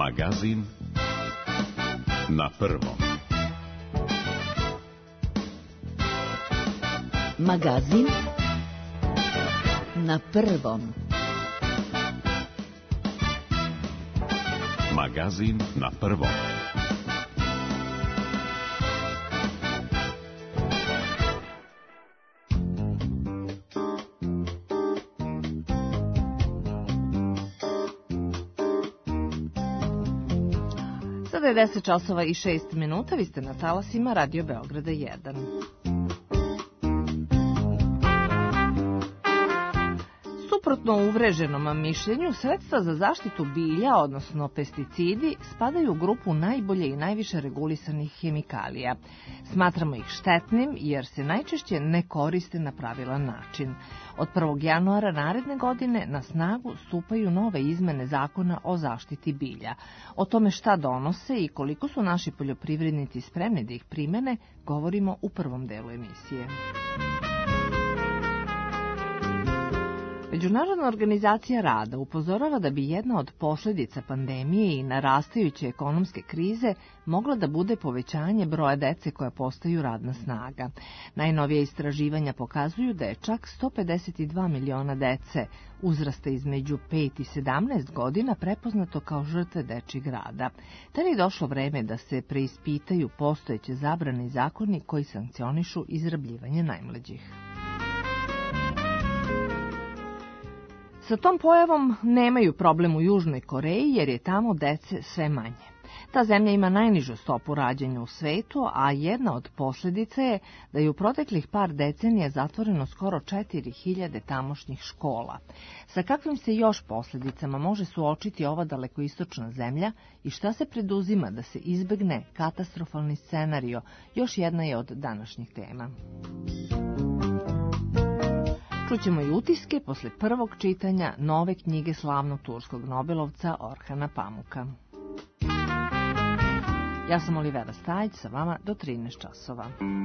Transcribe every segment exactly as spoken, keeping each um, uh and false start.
Magazin na prvom. Magazin na prvom. Magazin na prvom. Sada je deset časova i šest minuta, vi ste na talasima Radio Beograda jedan. Suprotno uvreženom mišljenju, sredstva za zaštitu bilja, odnosno pesticidi, spadaju u grupu najbolje i najviše regulisanih hemikalija. Smatramo ih štetnim jer se najčešće ne koriste na pravilan način. Od prvog januara naredne godine na snagu stupaju nove izmene zakona o zaštiti bilja. O tome šta donose i koliko su naši poljoprivrednici spremni da ih primene, govorimo u prvom delu emisije. Međunarodna organizacija rada upozorava da bi jedna od posljedica pandemije i narastajuće ekonomske krize mogla da bude povećanje broja dece koja postaju radna snaga. Najnovije istraživanja pokazuju da je čak sto pedeset dva miliona dece uzrasta između pet i sedamnaest godina prepoznato kao žrtve dečjeg rada. Tada je došlo vreme da se preispitaju postojeće zabrane i zakoni koji sankcionišu izrabljivanje najmlađih. Sa tom pojavom nemaju problem u Južnoj Koreji jer je tamo dece sve manje. Ta zemlja ima najnižu stopu rađanja u svetu, a jedna od posljedica je da je u proteklih par decenija zatvoreno skoro četiri hiljade tamošnjih škola. Sa kakvim se još posljedicama može suočiti ova dalekoistočna zemlja i šta se preduzima da se izbegne katastrofalni scenario, još jedna je od današnjih tema. Čućemo i utiske posle prvog čitanja nove knjige slavnog turskog nobelovca Orhana Pamuka. Ja sam Olivera Stajić, sa vama do trinaest časova.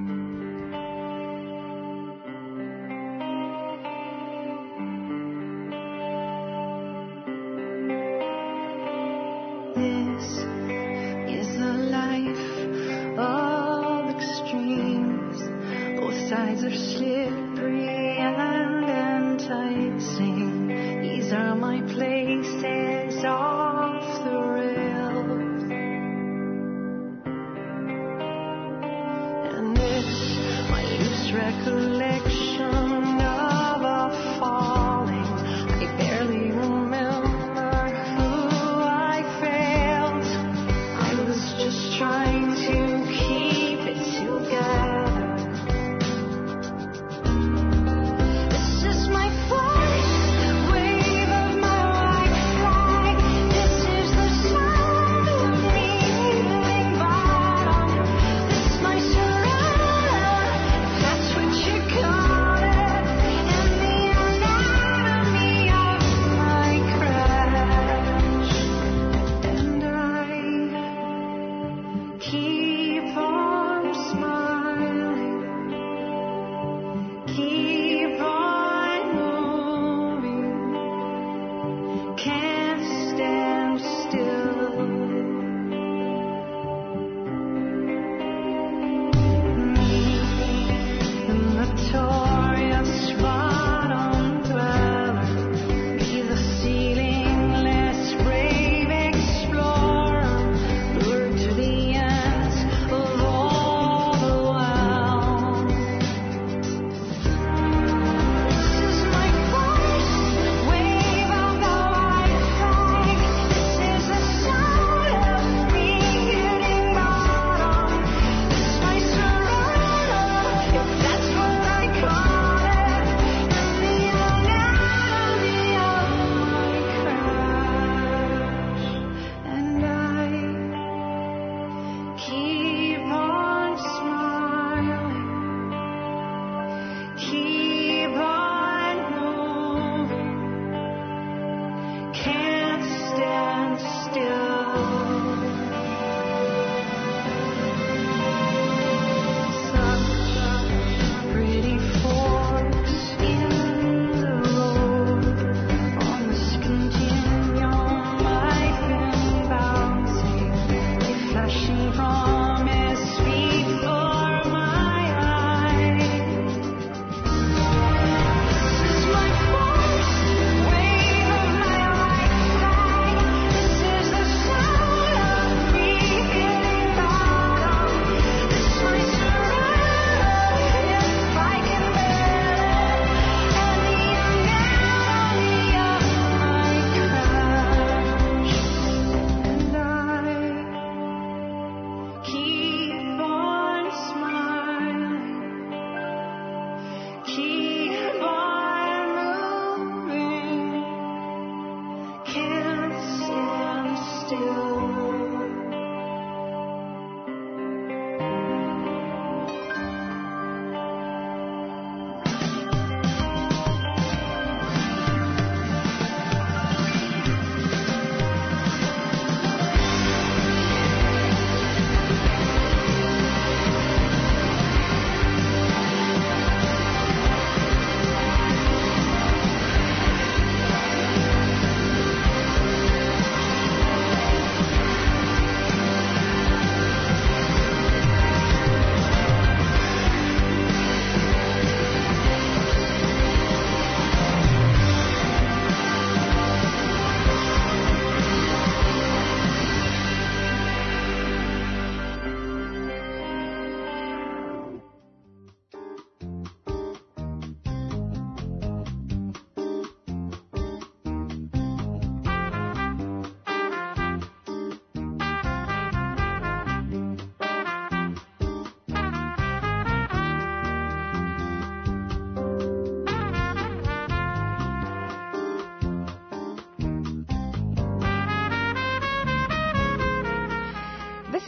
This is a life of extremes. Both sides are slippery and enticing. These are my places off the rails. And this, my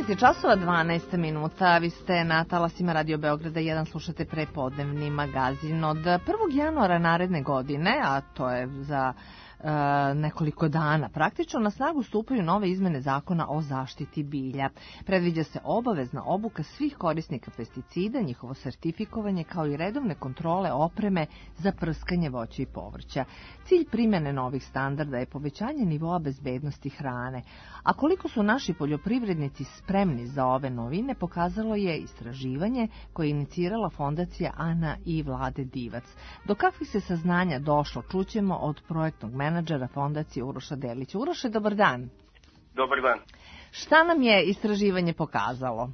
deset je časova dvanaest minuta, vi ste na talasima Radio Beograda jedan, slušate prepodnevni magazin. Od prvog januara naredne godine, a to je za e, nekoliko dana praktično, na snagu stupaju nove izmene zakona o zaštiti bilja. Predviđa se obavezna obuka svih korisnika pesticida, njihovo sertifikovanje kao i redovne kontrole opreme za prskanje voća i povrća. Cilj primjene novih standarda je povećanje nivoa bezbednosti hrane, a koliko su naši poljoprivrednici spremni za ove novine pokazalo je istraživanje koje je inicirala fondacija Ana i Vlade Divac. Do kakvih se saznanja došlo čućemo od projektnog menadžera fondacije Uroša Delića. Uroše, dobar dan. Dobar dan. Šta nam je istraživanje pokazalo?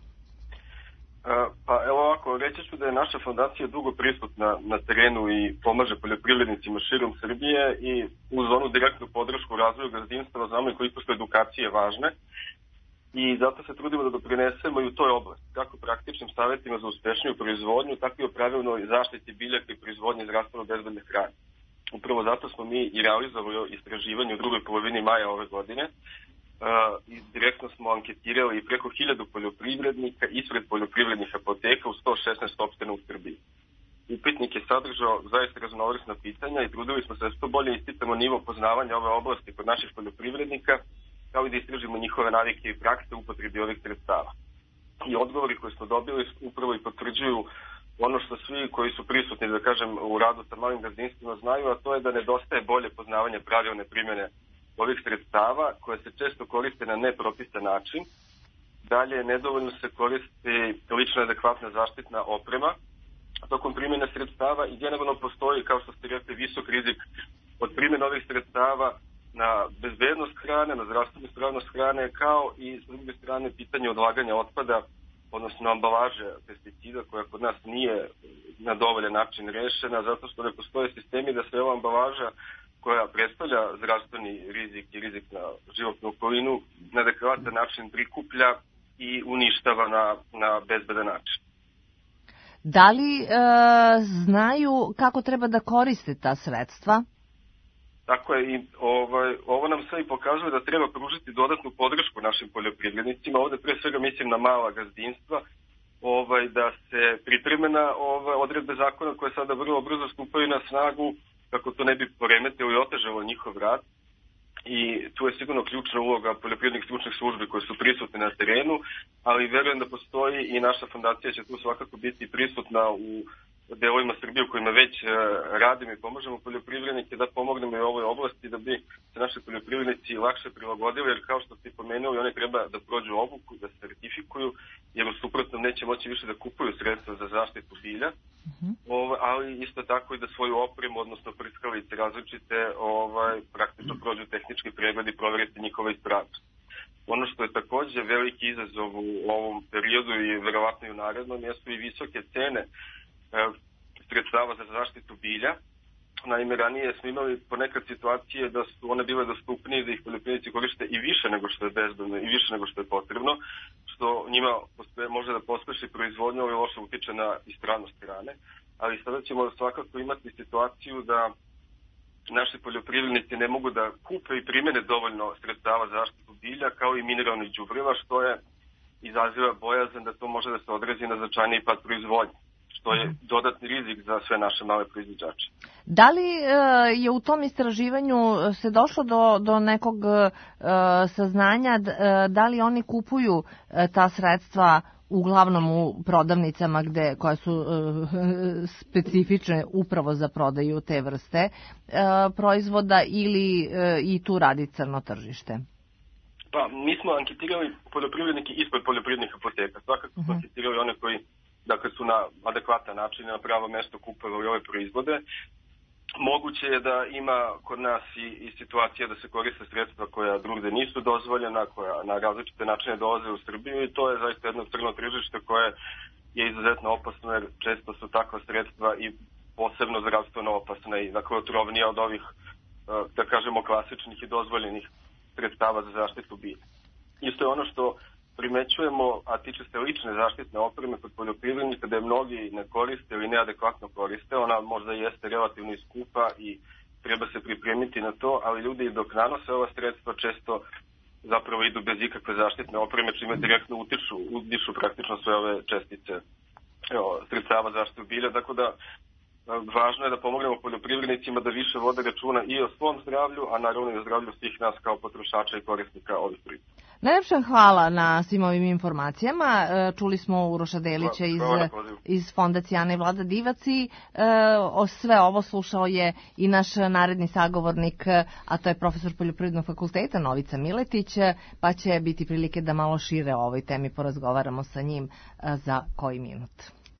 Pa evo ovako, reći ću da je naša fondacija dugo prisutna na terenu i pomaže poljoprivrednicima širom Srbije i uz onu direktnu podršku razvoju gazdinstva znamo i koliko su edukacije važne i zato se trudimo da doprinesemo i u toj oblasti, kako praktičnim savjetima za uspešniju proizvodnju, tako i o pravilnoj zaštiti biljaka i proizvodnje zdravstveno bezbedne hrane. Upravo zato smo mi i realizovali istraživanje u drugoj polovini maja ove godine. Uh, i direktno smo anketirali preko hiljadu poljoprivrednika ispred poljoprivrednih apoteka u sto šesnaest opština u Srbiji. Upitnik je sadržao zaista raznovrsna pitanja i trudili smo se da što bolje ispitamo nivo poznavanja ove oblasti kod naših poljoprivrednika, kao i da istražimo njihove navike i prakse u upotrebi ovih sredstava. I odgovori koje smo dobili upravo i potvrđuju ono što svi koji su prisutni, da kažem, u radu sa malim gazdinstvima znaju, a to je da nedostaje bolje poznavanje pravilne primjene ovih sredstava koje se često koriste na nepropisan način. Dalje, nedovoljno se koristi lično adekvatna zaštitna oprema tokom primjene sredstava i generalno postoji, kao što ste rekli, visok rizik od primjene ovih sredstava na bezbednost hrane, na zdravstvenu ispravnost hrane, kao i s druge strane pitanje odlaganja otpada, odnosno ambalaže pesticida koja kod nas nije na dovoljan način rešena, zato što ne postoje sistemi da se ova ambalaža koja predstavlja zdravstveni rizik i rizik na životnu okolinu na adekvatan način prikuplja i uništava na, na bezbedan način. Da li e, znaju kako treba da koriste ta sredstva? Tako je, i ovaj, ovo nam sve i pokazuje da treba pružiti dodatnu podršku našim poljoprivrednicima. Ovde pre svega mislim na mala gazdinstva, ovaj, da se pripreme na ove odredbe zakona koje sada vrlo brzo stupaju na snagu, kako to ne bi poremetilo i otežalo njihov rad. I tu je sigurno ključna uloga poljoprivrednih stručnih službi koje su prisutne na terenu, ali verujem da postoji i naša fondacija će tu svakako biti prisutna u delovima Srbije u kojima već radimo i pomožemo poljoprivrednike da pomognemo i u ovoj oblasti da bi se naši poljoprivrednici lakše prilagodili, jer kao što ste pomenuli, oni treba da prođu obuku, da se sertifikuju, jer u suprotnom neće moći više da kupuju sredstva za zaštitu bilja, uh-huh. ovaj, ali isto tako i da svoju opremu, odnosno prskalice različite, ovaj, praktično prođu tehnički pregled i proveriti njihova ispravnost. Ono što je takođe veliki izazov u ovom periodu i verovatno i u narednom jesu i visoke cene sredstava za zaštitu bilja. Naime, ranije smo imali ponekad situacije da su one bile dostupnije i da ih poljoprivrednici koriste i više nego što je bezbedno i više nego što je potrebno, što njima može da pospeši proizvodnju, ali loše utiče na ispravnost hrane. Ali sada ćemo svakako imati situaciju da naši poljoprivrednici ne mogu da kupe i primene dovoljno sredstava za zaštitu bilja kao i mineralnih đubriva, što je izaziva bojazan da to može da se odrazi na značajniji pad proizvodnje, što je dodatni rizik za sve naše male proizvođače. Da li e, je u tom istraživanju se došlo do, do nekog e, saznanja d, e, da li oni kupuju e, ta sredstva uglavnom u prodavnicama gde, koje su e, specifične upravo za prodaju te vrste e, proizvoda ili e, i tu radi crno tržište? Pa, mi smo anketirali poljoprivrednike ispred poljoprivrednih apoteka. Svakako smo uh-huh. anketirali one koji dakle su na adekvatan način na pravo mesto kupovali ove proizvode. Moguće je da ima kod nas i, i situacija da se koriste sredstva koja drugde nisu dozvoljena, koja na različite načine dolaze u Srbiju i to je zaista jedno crno tržište koje je izuzetno opasno jer često su takva sredstva i posebno zdravstveno opasna i dakle otrovnija od ovih, da kažemo, klasičnih i dozvoljenih sredstava za zaštitu bilja. Isto je ono što primećujemo, a tiče se lične zaštitne opreme kod poljoprivrednika, da je mnogi ne koriste ili neadekvatno koriste. Ona možda jeste relativno skupa i treba se pripremiti na to, ali ljudi dok nanose ova sredstva često zapravo idu bez ikakve zaštitne opreme, čime direktno utiču, udišu praktično sve ove čestice evo, sredstava zaštite bilja, tako da važno je da pomognemo poljoprivrednicima da više vode računa i o svom zdravlju, a naravno i o zdravlju svih nas kao potrošača i korisnika ovih proizvoda. Najlepša hvala na svim ovim informacijama. Čuli smo Uroša Delića iz, iz Fondacije Ana i Vlada Divac i e, sve ovo slušao je i naš naredni sagovornik, a to je profesor Poljoprivrednog fakulteta Novica Miletić, pa će biti prilike da malo šire o ovoj temi porazgovaramo sa njim za koji minut.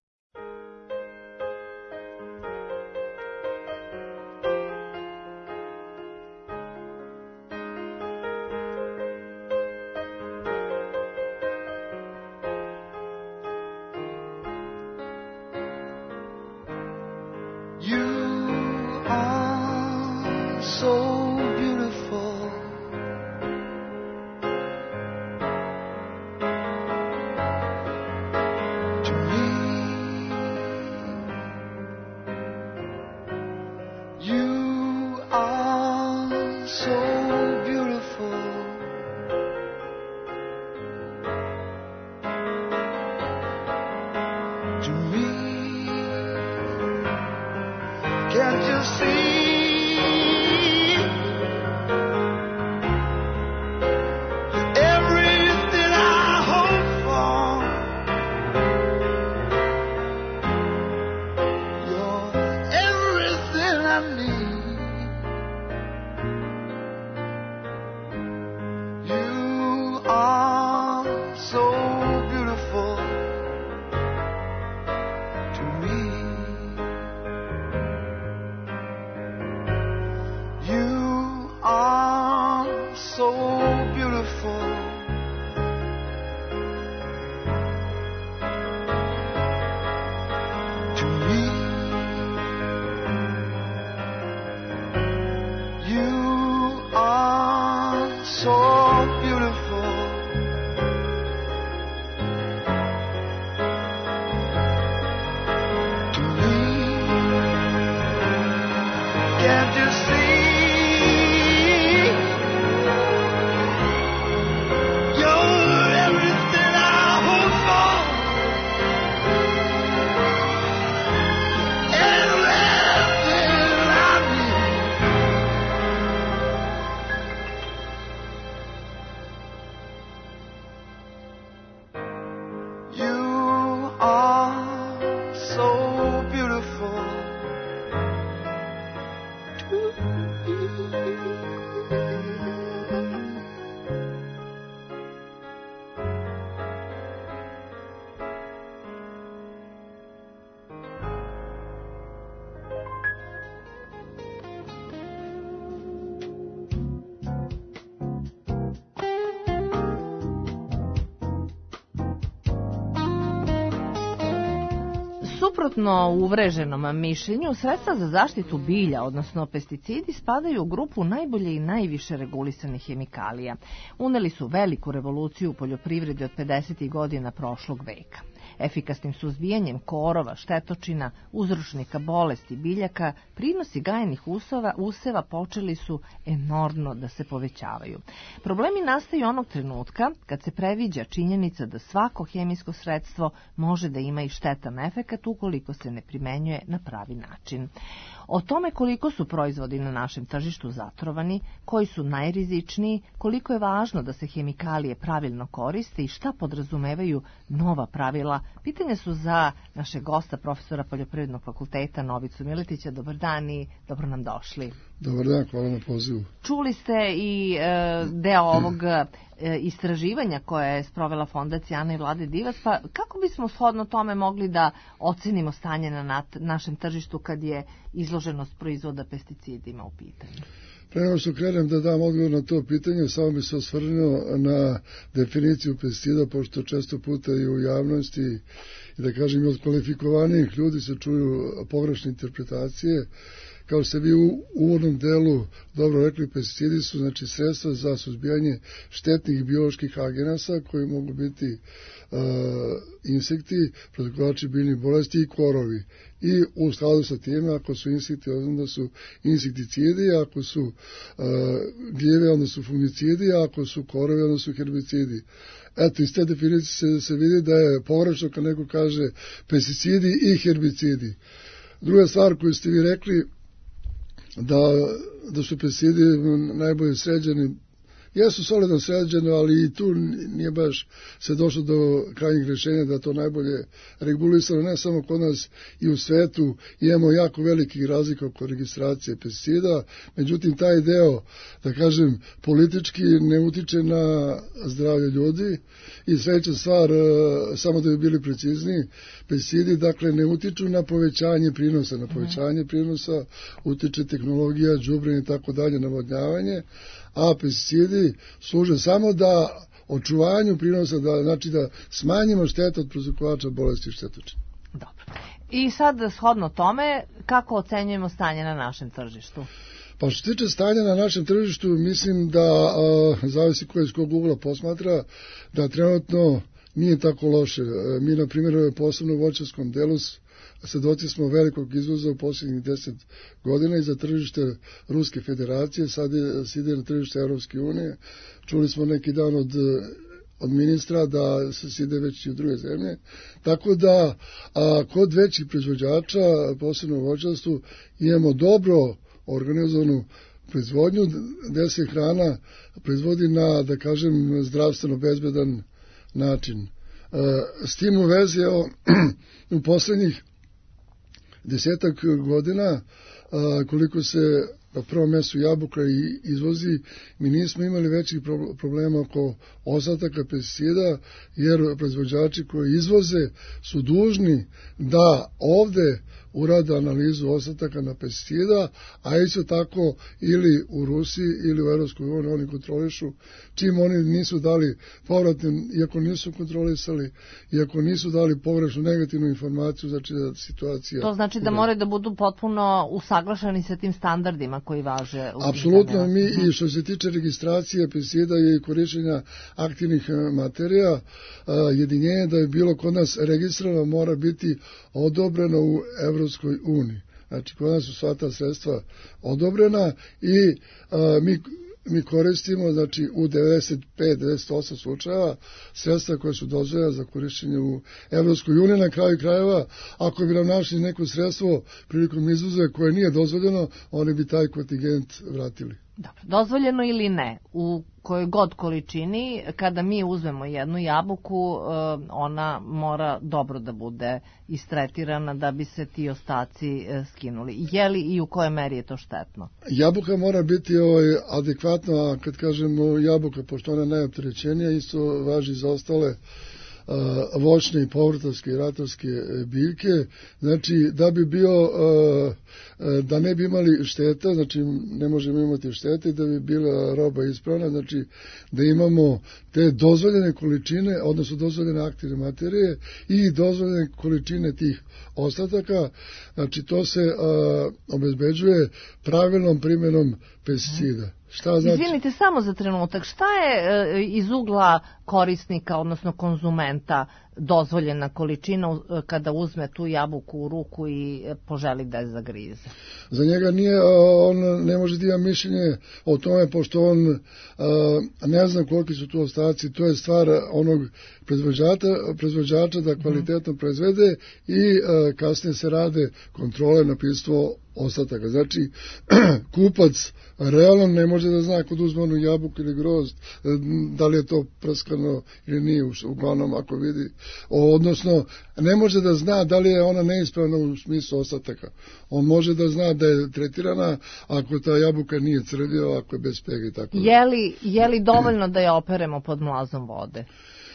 Suprotno uvreženom mišljenju, sredstva za zaštitu bilja, odnosno pesticidi, spadaju u grupu najbolje i najviše regulisanih hemikalija. Uneli su veliku revoluciju u poljoprivredi od pedesetih godina prošlog veka. Efikasnim suzbijanjem korova, štetočina, uzročnika bolesti biljaka, prinosi gajenih useva, useva počeli su enormno da se povećavaju. Problemi nastaju onog trenutka kad se previđa činjenica da svako hemijsko sredstvo može da ima i štetan efekat ukoliko se ne primenjuje na pravi način. O tome koliko su proizvodi na našem tržištu zatrovani, koji su najrizičniji, koliko je važno da se hemikalije pravilno koriste i šta podrazumevaju nova pravila, pitanje su za našeg gosta, profesora Poljoprivrednog fakulteta Novicu Miletića. Dobar dan i dobro nam došli. Dobar dan, hvala na pozivu. Čuli ste i e, deo ovog e, istraživanja koje je sprovela Fondacija Ana i Vlade Divac, pa kako bismo shodno tome mogli da ocenimo stanje na nat, našem tržištu kad je izloženost proizvoda pesticidima u pitanju? Pre nego što krenem da dam odgovor na to pitanje, samo bi se osvrnuo na definiciju pesticida, pošto često puta i u javnosti i da kažem i od kvalifikovanijih ljudi se čuju pogrešne interpretacije. kao ste vi u uvodnom delu dobro rekli, pesticidi su znači sredstva za suzbijanje štetnih bioloških agenasa koji mogu biti uh, insekti, protokovači biljnih bolesti i korovi. I u skladu sa time, ako su insekti, onda su insekticidi, ako su uh, gljive, onda su fungicidi, a ako su korovi, onda su herbicidi. Eto, iz te definicije se, se vidi da je pogrešno kad neko kaže pesticidi i herbicidi. Druga stvar koju ste vi rekli, da, da su pesticidi najbolje sređeni, jesu solidno sređene, ali i tu nije baš se došlo do krajnjih rješenja da to najbolje regulisano, ne samo kod nas i u svetu. Imamo jako velikih razlika oko registracije pesticida, međutim taj deo, da kažem, politički ne utiče na zdravlje ljudi. I sledeća stvar, samo da bi bili precizniji, pesticidi dakle ne utiču na povećanje prinosa, na povećanje prinosa utiče tehnologija, đubrivo i tako dalje, navodnjavanje, a pesticidi služe samo da očuvanju prinosa, da, znači da smanjimo štetu od prouzrokovača bolesti i štetočina. Dobro. I sad, shodno tome, kako ocenjujemo stanje na našem tržištu? Pa što se tiče stanja na našem tržištu, mislim da, a, zavisi ko iz kog ugla posmatra, da trenutno nije tako loše. Mi, na primjer, posebno u voćarskom delu, svedoci smo velikog izvoza u posljednjih deset godina i za tržište Ruske federacije, sad je, sad ide na tržište Evropske unije. Čuli smo neki dan od, od ministra da se ide već i u druge zemlje. Tako da, a, kod većih proizvođača, posebno u voćarstvu, imamo dobro organizovanu proizvodnju, gde se hrana proizvodi na, da kažem, zdravstveno bezbedan način. E, s tim u vezi, evo, u poslednjih desetak godina, a, koliko se na prvom mjestu jabuka i izvozi, mi nismo imali većih problema oko ostataka pesticida, jer proizvođači koji izvoze su dužni da ovde urade analizu ostataka na pesticida, a isto tako ili u Rusiji ili u Evropskoj uniji oni kontrolišu, čim oni nisu dali povratne, iako nisu kontrolisali, iako nisu dali pogrešnu negativnu informaciju, znači da situacija... To znači da moraju da budu potpuno usaglašeni sa tim standardima koji važe u... Apsolutno, mi i što se tiče registracije pesticida i korišćenja aktivnih materija, jedinjenje da je bilo kod nas registrovano mora biti odobreno u Evropskoj uniji. Znači, kod nas su sva ta sredstva odobrena i a, mi, mi koristimo, znači, u devedeset pet do devedeset osam slučajeva sredstva koje su dozvoljena za korišćenje u Evropskoj uniji. Na kraju krajeva, ako bi nam našli neko sredstvo prilikom izvoza koje nije dozvoljeno, oni bi taj kontingent vratili. Dobro, dozvoljeno ili ne, u kojoj god količini, kada mi uzmemo jednu jabuku, ona mora dobro da bude istretirana da bi se ti ostaci skinuli. Je li i u kojoj meri je to štetno? Jabuka mora biti ovaj, adekvatna, a kad kažemo jabuka, pošto ona je najopterećenija, isto važi za ostale voćne i povrtarske i ratarske biljke, znači da bi bio, da ne bi imali šteta, znači ne možemo imati štete, da bi bila roba ispravna, znači da imamo te dozvoljene količine, odnosno dozvoljene aktivne materije i dozvoljene količine tih ostataka, znači to se obezbeđuje pravilnom primjenom pesticida. Šta znači? Izvinite samo za trenutak, šta je e, iz ugla korisnika, odnosno konzumenta, dozvoljena količina kada uzme tu jabuku u ruku i poželi da je zagrize? Za njega nije, on ne može da ima mišljenje o tome, pošto on ne zna koliki su tu ostaci, to je stvar onog proizvođača, proizvođača da kvalitetno proizvede i kasnije se rade kontrole na prisustvo ostataka. Znači, kupac realno ne može da zna kod uzme onu jabuku ili grozd, da li je to prskano ili nije, uglavnom ako vidi, odnosno ne može da zna da li je ona neispravna u smislu ostataka. On može da zna da je tretirana ako ta jabuka nije crvio, ako je bez pega i tako. Je li, je li dovoljno da je operemo pod mlazom vode?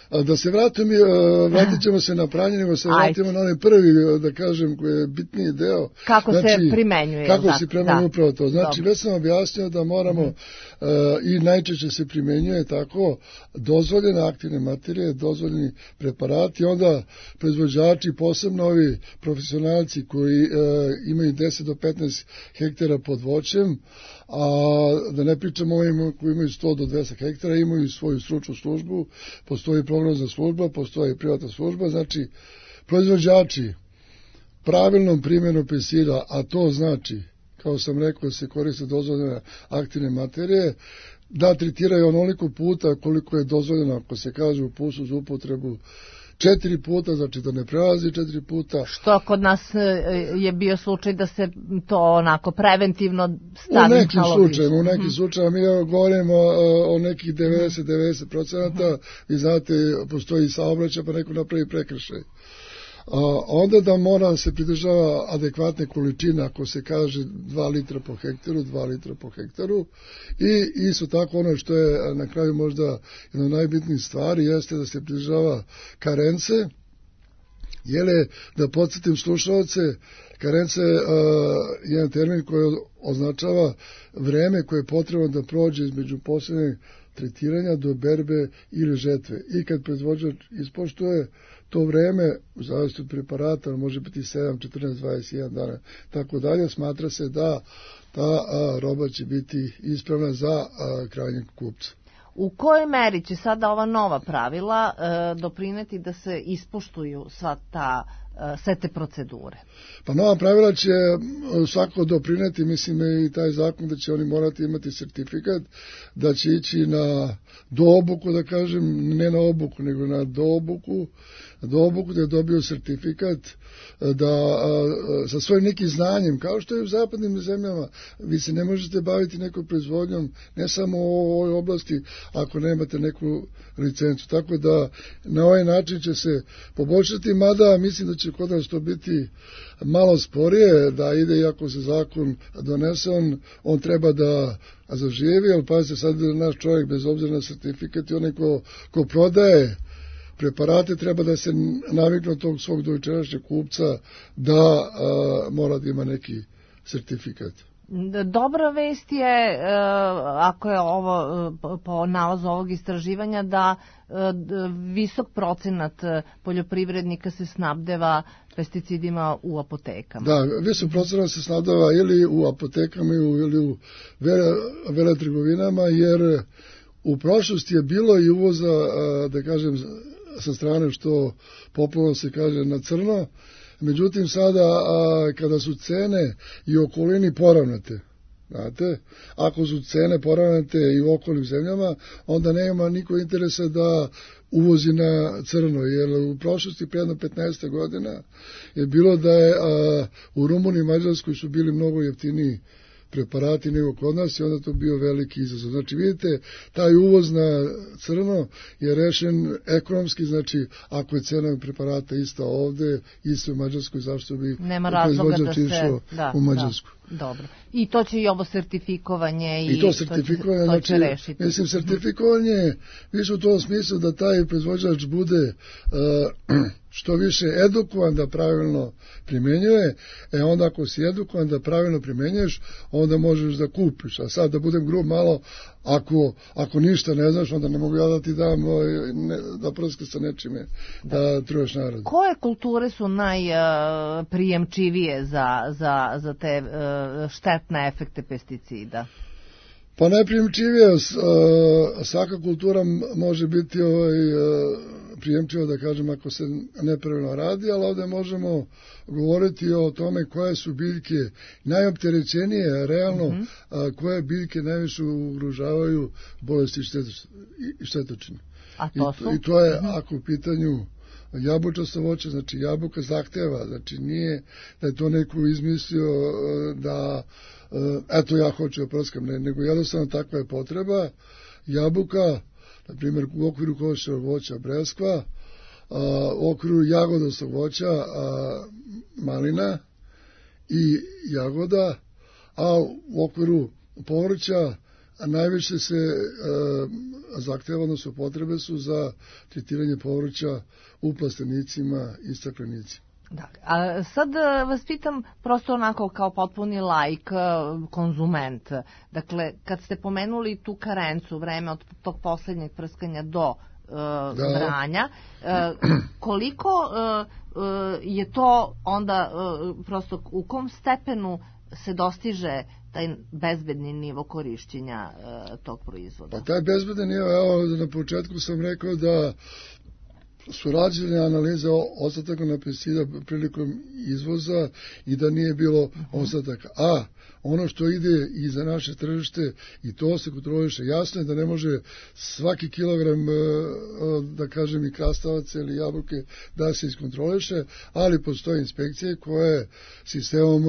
A da se vratimo, vratit ćemo se na pranje, nego se vratimo na onaj prvi, da kažem, koji je bitniji deo. Kako znači, se primenjuje. Kako da, se primenjuje da. upravo to. Znači, Dobro. već sam objasnio da moramo, mm-hmm. uh, i najčešće se primenjuje tako, dozvoljene aktivne materije, dozvoljeni preparati, onda proizvođači, posebno ovi profesionalci koji uh, imaju deset do petnaest hektara pod voćem, a da ne pričamo o ovim koji imaju sto do dvesta hektara, imaju svoju stručnu službu, postoji prograzna služba, postoji privatna služba, znači proizvođači pravilnom primjenom pesticida, a to znači, kao sam rekao, da se koriste dozvoljene aktivne materije, da tretiraju onoliko puta koliko je dozvoljeno, ako se kaže u pusu za upotrebu, četiri puta, znači da ne prelazi četiri puta. Što kod nas je bio slučaj da se to onako preventivno stavi u nekim malo slučajima, u nekim mm-hmm. slučajima mi govorimo o, o nekih devedeset do devedeset procenata, vi znate, postoji saobraćaj pa neko napravi prekršaj. A onda da mora se pridržava adekvatne količine, ako se kaže dva litra po hektaru, dva litra po hektaru, i isto tako ono što je na kraju možda jedna od najbitnijih stvari jeste da se pridržava karence, jele, da podsjetim slušalce, karence je uh, jedan termin koji označava vreme koje je potrebno da prođe između posebne tretiranja do berbe ili žetve. I kad proizvođač ispoštuje to vreme, u zavisnosti od preparata, može biti sedam, četrnaest, dvadeset jedan dana, tako dalje, smatra se da ta a, roba će biti ispravna za a, krajnjeg kupca. U kojoj meri će sada ova nova pravila e, doprineti da se ispoštuju sva ta, e, sve te procedure? Pa nova pravila će svako doprineti, mislim i taj zakon da će oni morati imati sertifikat, da će ići na doobuku, da kažem, ne na obuku, nego na doobuku, doobuku da je dobio sertifikat, da a, sa svojim nekim znanjem, kao što je u zapadnim zemljama, vi se ne možete baviti nekom proizvodnjom, ne samo u ovoj oblasti, ako nemate neku licencu. Tako da na ovaj način će se poboljšati, mada mislim da će kod nas to biti malo sporije, da ide, iako se zakon donese, on, on treba da zaživi, ali pazite, sad naš čovjek, bez obzira na sertifikat, i onaj ko, ko prodaje preparate, treba da se navikne od tog svog dojučerašnjeg kupca da a, mora da ima neki sertifikat. Dobra vest je, ako je ovo po nalazu ovog istraživanja, da visok procenat poljoprivrednika se snabdeva pesticidima u apotekama. Da, visok procenat se snabdeva ili u apotekama ili u vele, veletrgovinama, jer u prošlosti je bilo i uvoza, da kažem, sa strane, što popularno se kaže, na crno. Međutim, sada, a, kada su cene i okolini poravnate, znate, ako su cene poravnate i u okolnim zemljama, onda nema niko interesa da uvozi na crno, jer u prošlosti, predno petnaest godina, je bilo da je a, u Rumuniji i Mađarskoj su bili mnogo jeftiniji preparati nego kod nas, i onda to bio veliki izazov. Znači, vidite, taj uvoz na crno je rešen ekonomski, znači, ako je cena preparata ista ovde, isto u Mađarskoj, zašto bi proizvođač išao da, u Mađarsku. Da, dobro. I to će i ovo sertifikovanje i, I to sertifikovanje, to će, to će znači, rešiti. Mislim, sertifikovanje više u tom smislu da taj proizvođač bude uh, što više edukovan da pravilno primenjuje, e onda ako si edukovan da pravilno primenjuješ, onda možeš da kupiš. A sad da budem grub malo, ako, ako ništa ne znaš, onda ne mogu ja da ti dam ne, da prska sa nečime, da, da truješ narod. Koje kulture su najprijemčivije za, za, za te uh, štetne efekte pesticida? Pa najprijemčivije, svaka kultura može biti ovaj, prijemčiva, da kažem, ako se nepravilno radi, ali ovde možemo govoriti o tome koje su biljke najopterećenije, realno, mm-hmm. koje biljke najviše ugrožavaju bolesti i štetočine. A to su? I, I to je, mm-hmm. ako u pitanju jabučasto voće, znači jabuka zahteva, znači nije da je to neko izmislio da eto ja hoću da prskam, ne, nego jednostavno takva je potreba. Jabuka, na primjer u okviru koševog voća breskva, a, u okviru jagodostog voća a, malina i jagoda, a u okviru povrća najviše se uh, zahteva, odnosno potrebe su za tretiranje povrća u plastenicima i staklenicima. Da. A sad vas pitam prosto onako kao potpuni laik, konzument. Dakle, kad ste pomenuli tu karencu, vreme od tog poslednjeg prskanja do uh, da. branja, uh, koliko uh, uh, je to onda uh, prosto u kom stepenu se dostiže taj bezbedni nivo korišćenja uh, tog proizvoda? Pa taj bezbedni nivo, evo na početku sam rekao da su rađene analize ostataka na pesticida prilikom izvoza i da nije bilo ostataka. A ono što ide i za naše tržište i to se kontroliše. Jasno je da ne može svaki kilogram, da kažem, i krastavaca ili jabuke da se iskontroliše, ali postoje inspekcije koje sistemom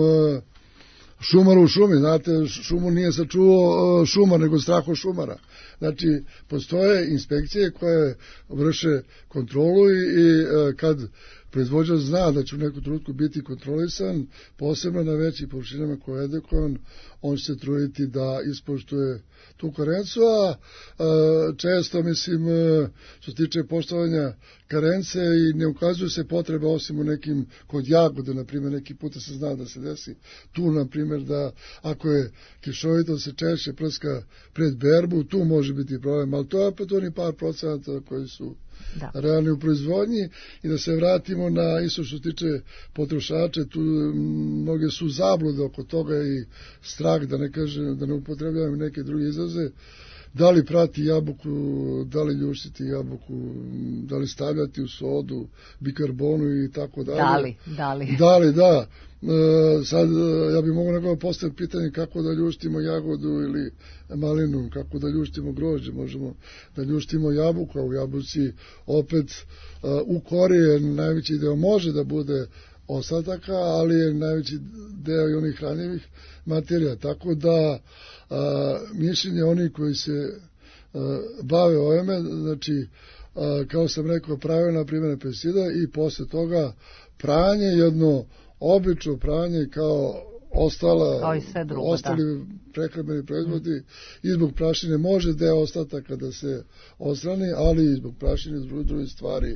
šumar u šumi, znate, šumu nije sačuvao šumar, nego straho šumara. Znači, postoje inspekcije koje vrše kontrolu i, i kad proizvođač zna da će u neku trenutku biti kontrolisan, posebno na većim površinama koje je edukovan, on će se truditi da ispoštuje tu karencu, a često, mislim, što se tiče poštovanja karence i ne ukazuje se potreba osim u nekim, kod jagode, na primjer, neki puta se zna da se desi tu, na primjer, da ako je kišovito se češće prska pred berbu, tu može biti problem, ali to je opet oni par procenata koji su da. realni u proizvodnji. I da se vratimo na isto što se tiče potrošača, tu mnoge su zablude oko toga i strah, da ne kažem, da ne upotrebljavamo neke druge izraze, da li prati jabuku, da li ljuštiti jabuku, da li stavljati u sodu, bikarbonu i tako dalje. Da li, da li. Da li, da. E, sad, ja bih mogao nekako postaviti pitanje kako da ljuštimo jagodu ili malinu, kako da ljuštimo grožđe, možemo da ljuštimo jabuku, a u jabuci opet u kori je najveći deo može da bude ostataka, ali je najveći deo i onih hranjivih materija, tako da a, mišljenje onih koji se a, bave ovime, znači, a, kao sam rekao, pravilna primjena pesticida i posle toga pranje, jedno obično pranje kao ostala, kao i sve drugo, ostali da. prehrambeni proizvodi mm. i zbog prašine može deo ostataka da se odstrani, ali i zbog prašine i zbog drugih stvari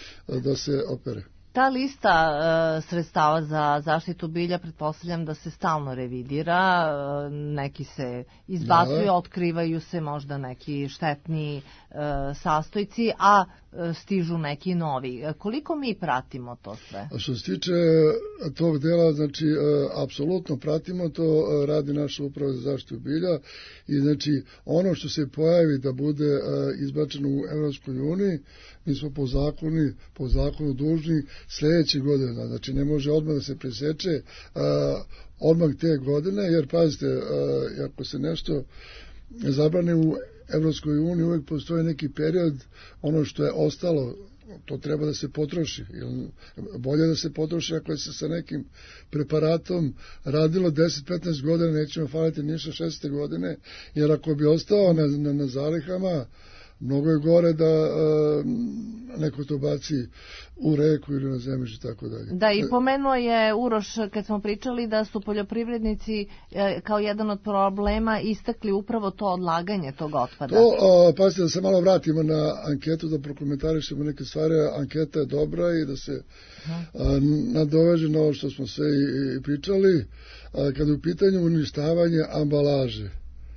da se opere. Ta lista e, sredstava za zaštitu bilja, pretpostavljam da se stalno revidira, e, neki se izbacuju, da. otkrivaju se možda neki štetni e, sastojci, a e, stižu neki novi. E, koliko mi pratimo to sve? A što se tiče tog dela, znači, e, apsolutno pratimo to, e, radi naša uprava za zaštitu bilja i znači ono što se pojavi da bude e, izbačeno u Evropskoj uniji, mi smo po zakonu, po zakonu dužni sljedeće godine, znači ne može odmah da se preseče a, odmah te godine, jer pazite, a, ako se nešto zabrane u Evropskoj uniji, uvek postoji neki period, ono što je ostalo, to treba da se potroši. Bolje da se potroši ako je se sa nekim preparatom radilo deset do petnaest godina, nećemo faliti ništa šeste godine, jer ako bi ostao na, na, na zalihama, mnogo je gore da uh, neko to baci u reku ili na zemljište i tako dalje. Da, i pomenuo je Uroš kad smo pričali da su poljoprivrednici e, kao jedan od problema istakli upravo to odlaganje tog otpada. To, uh, pazite, da se malo vratimo na anketu, da prokomentarišemo neke stvari. Anketa je dobra i da se uh, nadoveže na ovo što smo sve i, i pričali. Uh, kada je u pitanju uništavanje ambalaže,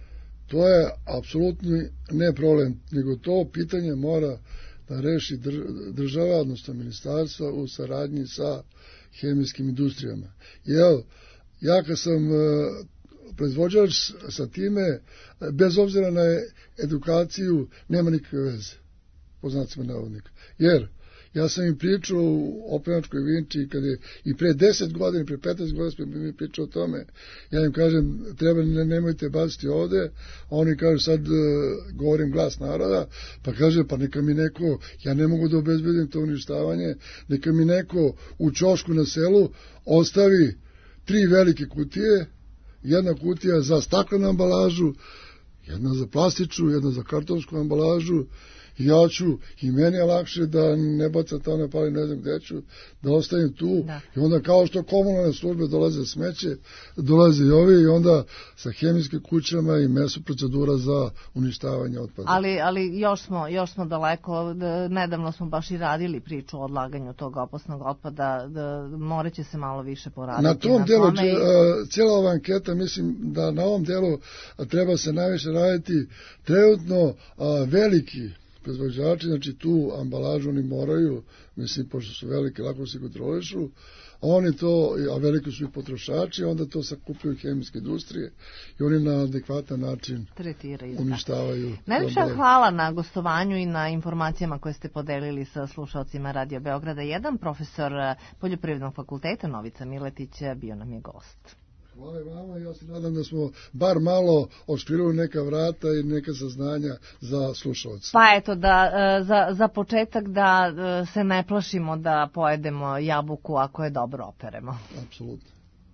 to je apsolutno ne problem, nego to pitanje mora da reši država, odnosno ministarstva u saradnji sa hemijskim industrijama. Jer ja kad sam proizvođač sa time, bez obzira na edukaciju, nema nikakve veze, po znacima navodnika. Jer ja sam im pričao u Oplenačkoj Vinči, kad je i pre deset godina, pre petnaest godina smo mi pričao o tome, ja im kažem, treba, ne, nemojte baciti ovde, a oni kažu, sad uh, govorim glas naroda, pa kaže, pa neka mi neko, ja ne mogu da obezbedim to uništavanje, neka mi neko u ćošku na selu ostavi tri velike kutije, jedna kutija za staklenu ambalažu, jedna za plastičnu, jedna za kartonsku ambalažu, ja ću, i meni je lakše da ne bacam tamo ne pali, ne znam gde ću, da ostavim tu, da. I onda kao što komunalne službe dolaze smeće, dolaze i ovi, i onda sa hemijskim kućama i meso procedura za uništavanje otpada. Ali, ali još, smo, još smo daleko, da, nedavno smo baš i radili priču o odlaganju tog opasnog otpada, da, morat će se malo više poraditi. Na tom na delu, tome i... cijela ova anketa, mislim da na ovom delu treba se najviše raditi. Trenutno veliki proizvođači, znači tu ambalažu oni moraju, mislim, pošto su velike, lako se kontrolišu, a oni to, a veliki su i potrošači, onda to sakupljaju hemijske industrije i oni na adekvatan način tretiraju, uništavaju. Najljepša hvala na gostovanju i na informacijama koje ste podelili sa slušalcima Radio Beograda jedan. Profesor Poljoprivrednog fakulteta Novica Miletić bio nam je gost. Hvala vama, ja se nadam da smo bar malo otvorili neka vrata i neka saznanja za slušalce. Pa eto, da, za, za početak da se ne plašimo da pojedemo jabuku ako je dobro operemo. Apsolutno.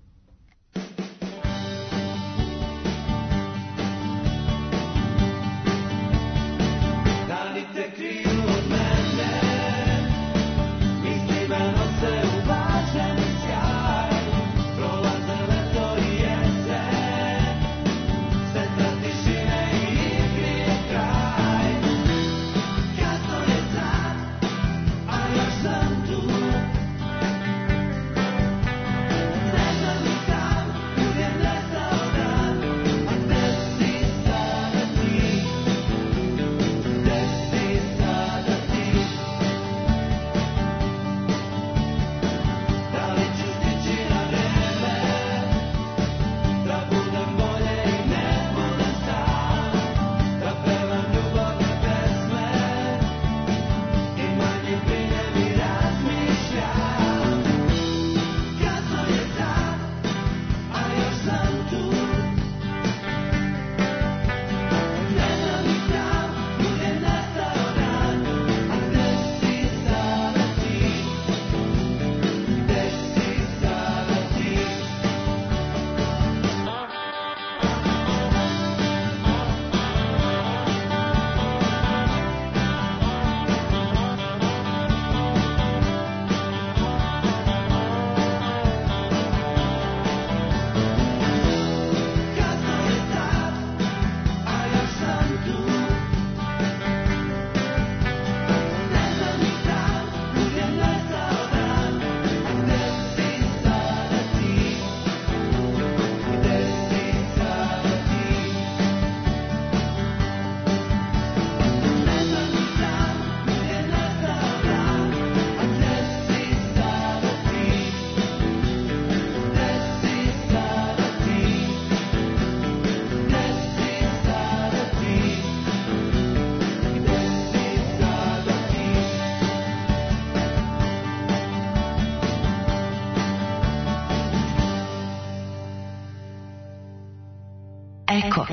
Eko.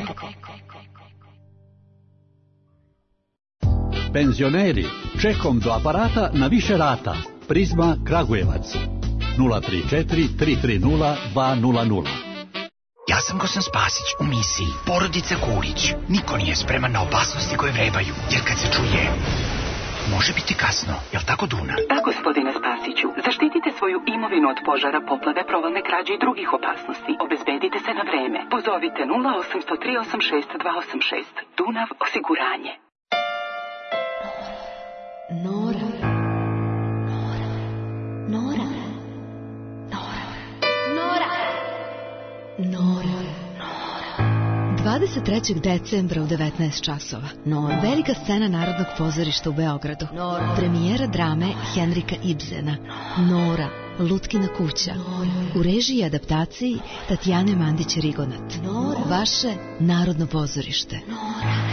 Penzioneri, čekom do aparata na više rata. Prizma Kragujevac. nula tri četiri tri tri nula dva nula nula. Ja sam Gosan Spasić u misiji Porodica Kurić. Niko nije spreman na opasnosti koje vrebaju, jer kad se čuje, može biti kasno. Jel tako, Duna? Da, gospodine Spasiću. Zaštitite svoju imovinu od požara, poplave, provalne krađe i drugih opasnosti. Obezbedite se na vreme. Pozovite nula osam zero tri osam šest dva osam šest. Dunav osiguranje. Nora. Nora. Nora. Nora. Nora. dvadeset trećeg decembra u devetnaest časova. Nora. Velika scena Narodnog pozorišta u Beogradu. Nora. Premijera drame Henrika Ibsena. Nora. Lutkina kuća. Nora. U režiji i adaptaciji Tatjane Mandić-Rigonat. Nora. Vaše Narodno pozorište. Nora.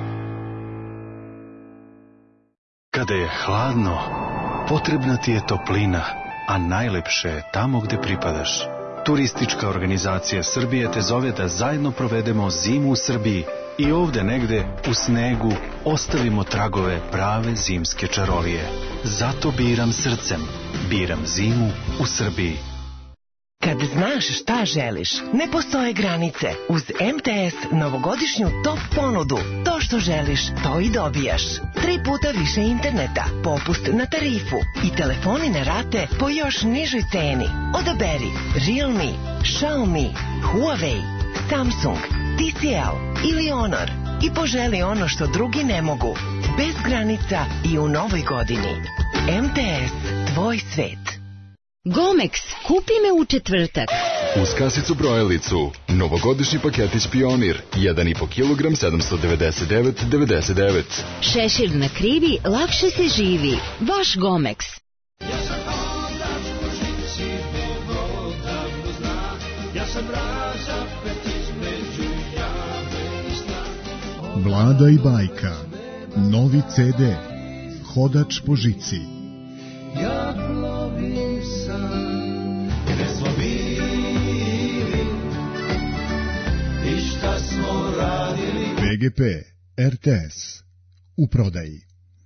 Kada je hladno, potrebna ti je toplina, a najlepše je tamo gde pripadaš. Turistička organizacija Srbije te zove da zajedno provedemo zimu u Srbiji i ovde negde u snegu ostavimo tragove prave zimske čarolije. Zato biram srcem, biram zimu u Srbiji. Kad znaš šta želiš, ne postoje granice. Uz M T S novogodišnju top ponudu. To što želiš, to i dobijaš. Tri puta više interneta, popust na tarifu i telefoni na rate po još nižoj ceni. Odaberi Realme, Xiaomi, Huawei, Samsung, T C L ili Honor i poželi ono što drugi ne mogu. Bez granica i u novoj godini. M T S, tvoj svet. Gomex, kupi me u četvrtak. Uz kasicu brojalicu, novogodišnji paketić Pionir, jedan i po kilogram, sedamsto devedeset devet zarez devedeset devet. Šešir na krivi, lakše se živi. Vaš Gomex. Vlada i bajka. Novi C D. Hodač po žici. Ja plovim sam, gde smo bili i šta smo radili. B G P, R T S, u prodaji.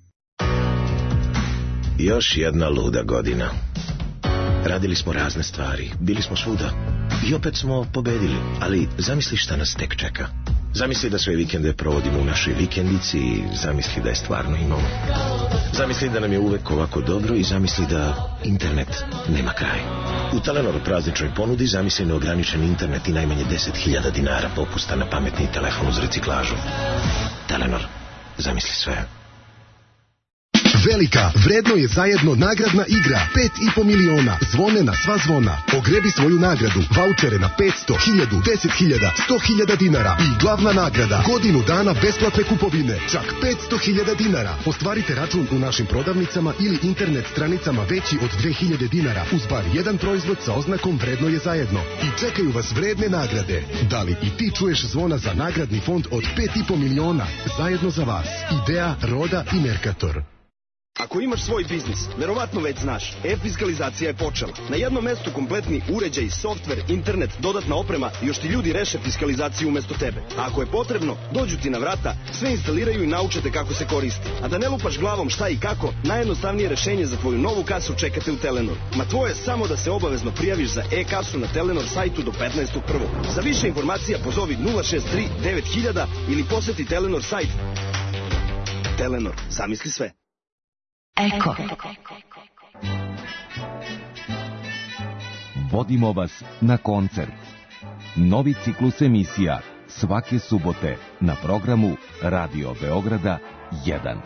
Još jedna luda godina. Radili smo razne stvari, bili smo svuda i opet smo pobedili, ali zamisli šta nas tek čeka. Zamisli da sve vikende provodimo u našoj vikendici i zamisli da je stvarno imamo. Zamisli da nam je uvek ovako dobro i zamisli da internet nema kraj. U Telenoru prazničnoj ponudi zamisli neograničen internet i najmanje deset hiljada dinara popusta na pametni telefon uz reciklažu. Telenor, zamisli sve. Velika, vredno je zajedno nagradna igra. Pet i po miliona. Zvone na sva zvona. Ogrebi svoju nagradu. Vaučere na petsto, hiljadu, deset hiljada, sto hiljada dinara. I glavna nagrada. Godinu dana besplatne kupovine. Čak petsto hiljada dinara. Ostvarite račun u našim prodavnicama ili internet stranicama veći od dve hiljade dinara. Uz bar jedan proizvod sa oznakom vredno je zajedno. I čekaju vas vredne nagrade. Da li i ti čuješ zvona za nagradni fond od pet i po miliona? Zajedno za vas. Idea, Roda i Mercator. Ako imaš svoj biznis, verovatno već znaš, e-fiskalizacija je počela. Na jednom mestu kompletni uređaj, softver, internet, dodatna oprema i još ti ljudi reše fiskalizaciju umesto tebe. A ako je potrebno, dođu ti na vrata, sve instaliraju i naučete kako se koristi. A da ne lupaš glavom šta i kako, najjednostavnije rešenje za tvoju novu kasu čekate u Telenoru. Ma tvoje je samo da se obavezno prijaviš za e-kasu na Telenor sajtu do petnaestog prvog Za više informacija pozovi nula šest tri devet hiljada ili poseti Telenor sajt. Telenor, zamisli sve. Eko. Vodimo vas na koncert. Novi ciklus emisija svake subote na programu Radio Beograda jedan.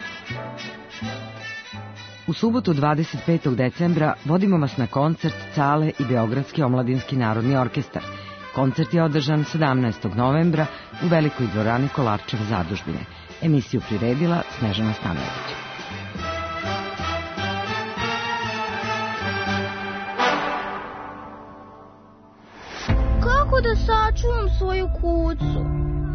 U subotu dvadeset petog decembra vodimo vas na koncert Cale i Beogradski omladinski narodni orkestar. Koncert je održan sedamnaestog novembra u Velikoj dvorani Kolarčeve zadužbine. Emisiju priredila Snežana Stanojević. Kako da sačuvam svoju kucu?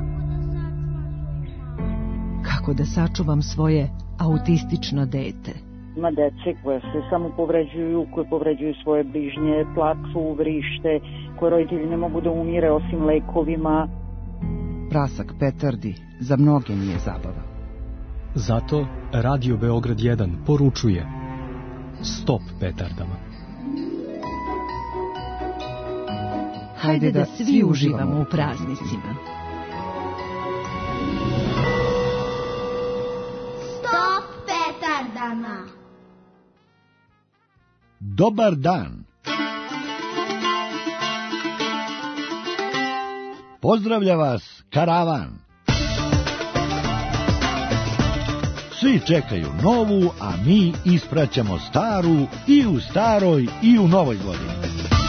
Kako da sačuvam svoje autistično dete? Ima dece koje se samo povređuju, koje povređuju svoje bližnje, plaču, vrište, koje roditelji ne mogu da umire osim lekovima. Prasak petardi za mnoge nije zabava. Zato Radio Beograd jedan poručuje: stop petardama. Hajde da svi uživamo u praznicima. Stop petardama. Dobar dan. Pozdravlja vas karavan. Svi čekaju novu, a mi ispraćamo staru i u staroj i u novoj godini.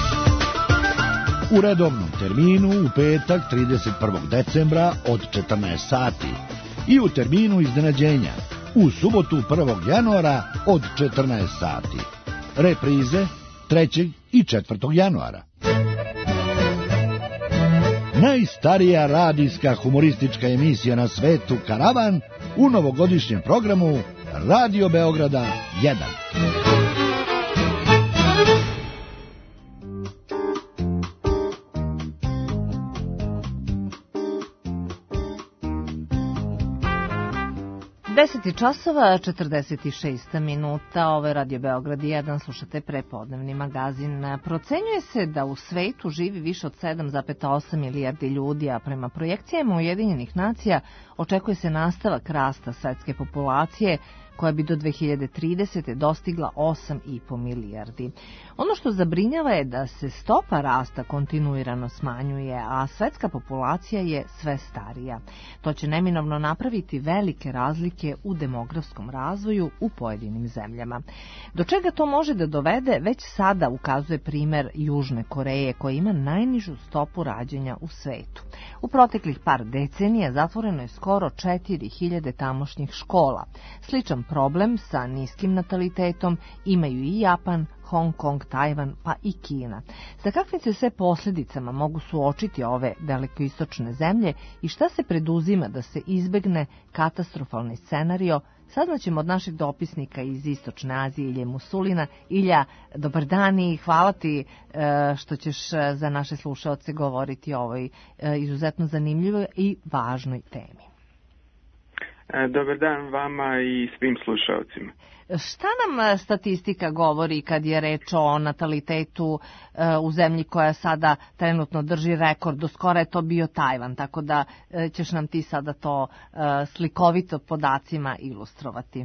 U redovnom terminu u petak trideset prvog decembra od četrnaest sati i u terminu iznenađenja u subotu prvog januara od četrnaest sati. Reprize trećeg i četvrtog januara. Najstarija radijska humoristička emisija na svetu Karavan u novogodišnjem programu Radio Beograda jedan. deset časova četrdeset šest minuta, ovo je Radio Beograd jedan, slušate prepodnevni magazin. Procenjuje se da u svetu živi više od sedam zarez osam milijardi ljudi, a prema projekcijama Ujedinjenih nacija očekuje se nastavak rasta svetske populacije koja bi do dve hiljade tridesete. dostigla osam i po milijardi. Ono što zabrinjava je da se stopa rasta kontinuirano smanjuje, a svetska populacija je sve starija. To će neminovno napraviti velike razlike u demografskom razvoju u pojedinim zemljama. Do čega to može da dovede, već sada ukazuje primer Južne Koreje, koja ima najnižu stopu rađanja u svetu. U proteklih par decenija zatvoreno je skoro četiri hiljade tamošnjih škola. Sličan problem sa niskim natalitetom imaju i Japan, Hong Kong, Tajvan pa i Kina. Sa kakvim se sve posljedicama mogu suočiti ove dalekoistočne zemlje i šta se preduzima da se izbegne katastrofalni scenario, saznaćemo od našeg dopisnika iz Istočne Azije, Ilje Musulina. Ilja, dobar dan i hvala ti što ćeš za naše slušaoce govoriti o ovoj izuzetno zanimljivoj i važnoj temi. Dobar dan vama i svim slušalcima. Šta nam statistika govori kad je reč o natalitetu u zemlji koja sada trenutno drži rekord? Do skora je to bio Tajvan, tako da ćeš nam ti sada to slikovito podacima ilustrovati.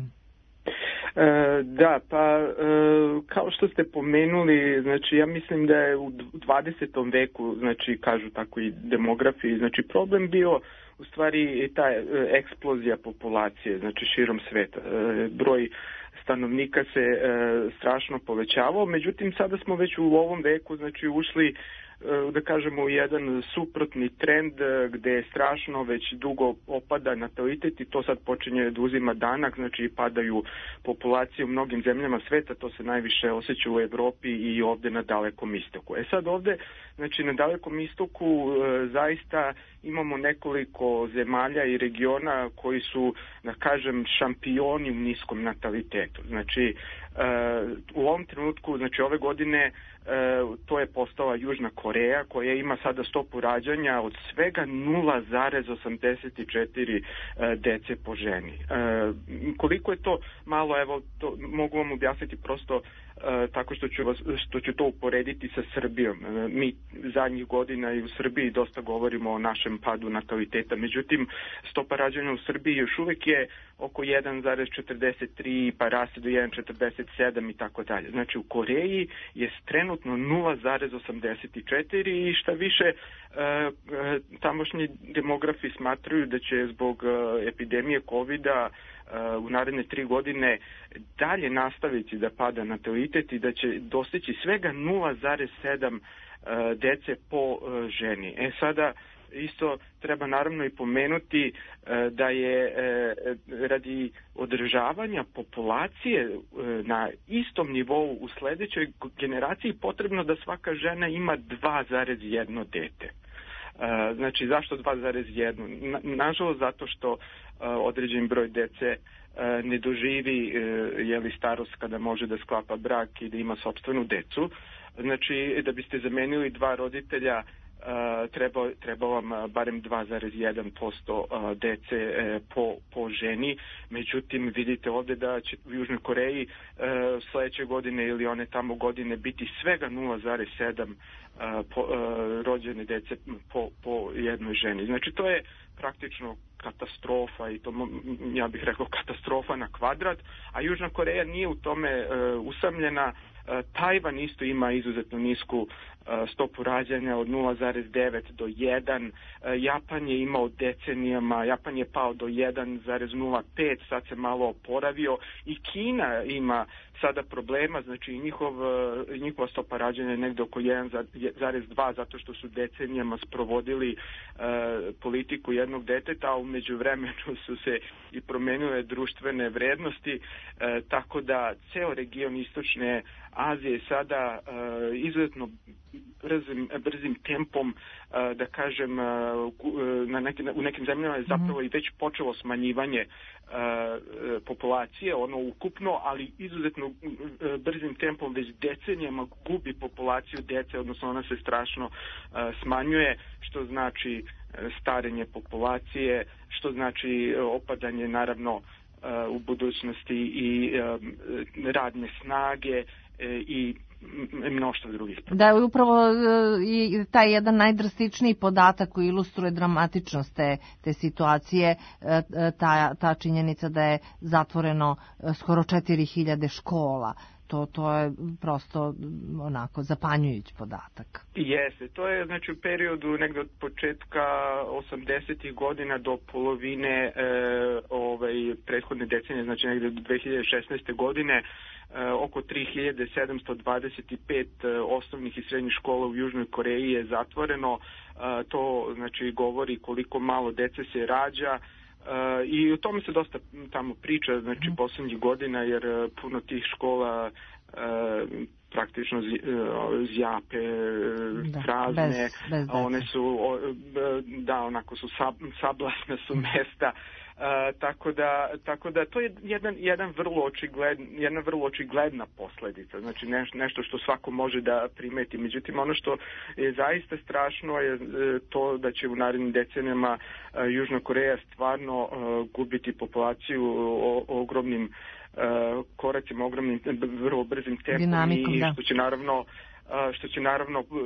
Da, pa kao što ste pomenuli, znači ja mislim da je u dvadesetom veku, znači kažu tako i demografi, znači problem bio u stvari ta eksplozija populacije, znači širom sveta. Broj stanovnika se e, strašno povećavao, međutim sada smo već u ovom veku znači ušli e, da kažemo u jedan suprotni trend gde je strašno već dugo opada natalitet i to sad počinje da uzima danak, znači padaju populacije u mnogim zemljama sveta, to se najviše osjeća u Evropi i ovde na Dalekom istoku. E sad ovde, znači na Dalekom istoku e, zaista imamo nekoliko zemalja i regiona koji su, da kažem, šampioni u niskom natalitetu. Znači, u ovom trenutku, znači ove godine, to je postala Južna Koreja, koja ima sada stopu rađanja od svega nula zarez osamdeset četiri dece po ženi. Koliko je to malo, evo, to mogu vam objasniti prosto tako što ću, vas, što ću to uporediti sa Srbijom. Mi zadnjih godina i u Srbiji dosta govorimo o našem padu nataliteta, međutim stopa rađanja u Srbiji još uvijek je oko jedan zarez četrdeset tri, pa raste do jedan zarez četrdeset sedam i tako dalje. Znači u Koreji je trenutno nula zarez osamdeset četiri i šta više tamošnji demografi smatraju da će zbog epidemije kovida u naredne tri godine dalje nastaviti da pada natalitet i da će dostići svega nula zarez sedam dece po ženi. E sada isto treba naravno i pomenuti da je radi održavanja populacije na istom nivou u sljedećoj generaciji potrebno da svaka žena ima dva zarez jedno dete. Znači zašto dva zarez jedan? Na, nažalost zato što određen broj dece ne doživi jeli starost kada može da sklapa brak i da ima sopstvenu decu. Znači da biste zamenili dva roditelja treba, treba vam barem dva zarez jedan posto dece po, po ženi. Međutim, vidite ovdje da će u Južnoj Koreji sljedeće godine ili one tamo godine biti svega nula zarez sedam po, rođene dece po, po jednoj ženi. Znači to je praktično katastrofa i to ja bih rekao katastrofa na kvadrat, a Južna Koreja nije u tome uh, usamljena. Uh, Tajvan isto ima izuzetno nisku uh, stopu rađanja od nula zarez devet do jedan. Uh, Japan je imao decenijama, Japan je pao do jedan zarez nula pet, sad se malo oporavio i Kina ima sada problema, znači njihov, uh, njihova stopa rađanja je negdje oko jedan zarez dva zato što su decenijama sprovodili uh, politiku jednog deteta, a u međuvremenu su se i promenile društvene vrednosti, e, tako da ceo region Istočne Azije sada e, izuzetno brzim, brzim tempom, e, da kažem, e, na neki, u nekim zemljama je zapravo mm-hmm. i već počelo smanjivanje e, populacije, ono ukupno, ali izuzetno e, brzim tempom već decenijama gubi populaciju dece, odnosno ona se strašno e, smanjuje, što znači starenje populacije, što znači opadanje naravno u budućnosti i radne snage i mnoštvo drugih problema. Da, upravo i taj jedan najdrastičniji podatak koji ilustruje dramatičnost te, te situacije, ta, ta činjenica da je zatvoreno skoro četiri hiljade škola. To, to je prosto onako zapanjujući podatak. Jeste, to je znači u periodu negde od početka osamdesetih godina do polovine e, ovaj, prethodne decenije, znači negde do dve hiljade šesnaeste godine, e, oko tri hiljade sedamsto dvadeset pet osnovnih i srednjih škola u Južnoj Koreji je zatvoreno. E, to znači govori koliko malo dece se rađa. Uh, i o tome se dosta tamo priča, znači mm. poslednjih godina, jer uh, puno tih škola uh, praktično z, uh, zjape, da, prazne, bez, bez one su, uh, da, onako su sab, sablasna su mesta. Uh, tako da tako da to je jedan jedan vrlo očigled jedna vrlo očigledna posledica, znači neš, nešto što svako može da primeti. Međutim, ono što je zaista strašno je uh, to da će u narednim decenijama uh, Južna Koreja stvarno uh, gubiti populaciju o, o ogromnim uh, koracima, ogromnim vrlo brzim tempom i što će naravno uh, što će naravno uh,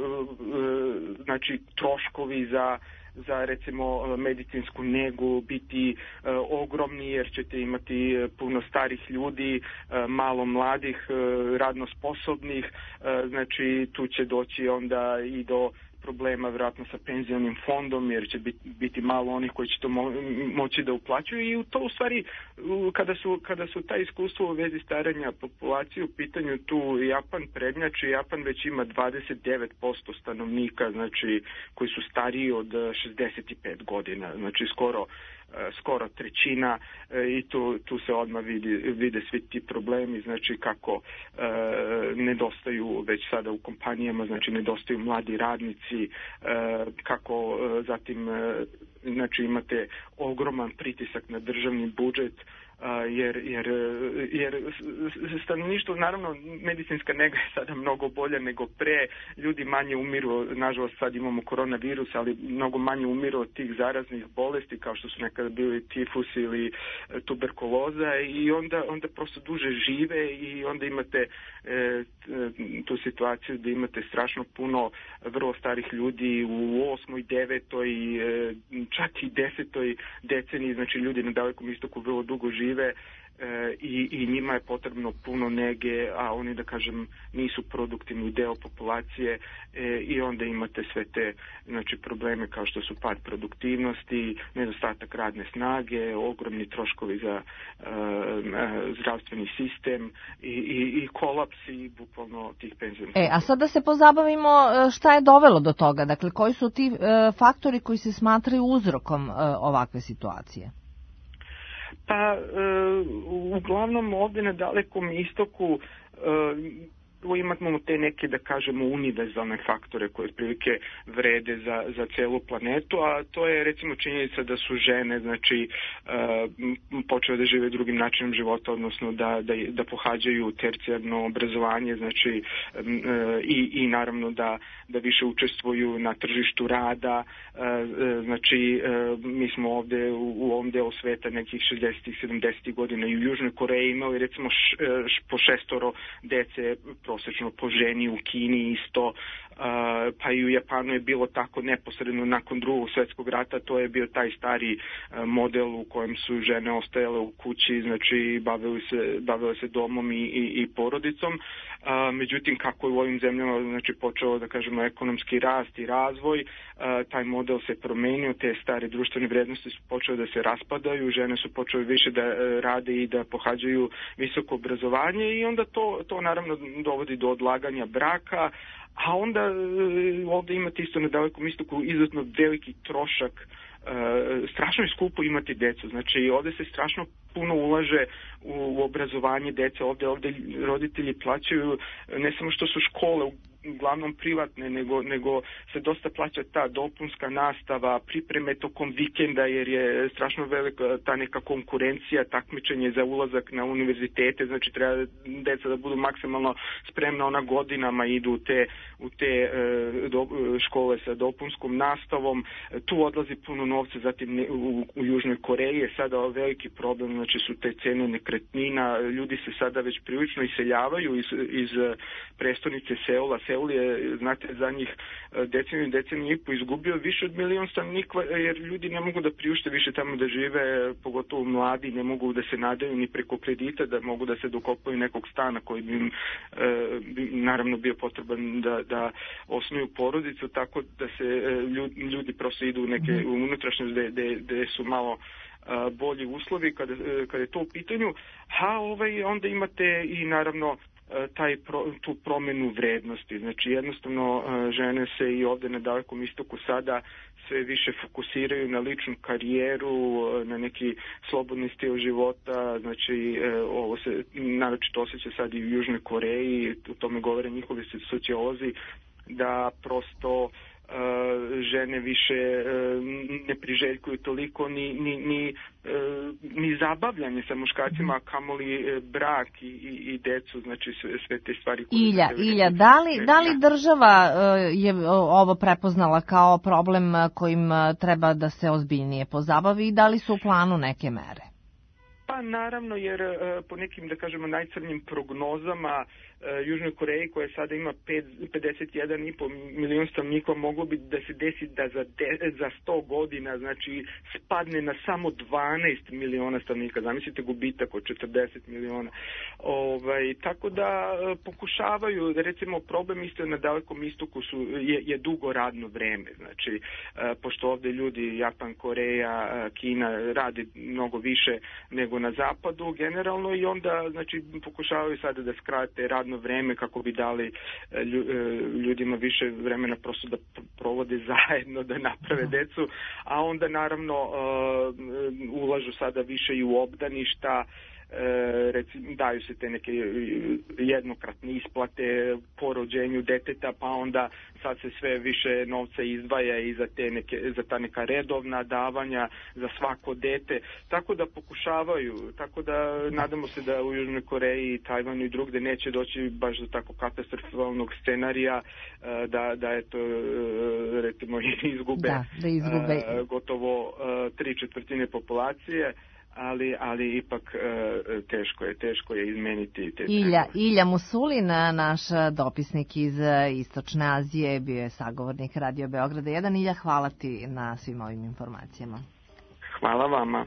uh, znači troškovi za za recimo medicinsku negu biti e, ogromni, jer ćete imati puno starih ljudi, e, malo mladih, e, radno sposobnih, e, znači tu će doći onda i do problema vjerojatno sa penzionim fondom, jer će biti, biti malo onih koji će to mo, moći da uplaćuju. I u to u stvari kada su, kada su ta iskustva u vezi staranja populacije u pitanju, tu Japan prednjači. Japan već ima dvadeset devet posto stanovnika, znači koji su stariji od šezdeset pet godina, znači skoro skoro trećina, i tu, tu se odmah vidi, vide svi ti problemi, znači kako e, nedostaju već sada u kompanijama, znači nedostaju mladi radnici, e, kako e, zatim e, znači imate ogroman pritisak na državni budžet, jer, jer, jer stanovništvo, naravno medicinska nega je sada mnogo bolja nego pre, ljudi manje umiru, nažalost sad imamo koronavirus, ali mnogo manje umiru od tih zaraznih bolesti kao što su nekada bili tifus ili tuberkuloza, i onda, onda prosto duže žive, i onda imate e, tu situaciju da imate strašno puno vrlo starih ljudi u osmoj, devetoj, e, čak i desetoj deceniji, znači ljudi na Dalekom istoku vrlo dugo žive. E, i, i njima je potrebno puno nege, a oni, da kažem, nisu produktivni deo populacije, e, i onda imate sve te znači, probleme kao što su pad produktivnosti, nedostatak radne snage, ogromni troškovi za e, zdravstveni sistem i, i, i kolaps i bukvalno tih penzionih. E, a sad da se pozabavimo šta je dovelo do toga, dakle koji su ti e, faktori koji se smatraju uzrokom e, ovakve situacije? Pa, e, uglavnom ovdje na Dalekom istoku e, imamo te neke, da kažemo, univerzalne faktore koje otprilike vrede za, za celu planetu, a to je recimo činjenica da su žene, znači, e, počele da žive drugim načinom života, odnosno da, da, da pohađaju tercijarno obrazovanje, znači, e, i, i naravno da, da više učestvuju na tržištu rada, e, znači, e, mi smo ovde u, u ovom delu sveta nekih šezdesetih, sedamdesetih godina i u Južnoj Koreji imali recimo š, š, po šestoro dece prosečno po ženi, u Kini isto, uh, pa i u Japanu je bilo tako neposredno nakon Drugog svjetskog rata. To je bio taj stari uh, model u kojem su žene ostajale u kući, znači bavile se, bavile se domom i, i, i porodicom. Uh, međutim, kako je u ovim zemljama znači, počeo, da kažemo, ekonomski rast i razvoj, uh, taj model se promenio, te stare društvene vrednosti su počele da se raspadaju, žene su počele više da uh, rade i da pohađaju visoko obrazovanje, i onda to, to naravno dovodi do odlaganja braka, a onda ovdje imate isto na Dalekom istoku izuzetno veliki trošak, e, strašno je skupo imati decu, znači ovdje se strašno puno ulaže u, u obrazovanje dece, ovdje, ovdje roditelji plaćaju ne samo što su škole uglavnom privatne, nego, nego se dosta plaća ta dopunska nastava, pripreme tokom vikenda, jer je strašno velika ta neka konkurencija, takmičenje za ulazak na univerzitete, znači treba deca da budu maksimalno spremna, ona godinama idu u te, u te e, do, škole sa dopunskom nastavom, tu odlazi puno novca, zatim ne, u, u Južnoj Koreji je sada veliki problem, znači su te cene nekretnina, ljudi se sada već prilično iseljavaju iz, iz prestonice Seula. Seul je, znate, za njih deceniju, deceniju i po izgubio više od milion stanovnika, jer ljudi ne mogu da priušte više tamo da žive, pogotovo mladi, ne mogu da se nadaju ni preko kredita da mogu da se dokopaju nekog stana koji bi im bi, naravno bio potreban da, da osnuju porodicu, tako da se ljudi, ljudi prosto idu u neke u unutrašnjost gde su malo bolji uslovi kada, kada je to u pitanju, a ovaj, onda imate i naravno taj pro, tu promenu vrednosti. Znači jednostavno žene se i ovde na Dalekom istoku sada sve više fokusiraju na ličnu karijeru, na neki slobodni stil života, znači ovo se naročito osjeća sad i u Južnoj Koreji, u tome govore njihovi sociolozi, da prosto žene više ne priželjkuju toliko ni, ni, ni, ni zabavljanje sa muškarcima, a kamoli brak i, i, i decu, znači sve, sve te stvari koje... Ilja, Ilja, da li, da li država je ovo prepoznala kao problem kojim treba da se ozbiljnije pozabavi i da li su u planu neke mere? Pa naravno, jer po nekim, da kažemo, najcrnjim prognozama Južnoj Koreji, koja sada ima pedeset jedan i po milion stanovnika, moglo bi da se desi da za, de, za sto godina, znači, spadne na samo dvanaest miliona stanovnika. Zamislite gubitak od četrdeset miliona. Ovaj, tako da pokušavaju, recimo, problem isto na Dalekom istoku su, je, je dugo radno vreme. Znači, pošto ovde ljudi, Japan, Koreja, Kina, rade mnogo više nego na zapadu generalno, i onda, znači, pokušavaju sada da skrate radno vreme kako bi dali ljudima više vremena prosto da provode zajedno, da naprave decu, a onda naravno ulažu sada više i u obdaništa, recimo daju se te neke jednokratne isplate po rođenju deteta, pa onda sad se sve više novca izdvaja i za te neke, za ta neka redovna davanja za svako dete, tako da pokušavaju, tako da nadamo se da u Južnoj Koreji, Tajvanu i drugde neće doći baš do tako katastrofalnog scenarija da, da eto recimo izgube, da, da izgube. gotovo tri četvrtine populacije. Ali, ali ipak e, teško je, teško je izmeniti te... Ilja, Ilja Musulin, naš dopisnik iz Istočne Azije, bio je sagovornik Radio Beograda jedan. Ilja, hvala ti na svim ovim informacijama. Hvala vama.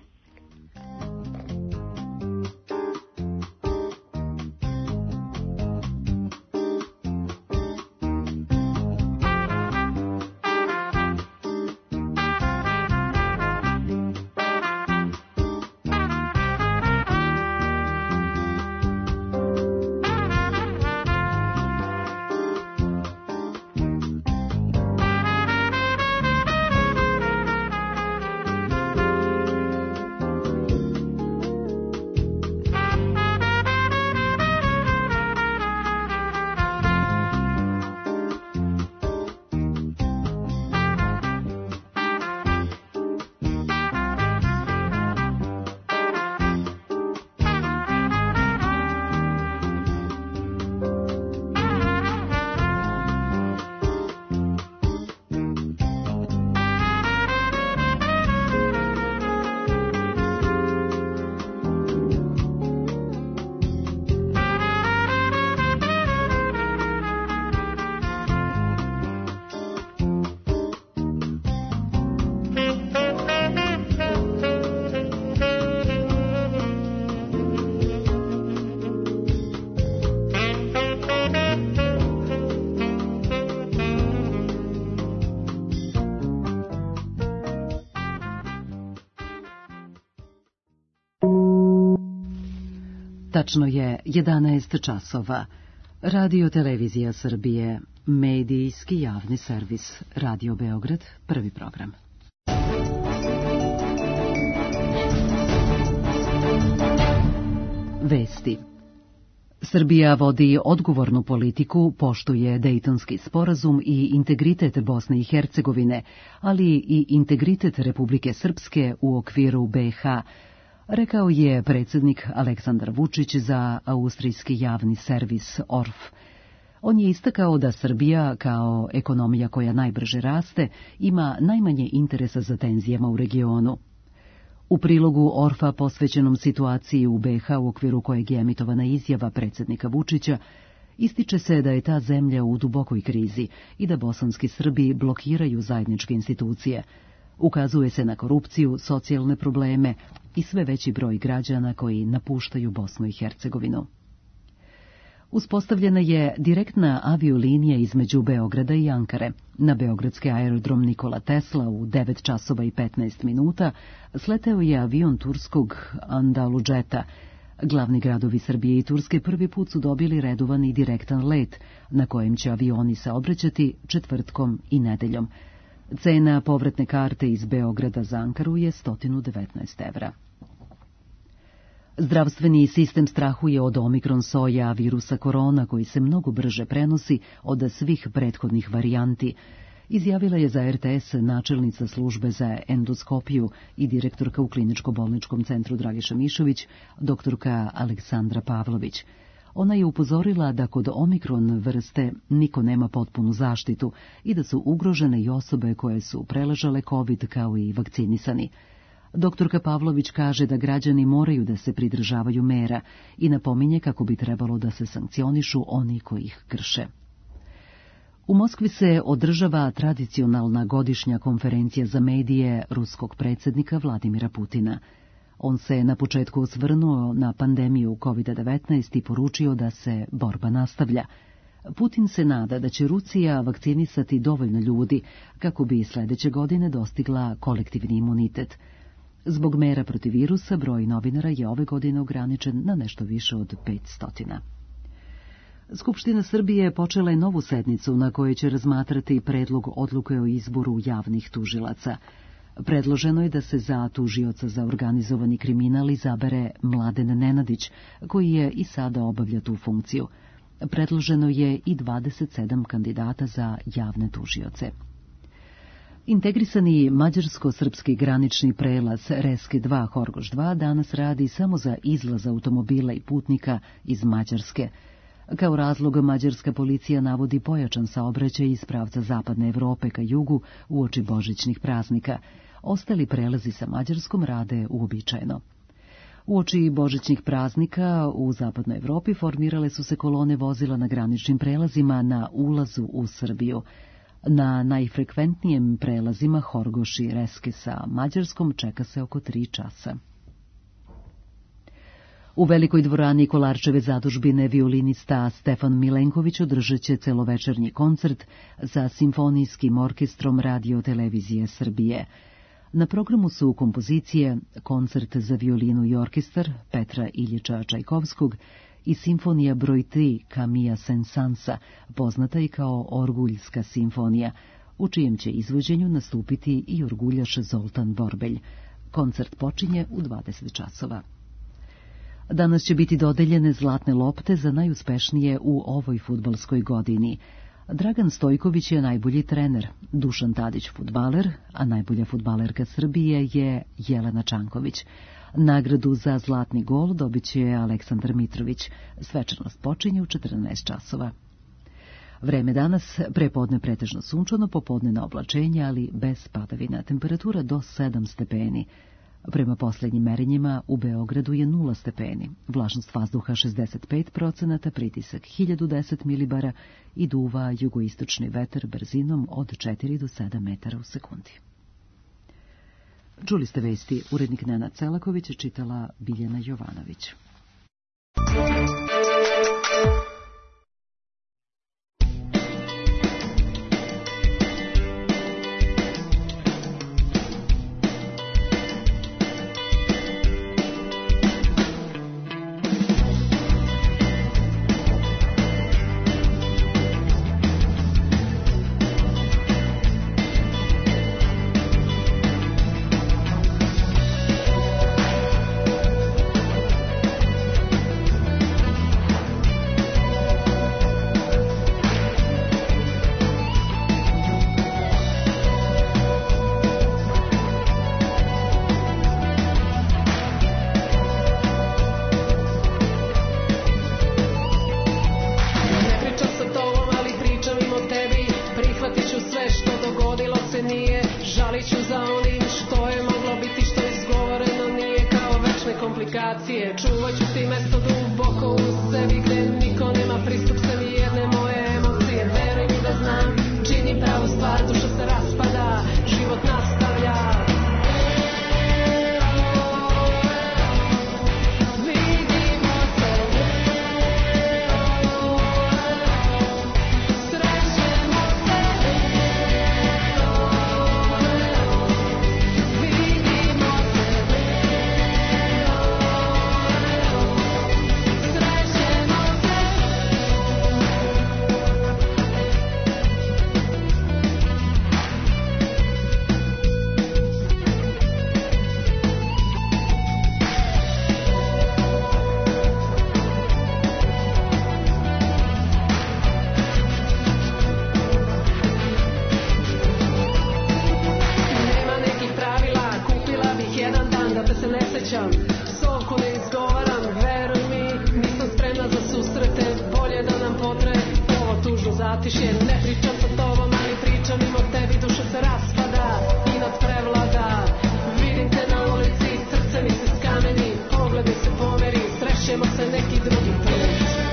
Tačno je jedanaest časova. Radio Televizija Srbije, medijski javni servis, Radio Beograd, prvi program. Vesti. Srbija vodi odgovornu politiku, poštuje Dejtonski sporazum i integritet Bosne i Hercegovine, ali i integritet Republike Srpske u okviru be ha, rekao je predsjednik Aleksandar Vučić za austrijski javni servis O R F. On je istakao da Srbija, kao ekonomija koja najbrže raste, ima najmanje interesa za tenzijama u regionu. U prilogu Orfa posvećenom situaciji u be ha u okviru kojeg je emitovana izjava predsjednika Vučića, ističe se da je ta zemlja u dubokoj krizi i da bosanski Srbi blokiraju zajedničke institucije. Ukazuje se na korupciju, socijalne probleme i sve veći broj građana koji napuštaju Bosnu i Hercegovinu. Uspostavljena je direktna aviolinija između Beograda i Ankare. Na beogradski aerodrom Nikola Tesla u devet časova i petnaest minuta sleteo je avion turskog Andaluđeta. Glavni gradovi Srbije i Turske prvi put su dobili redovan i direktan let, na kojem će avioni saobraćati četvrtkom i nedeljom. Cena povratne karte iz Beograda za Ankaru je sto devetnaest evra. Zdravstveni sistem strahuje od omikron soja virusa korona koji se mnogo brže prenosi od svih prethodnih varijanti, izjavila je za er te es načelnica službe za endoskopiju i direktorka u kliničko-bolničkom centru Dragiša Mišović, doktorka Aleksandra Pavlović. Ona je upozorila da kod omikron vrste niko nema potpunu zaštitu i da su ugrožene i osobe koje su preležale COVID kao i vakcinisani. Doktorka Pavlović kaže da građani moraju da se pridržavaju mera i napominje kako bi trebalo da se sankcionišu oni koji ih krše. U Moskvi se održava tradicionalna godišnja konferencija za medije ruskog predsjednika Vladimira Putina. On se na početku osvrnuo na pandemiju kovid devetnaest i poručio da se borba nastavlja. Putin se nada da će Rusija vakcinisati dovoljno ljudi kako bi sledeće godine dostigla kolektivni imunitet. Zbog mera protiv virusa, broj novinara je ove godine ograničen na nešto više od petsto. Skupština Srbije počela je novu sednicu na kojoj će razmatrati predlog odluke o izboru javnih tužilaca. Predloženo je da se za tužioca za organizovani kriminal izabere Mladen Nenadić, koji je i sada obavlja tu funkciju. Predloženo je i dvadeset sedam kandidata za javne tužioce. Integrisani mađarsko-srpski granični prelaz Reske dva Horgoš dva danas radi samo za izlaz automobila i putnika iz Mađarske. Kao razlog mađarska policija navodi pojačan saobraćaj iz pravca zapadne Evrope ka jugu uoči božićnih praznika. Ostali prelazi sa Mađarskom rade uobičajeno. Uoči božićnih praznika u zapadnoj Evropi formirale su se kolone vozila na graničnim prelazima na ulazu u Srbiju. Na najfrekventnijem prelazima Horgoš i Reske sa Mađarskom čeka se oko tri časa. U Velikoj dvorani Kolarčeve zadužbine violinista Stefan Milenković održat će celovečernji koncert sa simfonijskim orkestrom Radio-televizije Srbije. Na programu su kompozicije Koncert za violinu i orkestar Petra Iljiča Čajkovskog i simfonija broj tri Camilla Saint-Sansa, poznata i kao Orguljska simfonija, u čijem će izvođenju nastupiti i orguljaš Zoltan Borbelj. Koncert počinje u dvadeset časova. Danas će biti dodeljene zlatne lopte za najuspešnije u ovoj fudbalskoj godini. Dragan Stojković je najbolji trener, Dušan Tadić fudbaler, a najbolja fudbalerka Srbije je Jelena Čanković. Nagradu za zlatni gol dobit će Aleksandar Mitrović. Svečanost počinje u četrnaest časova. Vreme danas, prepodne pretežno sunčano, popodne na oblačenje, ali bez padavina. Temperatura do sedam stepeni. Prema posljednjim merenjima u Beogradu je nula stepeni, vlažnost vazduha šezdeset pet procenata, pritisak hiljadu deset milibara i duva jugoistočni vetar brzinom od četiri do sedam metara u sekundi. Čuli ste vesti, urednik Nenad Celaković, čitala Biljana Jovanović. generacije. Čuvat ću ti mesto duboko u sebi gde niko nema pristup sebi jedne moje emocije. Veruj mi da znam, čini pravu stvar, duša se raspada, život nastavlja. Psovku ne izgovaram, veruj mi, nisam spremna za susrete. Bolje da nam potre ovo tužno zatišje. Ne pričam sa tobom, ali pričam mimo tebi. Duša se raspada i nadprevlada. Vidim te na ulici, srce mi se skameni. Pogled mi se pomeri, srećemo se neki drugi put.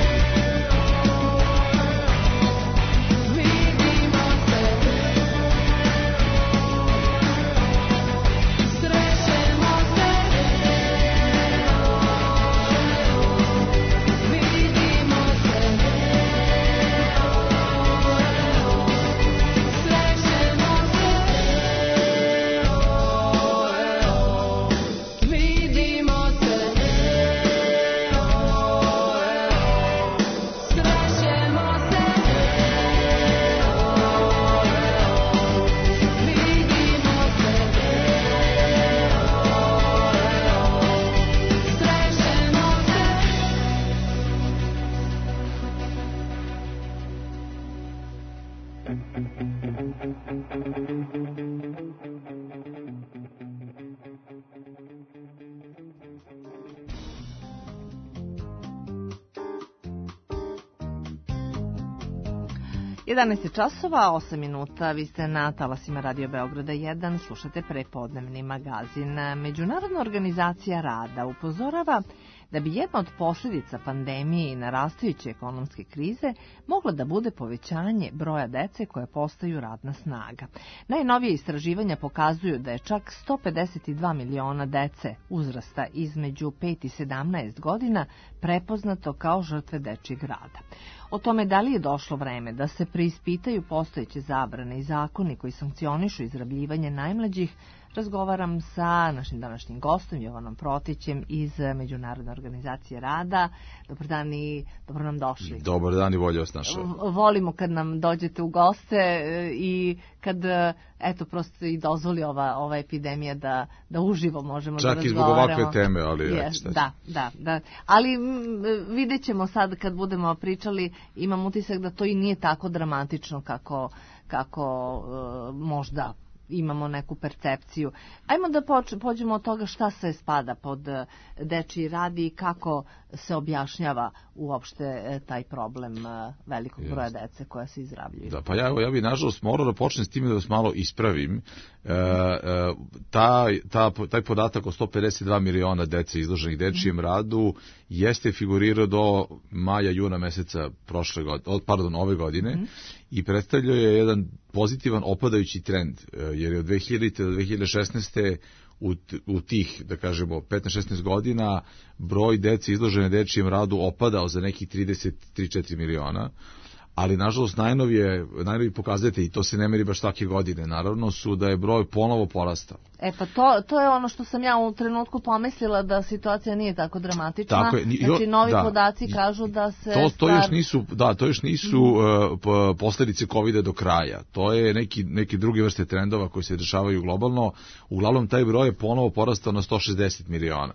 jedanaest časova, osam minuta, vi ste na talasima Radio Beograda jedan, slušate prepodnevni magazin. Međunarodna organizacija rada upozorava da bi jedna od posljedica pandemije i narastajuće ekonomske krize mogla da bude povećanje broja dece koje postaju radna snaga. Najnovije istraživanja pokazuju da je čak sto pedeset dva miliona dece uzrasta između pet i sedamnaest godina prepoznato kao žrtve dečjeg rada. O tome da li je došlo vreme da se preispitaju postojeće zabrane i zakoni koji sankcionišu izrabljivanje najmlađih, razgovaram sa našim današnjim gostom Jovanom Protićem iz Međunarodne organizacije rada. Dobar dan i dobro nam došli. Dobar dan i bolje vas našao. Volimo kad nam dođete u goste i kad, eto, prosto i dozvoli ova, ova epidemija da, da uživo možemo čak da Čak razgovaramo. i zbog ovakve teme, ali... Yes, da, da, da. Ali m, vidjet ćemo sad kad budemo pričali, imam utisak da to i nije tako dramatično kako, kako uh, možda imamo neku percepciju. Ajmo da poč- pođemo od toga šta se spada pod dečiji rad i kako se objašnjava uopšte taj problem velikog broja dece koja se izrabljuju. Da, pa ja, ja bih nažalost morao da počnem s time da vas malo ispravim. E, e, taj, ta, taj podatak o sto pedeset dva miliona dece izloženih dečijem mm. radu jeste figurirao do maja, juna meseca prošle godine, pardon, ove godine mm. i predstavljao je jedan pozitivan opadajući trend, jer je od dve hiljadite do dve hiljade šesnaeste u, u tih, da kažemo, petnaest šesnaest godina broj dece izložene dečijem radu opadao za nekih trideset tri do četiri miliona. Ali, nažalost, najnovije, najnovije pokazatelji, i to se ne meri baš svake godine, naravno, su da je broj ponovo porastao. E pa to, to je ono što sam ja u trenutku pomislila da situacija nije tako dramatična. Tako je, znači, novi da, podaci kažu da se... To, to stvar... još nisu, da, to još nisu mm. uh, posljedice kovida do kraja. To je neki, neki druge vrste trendova koji se dešavaju globalno. Uglavnom, taj broj je ponovo porastao na sto šezdeset miliona.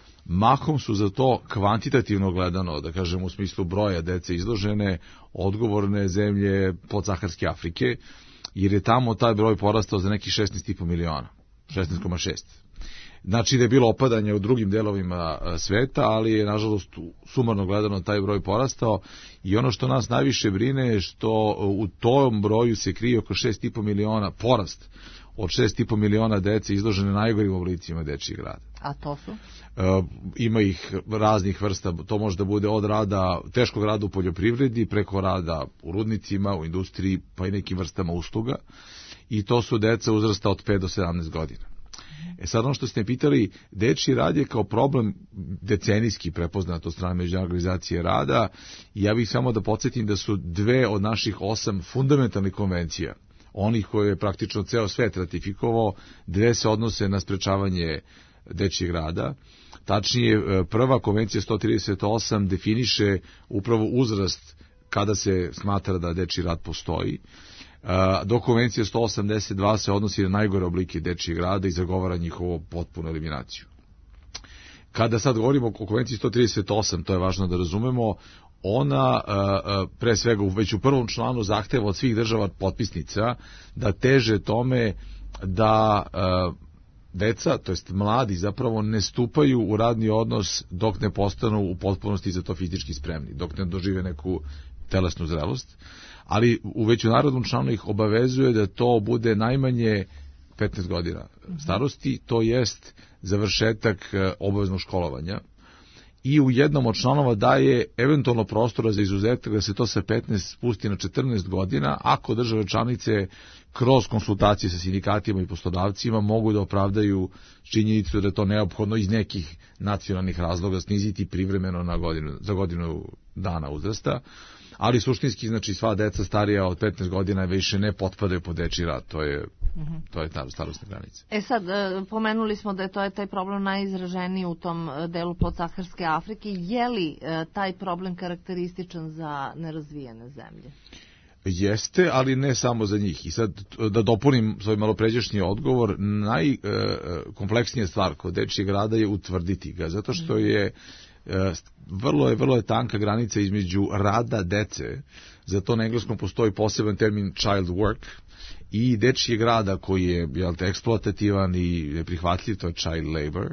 Mahom su za to kvantitativno gledano, da kažem u smislu broja dece izložene, odgovorne zemlje podsaharske Afrike, jer je tamo taj broj porastao za nekih šesnaest zarez pet miliona, šesnaest zarez šest. Znači da je bilo opadanje u drugim delovima sveta, ali je nažalost sumarno gledano taj broj porastao i ono što nas najviše brine je što u tom broju se krije oko šest zarez pet miliona porast od šest i po miliona dece izložene najgorim oblicima dečijeg rada. A to su? E, ima ih raznih vrsta, to može da bude od rada, teškog rada u poljoprivredi, preko rada u rudnicima, u industriji, pa i nekim vrstama usluga. I to su deca uzrasta od pet do sedamnaest godina. E sad ono što ste pitali, dečiji rad je kao problem decenijski prepoznat od strane Međunarodne organizacije rada i ja bih samo da podsjetim da su dve od naših osam fundamentalnih konvencija, onih koje je praktično ceo svet ratifikovao, dve se odnose na sprečavanje dečijeg rada. Tačnije, prva konvencija sto trideset osam definiše upravo uzrast kada se smatra da dečiji rad postoji. Do konvencije sto osamdeset dva se odnosi na najgore oblike dečijeg rada i zagovara njihovu potpunu eliminaciju. Kada sad govorimo o konvenciji sto trideset osam, to je važno da razumemo, ona pre svega već u prvom članu zahteva od svih država potpisnica da teže tome da deca, to jest mladi, zapravo ne stupaju u radni odnos dok ne postanu u potpunosti za to fizički spremni, dok ne dožive neku telesnu zrelost, ali u međunarodnom članu ih obavezuje da to bude najmanje petnaest godina starosti, to jest završetak obaveznog školovanja. I u jednom od članova daje eventualno prostora za izuzetak da se to sa petnaest spusti na četrnaest godina, ako države članice kroz konsultacije sa sindikatima i poslodavcima mogu da opravdaju činjenicu da je to neophodno iz nekih nacionalnih razloga sniziti privremeno na godinu, za godinu dana uzrasta. Ali suštinski, znači, sva deca starija od petnaest godina više ne potpadaju pod dečiji rad, to je, uh-huh. to je ta starosna granica. E sad, pomenuli smo da je to je taj problem najizraženiji u tom delu podsaharske Afrike. Je li taj problem karakterističan za nerazvijene zemlje? Jeste, ali ne samo za njih. I sad, da dopunim svoj malopređašnji odgovor, najkompleksnija stvar kod dečijeg rada je utvrditi ga, zato što je vrlo je vrlo je tanka granica između rada dece, zato na engleskom postoji poseban termin child work, i dečijeg rada koji je, jel te, eksploatativan i neprihvatljiv, to je child labor.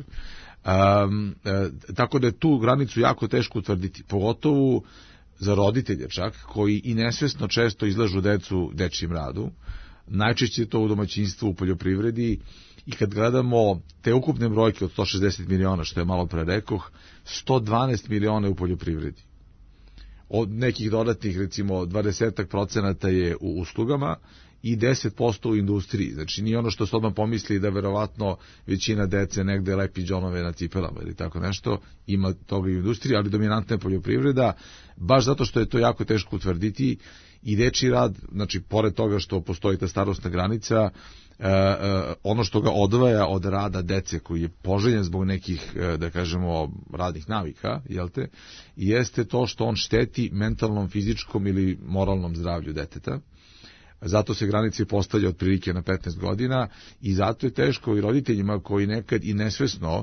Um, e, tako da je tu granicu jako teško utvrditi, pogotovo za roditelje čak, koji i nesvesno često izlažu decu dečijem radu. Najčešće je to u domaćinstvu, u poljoprivredi, i kad gledamo te ukupne brojke od sto šezdeset miliona, što je malo pre rekoh, sto dvanaest miliona je u poljoprivredi. Od nekih dodatnih, recimo, dvadeset procenata je u uslugama i deset posto u industriji. Znači, nije ono što se odmah pomisli da verovatno većina dece negde lepi džonove na cipelama ili tako nešto, ima toga i u industriji, ali dominantna je poljoprivreda, baš zato što je to jako teško utvrditi. I dečiji rad, znači, pored toga što postoji ta starosna granica, E, e, ono što ga odvaja od rada dece koji je poželjen zbog nekih, e, da kažemo, radnih navika, jel te, jeste to što on šteti mentalnom, fizičkom ili moralnom zdravlju deteta. Zato se granice postavlja otprilike na petnaest godina i zato je teško i roditeljima koji nekad i nesvesno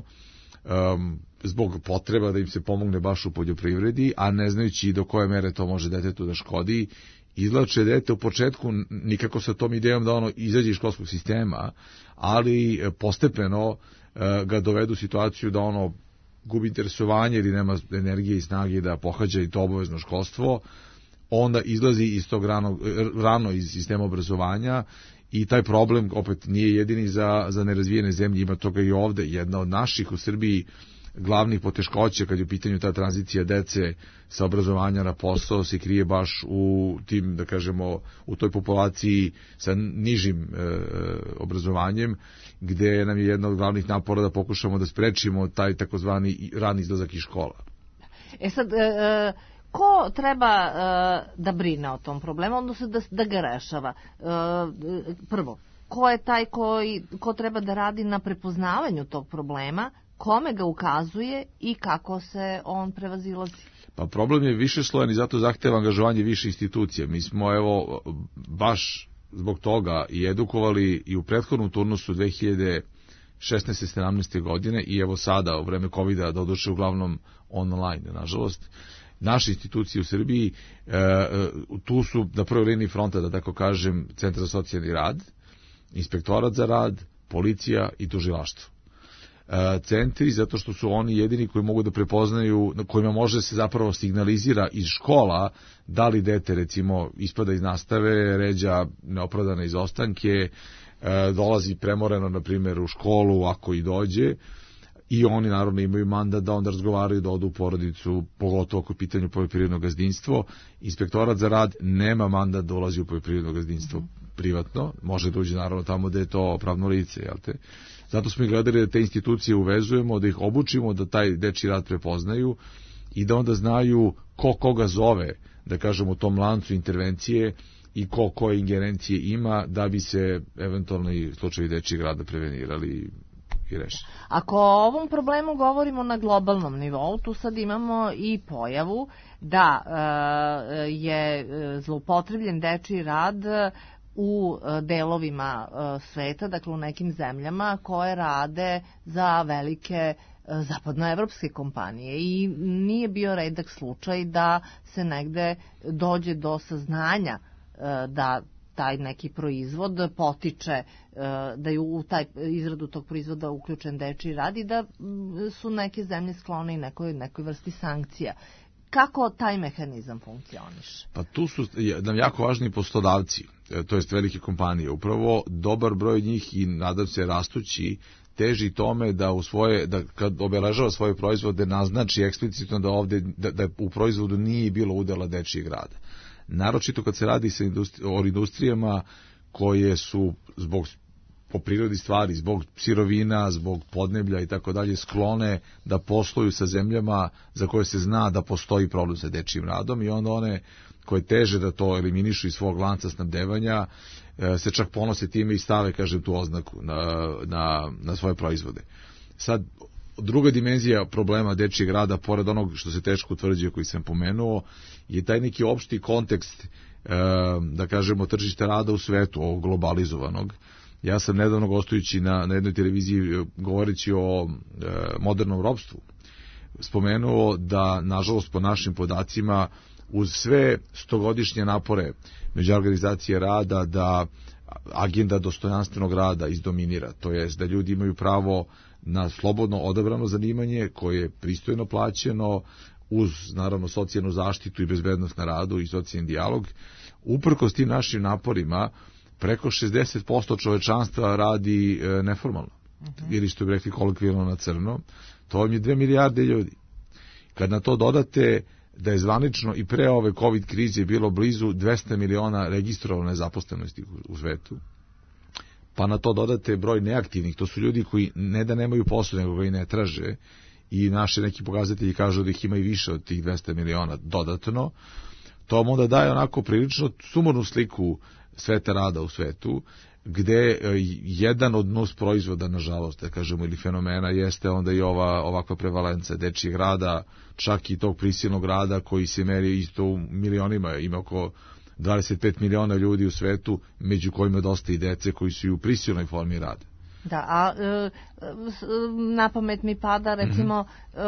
um, zbog potreba da im se pomogne baš u poljoprivredi, a ne znajući do koje mere to može detetu da škodi, izlače dete u početku nikako sa tom idejom da ono izađe iz školskog sistema, ali postepeno e, ga dovedu u situaciju da ono gubi interesovanje ili nema energije i snage da pohađa i to obavezno školstvo, onda izlazi iz tog rano, rano iz sistema obrazovanja i taj problem opet nije jedini za, za nerazvijene zemlje, ima toga i ovde. Jedna od naših u Srbiji glavnih poteškoća kad je u pitanju ta tranzicija dece sa obrazovanja na posao se krije baš u tim, da kažemo, u toj populaciji sa nižim e, obrazovanjem, gde nam je jedna od glavnih napora da pokušamo da sprečimo taj takozvani rani izlazak iz škola. E sad, e, ko treba e, da brine o tom problemu, odnosno da, da ga rešava? E, prvo, ko je taj koji, ko treba da radi na prepoznavanju tog problema, kome ga ukazuje i kako se on prevazilazi? Pa problem je višeslojan i zato zahteva angažovanje više institucija. Mi smo, evo, baš zbog toga i edukovali i u prethodnom turnusu dve hiljade šesnaeste sedamnaeste godine i evo sada u vreme kovida, doduše uglavnom online, nažalost. Naše institucije u Srbiji, e, tu su na prvoj liniji fronta, da tako kažem, Centar za socijalni rad, Inspektorat za rad, policija i tužilaštvo. Centri, zato što su oni jedini koji mogu da prepoznaju, kojima može se zapravo signalizira iz škola da li dete, recimo, ispada iz nastave, ređa neopravdane izostanke, dolazi premoreno, na primjer, u školu, ako i dođe, i oni naravno imaju mandat da onda razgovaraju, da odu u porodicu, pogotovo ako je pitanju poljoprivredno gazdinstvo. Inspektorat za rad nema mandat da ulazi u poljoprivredno gazdinstvo privatno, može da uđe naravno tamo da je to pravno lice, jel te? Zato smo i gledali da te institucije uvezujemo, da ih obučimo, da taj dečji rad prepoznaju i da onda znaju ko koga zove, da kažemo, u tom lancu intervencije i ko koje ingerencije ima da bi se eventualni slučajevi dečjeg rada prevenirali i rešili. Ako o ovom problemu govorimo na globalnom nivou, tu sad imamo i pojavu da e, je zloupotrebljen dečji rad u delovima sveta, dakle u nekim zemljama koje rade za velike zapadnoevropske kompanije i nije bio redak slučaj da se negde dođe do saznanja da taj neki proizvod potiče, da je u taj izradu tog proizvoda uključen dečji rad i da su neke zemlje sklone i nekoj, nekoj vrsti sankcija. Kako taj mehanizam funkcioniše? Pa tu su nam jako važni poslodavci, to jest velike kompanije. Upravo dobar broj njih i nadam se rastući teži tome da u svoje, da kad obeležava svoje proizvode naznači eksplicitno da ovde da, da u proizvodu nije bilo udela dečjeg rada. Naročito kad se radi sa industri, o industrijama koje su zbog po prirodi stvari, zbog sirovina, zbog podneblja i tako dalje, sklone da posluju sa zemljama za koje se zna da postoji problem sa dečjim radom i onda one koje teže da to eliminišu iz svog lanca snabdevanja se čak ponose time i stave, kažem, tu oznaku na, na, na svoje proizvode. Sad, druga dimenzija problema dečjeg rada, pored onog što se teško utvrđuje koji sam pomenuo, je taj neki opšti kontekst, da kažemo, tržište rada u svetu, ovog globalizovanog. Ja sam nedavno gostujući na, na jednoj televiziji govoreći o e, modernom ropstvu spomenuo da, nažalost, po našim podacima, uz sve stogodišnje napore među organizacije rada da agenda dostojanstvenog rada izdominira, to jest da ljudi imaju pravo na slobodno odabrano zanimanje koje je pristojno plaćeno uz, naravno, socijalnu zaštitu i bezbednost na radu i socijalni dijalog. Uprkos tim našim naporima, preko šezdeset posto čovečanstva radi e, neformalno, uh-huh. ili što bi rekli kolokvijalno na crno, to vam je dve milijarde ljudi. Kad na to dodate da je zvanično i pre ove COVID krize bilo blizu dvesta miliona registrovane nezaposlenosti u, u svetu, pa na to dodate broj neaktivnih, to su ljudi koji ne da nemaju posao, nego ga i ne traže, i naši neki pokazatelji kažu da ih ima i više od tih dvesta miliona dodatno, to vam onda daje onako prilično sumornu sliku sveta rada u svetu, gde jedan od nus proizvoda, nažalost, da kažemo, ili fenomena, jeste onda i ova ovakva prevalenca dečjeg rada, čak i tog prisilnog rada koji se meri isto u milionima, ima oko dvadeset pet miliona ljudi u svetu, među kojima dosta i dece koji su i u prisilnoj formi rada. Da, a e, na pamet mi pada, recimo,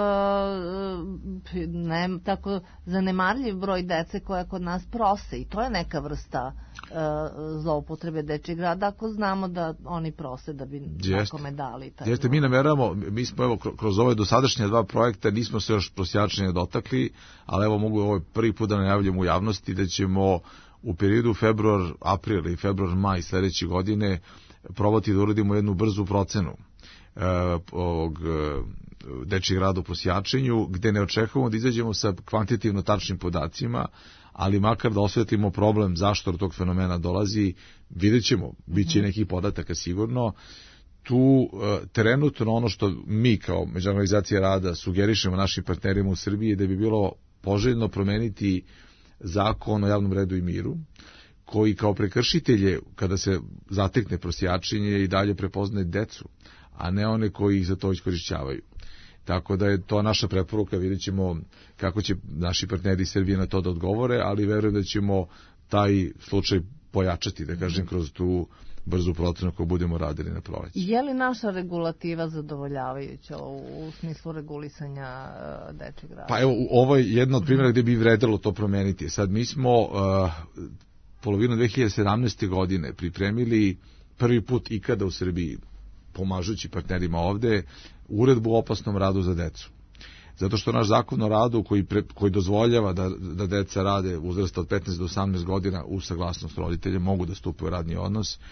e, ne, tako zanemarljiv broj dece koja kod nas prose i to je neka vrsta e, zloupotrebe dečjeg rada, ako znamo da oni prose da bi nekome dali. Taj Jeste, mi nameramo, mi smo evo kroz ove dosadašnje dva projekta nismo se još prosjačenje dotakli, ali evo mogu ovaj prvi put da najavljam u javnosti da ćemo u periodu februar, april i februar, maj sledeće godine probati da uradimo jednu brzu procenu e, ovog e, dečjeg rada u prosjačenju, gde ne očekujemo da izađemo sa kvantitativno tačnim podacima, ali makar da osvetimo problem zašto do tog fenomena dolazi, vidjet ćemo, bit će nekih podataka sigurno. Tu e, trenutno ono što mi kao Međunarodna organizacija rada sugerišemo našim partnerima u Srbiji je da bi bilo poželjno promeniti zakon o javnom redu i miru, koji kao prekršitelje, kada se zatekne prosjačenje, i dalje prepoznaje decu, a ne one koji ih za to iskorišćavaju. Tako da je to naša preporuka, vidjet ćemo kako će naši partneri iz Srbije na to da odgovore, ali verujem da ćemo taj slučaj pojačati, da kažem, kroz tu brzu procenu koju budemo radili na proleće. Je li naša regulativa zadovoljavajuća u smislu regulisanja dečjeg rada? Pa evo, ovo je jedno od primjera gde bi vredelo to promeniti. Sad mi smo uh, polovinu dve hiljade sedamnaeste. godine pripremili prvi put ikada u Srbiji, pomažući partnerima ovde, uredbu o opasnom radu za decu. Zato što naš zakon o radu koji, pre, koji dozvoljava da, da deca rade uzrasta od petnaest do osamnaest godina u saglasnost roditelja mogu da stupe u radni odnos,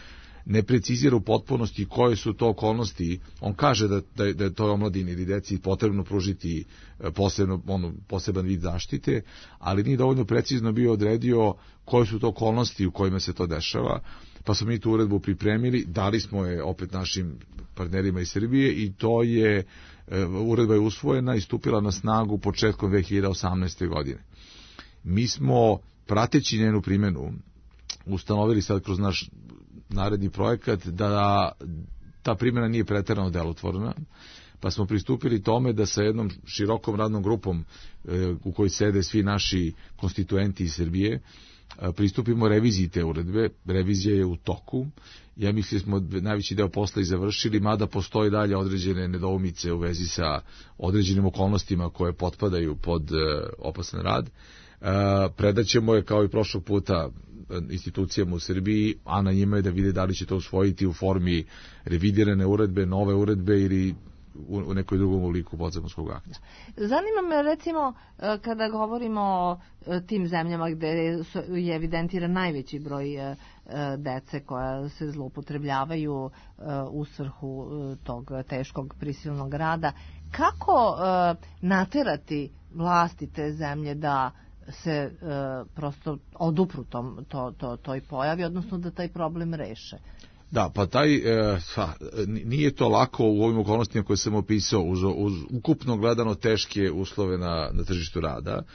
ne precizira u potpunosti koje su to okolnosti. On kaže da, da, da je toj omladini ili deci potrebno pružiti posebno, ono, poseban vid zaštite, ali nije dovoljno precizno bio odredio koje su to okolnosti u kojima se to dešava, pa smo mi tu uredbu pripremili, dali smo je opet našim partnerima iz Srbije i to je, uredba je usvojena i stupila na snagu početkom dve hiljade osamnaeste. godine. Mi smo, prateći njenu primjenu, ustanovili sad kroz naš naredni projekat da ta primjena nije preterano delotvorna, pa smo pristupili tome da sa jednom širokom radnom grupom u kojoj sede svi naši konstituenti iz Srbije pristupimo reviziji te uredbe. Revizija je u toku. Ja mislim smo najveći deo posla i završili, mada postoji dalje određene nedoumice u vezi sa određenim okolnostima koje potpadaju pod opasan rad. Predaćemo je kao i prošlog puta institucijama u Srbiji, a na njima je da vide da li će to usvojiti u formi revidirane uredbe, nove uredbe ili u nekoj drugom obliku podzakonskog akta. Zanima me recimo kada govorimo o tim zemljama gde je evidentiran najveći broj dece koja se zloupotrebljavaju u svrhu tog teškog prisilnog rada, kako naterati vlasti te zemlje da se e, prosto odupru tom, to, to, toj pojavi, odnosno da taj problem reše? Da, pa taj, e, ha, nije to lako u ovim okolnostima koje sam opisao, uz, uz ukupno gledano teške uslove na, na tržištu rada,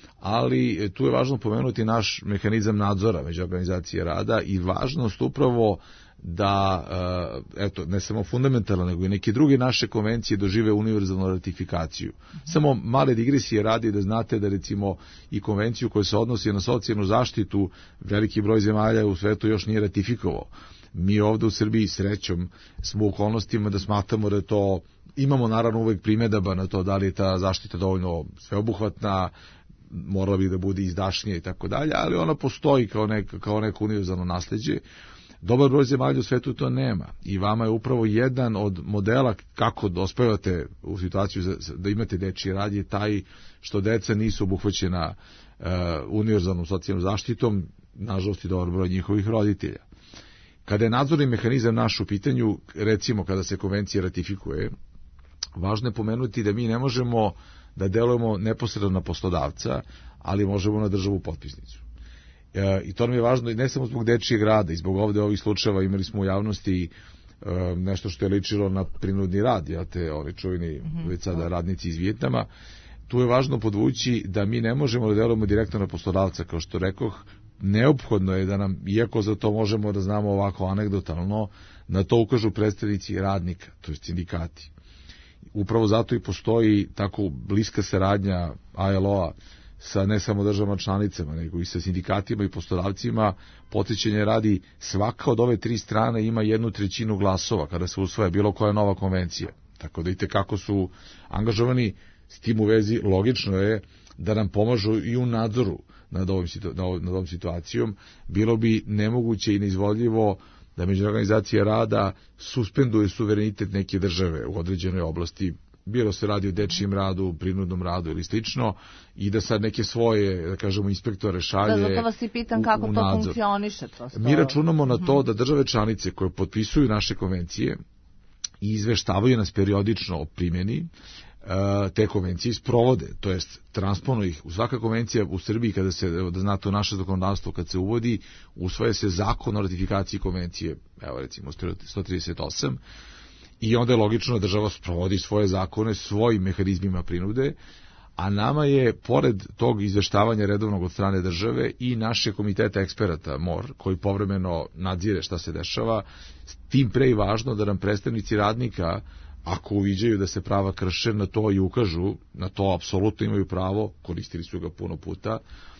ali tu je važno pomenuti naš mehanizam nadzora među organizacije rada i važnost upravo da, eto, ne samo fundamentalno, nego i neke druge naše konvencije dožive univerzalnu ratifikaciju. Samo male digresije radi da znate da recimo i konvenciju koja se odnosi na socijalnu zaštitu veliki broj zemalja u svetu još nije ratifikovao. Mi ovdje u Srbiji srećom smo u okolnostima da smatramo da je to, imamo naravno uvek primjedaba na to da li je ta zaštita dovoljno sveobuhvatna, morala bi da bude izdašnija i tako dalje, ali ona postoji kao, nek, kao neko univerzalno nasleđe. Dobar broj zemalja u svetu to nema i vama je upravo jedan od modela kako dospevate u situaciju da imate dečiji rad je taj što deca nisu obuhvaćena uh, univerzalnom socijalnom zaštitom, nažalost i dobar broj njihovih roditelja. Kada je nadzorni mehanizam naš u pitanju, recimo kada se konvencija ratifikuje, važno je pomenuti da mi ne možemo da delujemo neposredno na poslodavca, ali možemo na državu potpisnicu. I to nam je važno i ne samo zbog dečijeg rada i zbog ovde ovih slučajeva imali smo u javnosti nešto što je ličilo na prinudni rad, ja te oni čuveni mm-hmm. već sada radnici iz Vijetnama. Tu je važno podvući da mi ne možemo da delujemo direktno na poslodavca, kao što rekoh, neophodno je da nam, iako za to možemo da znamo ovako anegdotalno, na to ukažu predstavnici radnika, to je sindikati. Upravo zato i postoji tako bliska saradnja A L O-a sa ne samo državama članicama, nego i sa sindikatima i poslodavcima. Podsjećanje radi, svaka od ove tri strane ima jednu trećinu glasova kada se usvaja bilo koja nova konvencija. Tako da vidite kako su angažovani. S tim u vezi logično je da nam pomažu i u nadzoru nad ovom, nad ovom situacijom. Bilo bi nemoguće i neizvodljivo da međunarodna organizacija rada suspenduje suverenitet neke države u određenoj oblasti, bilo se radi o dečijem radu, prinudnom radu ili slično, i da sad neke svoje, da kažemo, inspektore šalje. Da, zato vas i pitam kako u, u to funkcioniše. Prosto. Mi računamo na to da države članice koje potpisuju naše konvencije i izveštavaju nas periodično o primjeni te konvencije sprovode, to jest transponuju ih. U svaka konvencija u Srbiji, kada se, da znate, u naše zakonodavstvo kad se uvodi, usvaja se zakon o ratifikaciji konvencije, evo recimo sto trideset osam, i onda je logično da država sprovodi svoje zakone svojim mehanizmima prinude, a nama je, pored tog izveštavanja redovnog od strane države, i naše komiteta eksperata M O R, koji povremeno nadzire šta se dešava, tim pre i važno da nam predstavnici radnika, ako uviđaju da se prava krše, na to i ukažu, na to apsolutno imaju pravo, koristili su ga puno puta,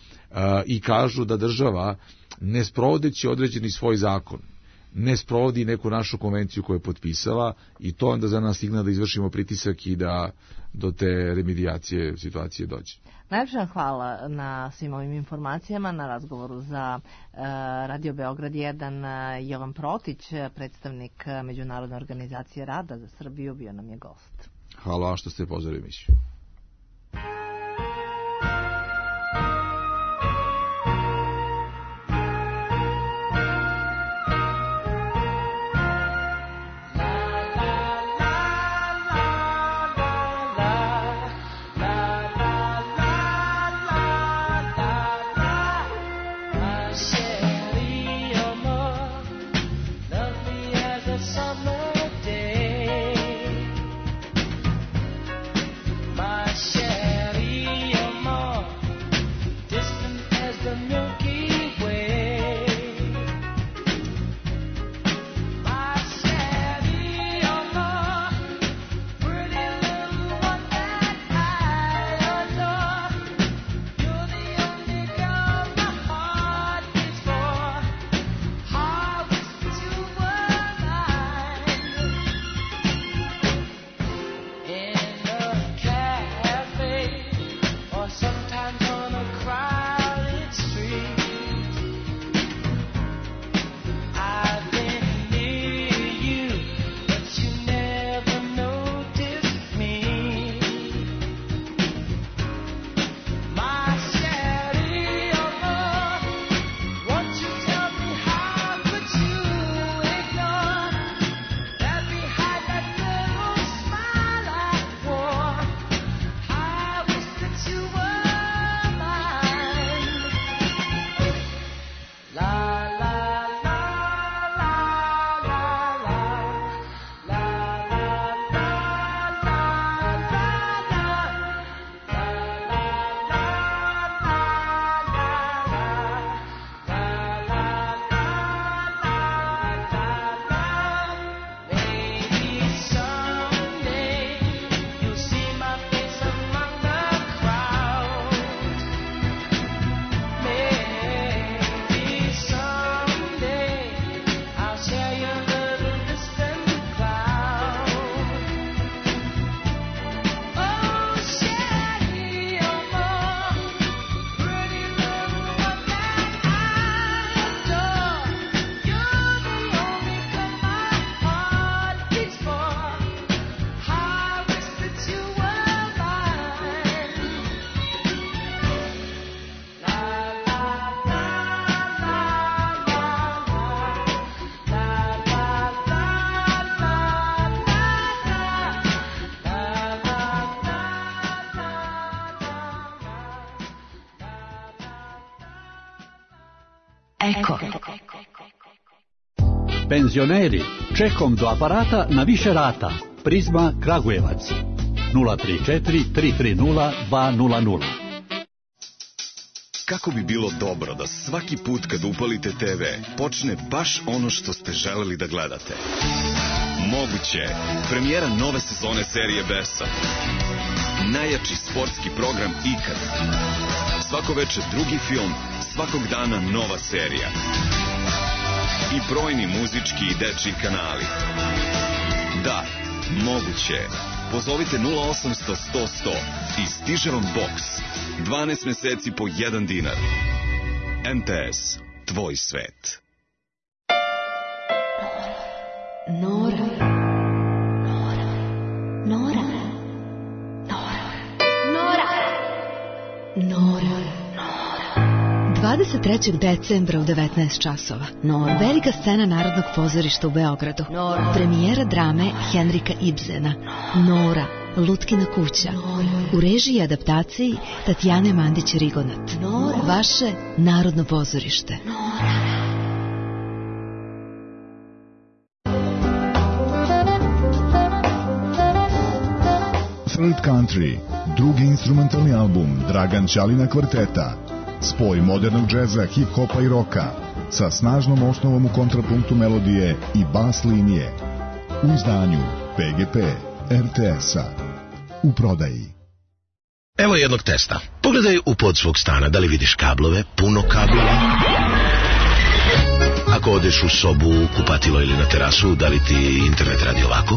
i kažu da država, ne sprovodeći određeni svoj zakon, ne sprovodi neku našu konvenciju koju je potpisala, i to onda za nas signal da izvršimo pritisak i da do te remedijacije situacije dođe. Najlepša hvala na svim ovim informacijama, na razgovoru za uh, Radio Beograd jedan. uh, Jovan Protić, predstavnik Međunarodne organizacije rada za Srbiju, bio nam je gost. Hvala vam što ste pozvali emisiju. Eko. Penzioneri, čekom do aparata na više rata. Prizma Kragujevac. nula tri četiri tri tri nula dva nula nula. Kako bi bilo dobro da svaki put kad upalite te ve počne baš ono što ste želeli da gledate. Moguće je premijera nove sezone serije Besa. Najjači sportski program ikad. Svako večer drugi film, svakog dana nova serija. I brojni muzički i dečji kanali. Da, moguće je. Pozovite nula osamsto sto sto i stiže vam boks. dvanaest meseci po jedan dinar. M T S, tvoj svet. Nora. Nora. Nora. Nora. Nora. dvadeset trećeg decembra u devetnaest časova. Nora. Velika scena Narodnog pozorišta u Beogradu. Nora. Premijera drame Henrika Ibsena. Nora. Lutkina kuća. Nora. U režiji i adaptaciji Tatjane Mandić-Rigonat. Nora. Vaše Narodno pozorište. Nora. Third Country, drugi instrumentalni album Dragan Ćalina kvarteta. Spoj modernog džeza, hip-hopa i roka sa snažnom osnovom u kontrapunktu melodije i bas linije. U izdanju P G P R T S-a. U prodaji. Evo jednog testa. Pogledaj u pod svog stana da li vidiš kablove, puno kabela. Ako odeš u sobu, kupatilo ili na terasu, da li ti internet radi ovako?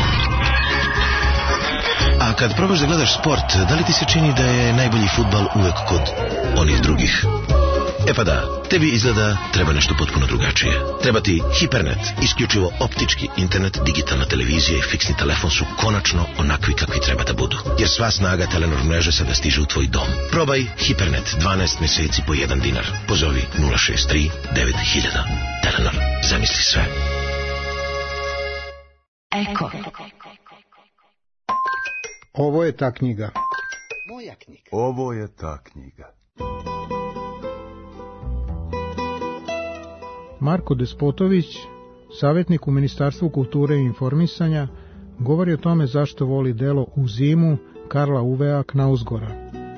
A kad probaš da gledaš sport, da li ti se čini da je najbolji fudbal uvek kod onih drugih? E pa da, tebi izgleda treba nešto potpuno drugačije. Treba ti Hipernet, isključivo optički internet, digitalna televizija i fiksni telefon su konačno onakvi kakvi treba da budu. Jer sva snaga Telenor mreže sada stiže u tvoj dom. Probaj Hipernet, dvanaest meseci po jedan dinar. Pozovi nula šest tri devet hiljada. Telenor, zamisli sve. Eko. Ovo je ta knjiga. Moja knjiga. Ovo je ta knjiga. Marko Despotović, savjetnik u Ministarstvu kulture i informisanja, govori o tome zašto voli delo U zimu Karla Uvea Knausgora.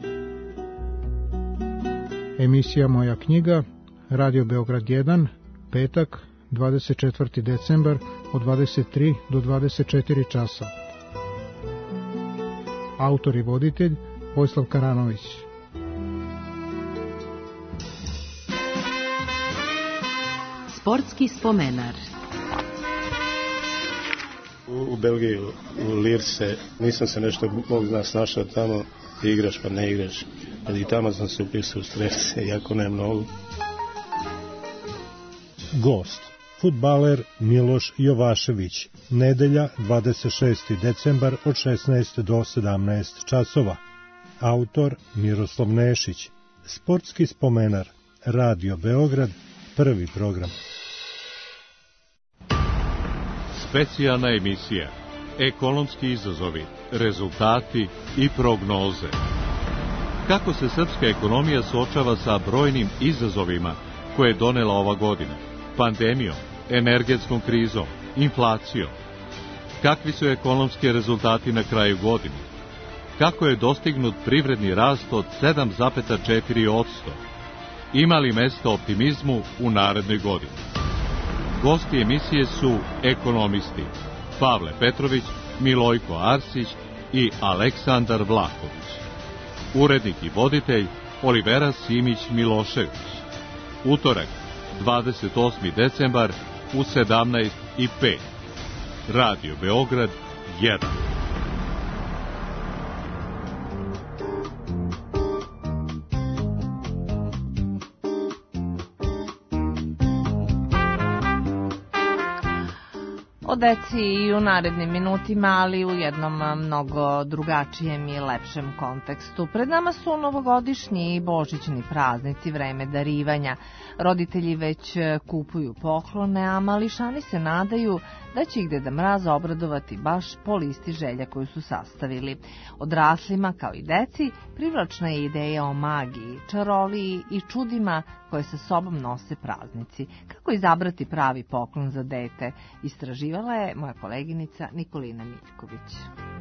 Emisija Moja knjiga, Radio Beograd jedan, petak, dvadeset četvrti decembar od dvadeset tri do dvadeset četiri časa. Autor i voditelj Vojislav Karanović. Sportski spomenar. U, u Belgiji, u, u Lirse, nisam se nešto Bog zna snašao tamo, igraš pa ne igraš. Ali i tamo sam se upisao u strelce, jako ne mnogo. Gost, fudbaler Miloš Jovašević, nedelja dvadeset šesti decembar od šesnaest do sedamnaest časova. Autor Miroslav Nešić. Sportski spomenar, Radio Beograd, prvi program. Specijalna emisija, ekonomski izazovi, rezultati i prognoze. Kako se srpska ekonomija suočava sa brojnim izazovima koje je donela ova godina? Pandemijom, energetskom krizom, inflacijom. Kakvi su ekonomski rezultati na kraju godine? Kako je dostignut privredni rast od sedam zarez četiri posto? Ima li mesto optimizmu u narednoj godini? Gosti emisije su ekonomisti Pavle Petrović, Milojko Arsić i Aleksandar Vlahović. Urednik i voditelj Olivera Simić-Milošević. Utorak, dvadeset osmi decembar u sedamnaest i pet. Radio Beograd jedan. O deci i u narednim minutima, ali u jednom mnogo drugačijem i lepšem kontekstu. Pred nama su novogodišnji i božićni praznici, vreme darivanja. Roditelji već kupuju poklone, a mališani se nadaju da će ih Deda Mraz obradovati baš po listi želja koju su sastavili. Odraslima, kao i deci, privlačna je ideja o magiji, čaroliji i čudima koje sa sobom nose praznici. Kako izabrati pravi poklon za dete? Istraživala je moja koleginica Nikolina Miljković.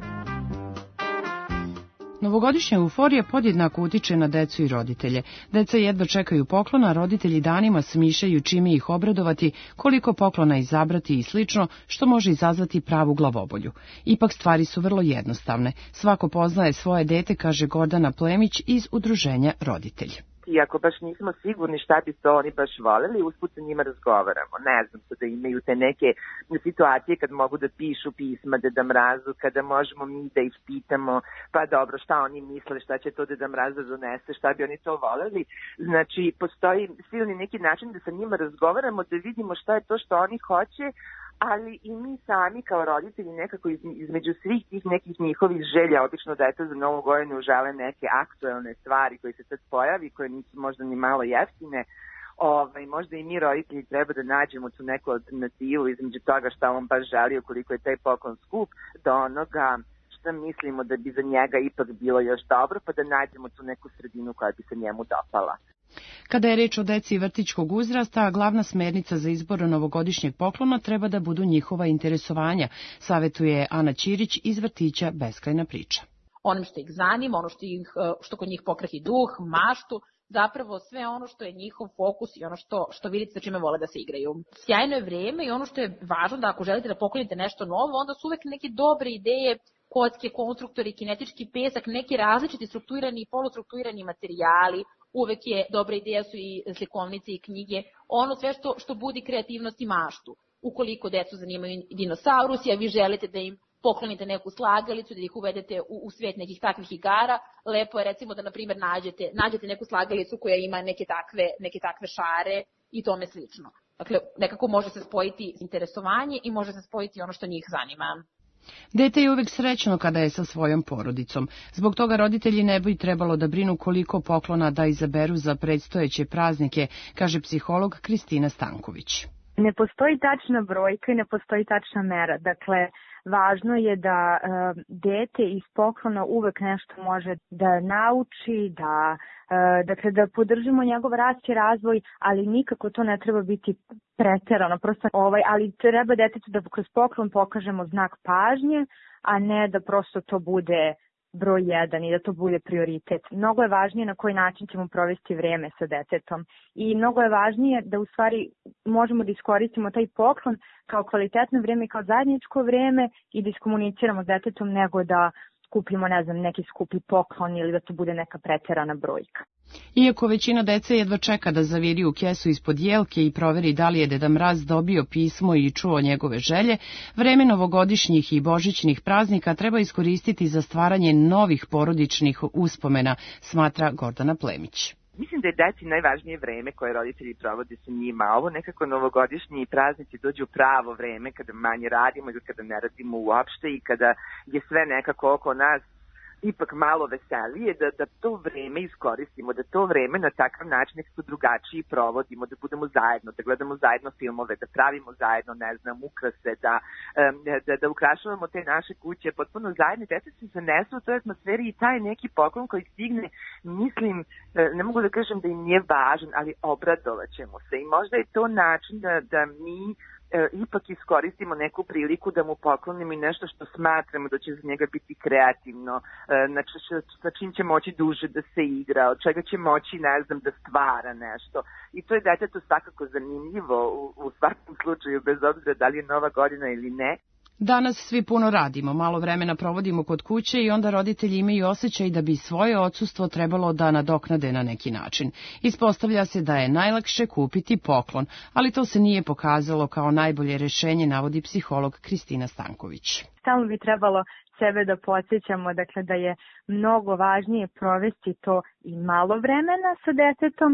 Novogodišnja euforija podjednako utiče na decu i roditelje. Deca jedva čekaju poklona, roditelji danima smišljaju čime ih obradovati, koliko poklona izabrati i slično, što može izazvati pravu glavobolju. Ipak stvari su vrlo jednostavne. Svako poznaje svoje dete, kaže Gordana Plemić iz Udruženja Roditelj. I ako baš nismo sigurni šta bi to oni baš voleli, usput sa njima razgovaramo. Ne znam, da imaju te neke situacije kad mogu da pišu pisma Deda Mrazu, kada možemo mi da ih pitamo, pa dobro, šta oni misle, šta će to Deda Mraz da donese, šta bi oni to voleli. Znači, postoji silni neki način da sa njima razgovaramo, da vidimo šta je to što oni hoće, ali i mi sami kao roditelji nekako između svih tih nekih njihovih želja, obično deca za novu godinu žele neke aktuelne stvari koje se sad pojavi, koje nisu možda ni malo jeftine, ovaj, možda i mi roditelji treba da nađemo tu neku alternativu između toga šta on baš želi, ukoliko je taj poklon skup, do onoga šta mislimo da bi za njega ipak bilo još dobro, pa da nađemo tu neku sredinu koja bi se njemu dopala. Kada je reč o deci vrtićkog uzrasta, glavna smernica za izbor novogodišnjeg poklona treba da budu njihova interesovanja, savetuje Ana Ćirić iz vrtića Beskrajna priča. Onim što ih zanima, ono što, ih, što kod njih pokreći duh, maštu, zapravo sve ono što je njihov fokus i ono što, što vidite sa čime vole da se igraju. Sjajno je vreme i ono što je važno da ako želite da poklonite nešto novo, onda su uvek neke dobre ideje, kocke, konstruktori, kinetički pesak, neki različiti strukturirani i polustrukturirani materijali. Uvek je dobra ideja su i slikovnice i knjige, ono sve što, što budi kreativnost i maštu. Ukoliko decu zanimaju dinosaurusi, a vi želite da im poklonite neku slagalicu, da ih uvedete u, u svet nekih takvih igara, lepo je recimo da, na primjer, nađete, nađete neku slagalicu koja ima neke takve, neke takve šare i tome slično. Dakle, nekako može se spojiti interesovanje i može se spojiti ono što njih zanima. Dete je uvek srećno kada je sa svojom porodicom. Zbog toga roditelji ne bi trebalo da brinu koliko poklona da izaberu za predstojeće praznike, kaže psiholog Kristina Stanković. Ne postoji tačna brojka i ne postoji tačna mera. Dakle, važno je da e, dete iz poklona uvek nešto može da nauči, da, e, dakle, da podržimo njegov rast i razvoj, ali nikako to ne treba biti preterano. Prosto, ovaj, ali treba detetu da kroz poklon pokažemo znak pažnje, a ne da prosto to bude broj jedan i da to bude prioritet. Mnogo je važnije na koji način ćemo provesti vreme sa detetom i mnogo je važnije da u stvari možemo da iskoristimo taj poklon kao kvalitetno vreme i kao zajedničko vreme i da iskomuniciramo s detetom nego da kupimo, ne znam, neki skupi poklon ili da to bude neka preterana brojka. Iako većina dece jedva čeka da zaviri u kesu ispod jelke i proveri da li je Deda Mraz dobio pismo i čuo njegove želje, vreme novogodišnjih i božićnih praznika treba iskoristiti za stvaranje novih porodičnih uspomena, smatra Gordana Plemić. Mislim da je deci najvažnije vreme koje roditelji provode sa njima. Ovo nekako novogodišnji praznici dođu u pravo vreme kada manje radimo ili kada ne radimo uopšte i kada je sve nekako oko nas ipak malo veselije, da, da to vreme iskoristimo, da to vreme na takav način nekako drugačiji provodimo, da budemo zajedno, da gledamo zajedno filmove, da pravimo zajedno, ne znam, ukrase, da, da, da ukrašavamo te naše kuće, potpuno zajedno, deca se zanesu u toj atmosferi i taj neki poklon koji stigne, mislim, ne mogu da kažem da im nije važan, ali obradovat ćemo se i možda je to način da, da mi E, ipak iskoristimo neku priliku da mu poklonimo i nešto što smatramo da će za njega biti kreativno, e, znači sa čim će moći duže da se igra, od čega će moći, ne znam, da stvara nešto. I to je detetu svakako zanimljivo u, u svakom slučaju, bez obzira da li je nova godina ili ne. Danas svi puno radimo, malo vremena provodimo kod kuće i onda roditelji imaju osjećaj da bi svoje odsustvo trebalo da nadoknade na neki način. Ispostavlja se da je najlakše kupiti poklon, ali to se nije pokazalo kao najbolje rešenje, navodi psiholog Kristina Stanković. Stalno bi trebalo sebe da podsjećamo, dakle, da je mnogo važnije provesti to i malo vremena sa detetom,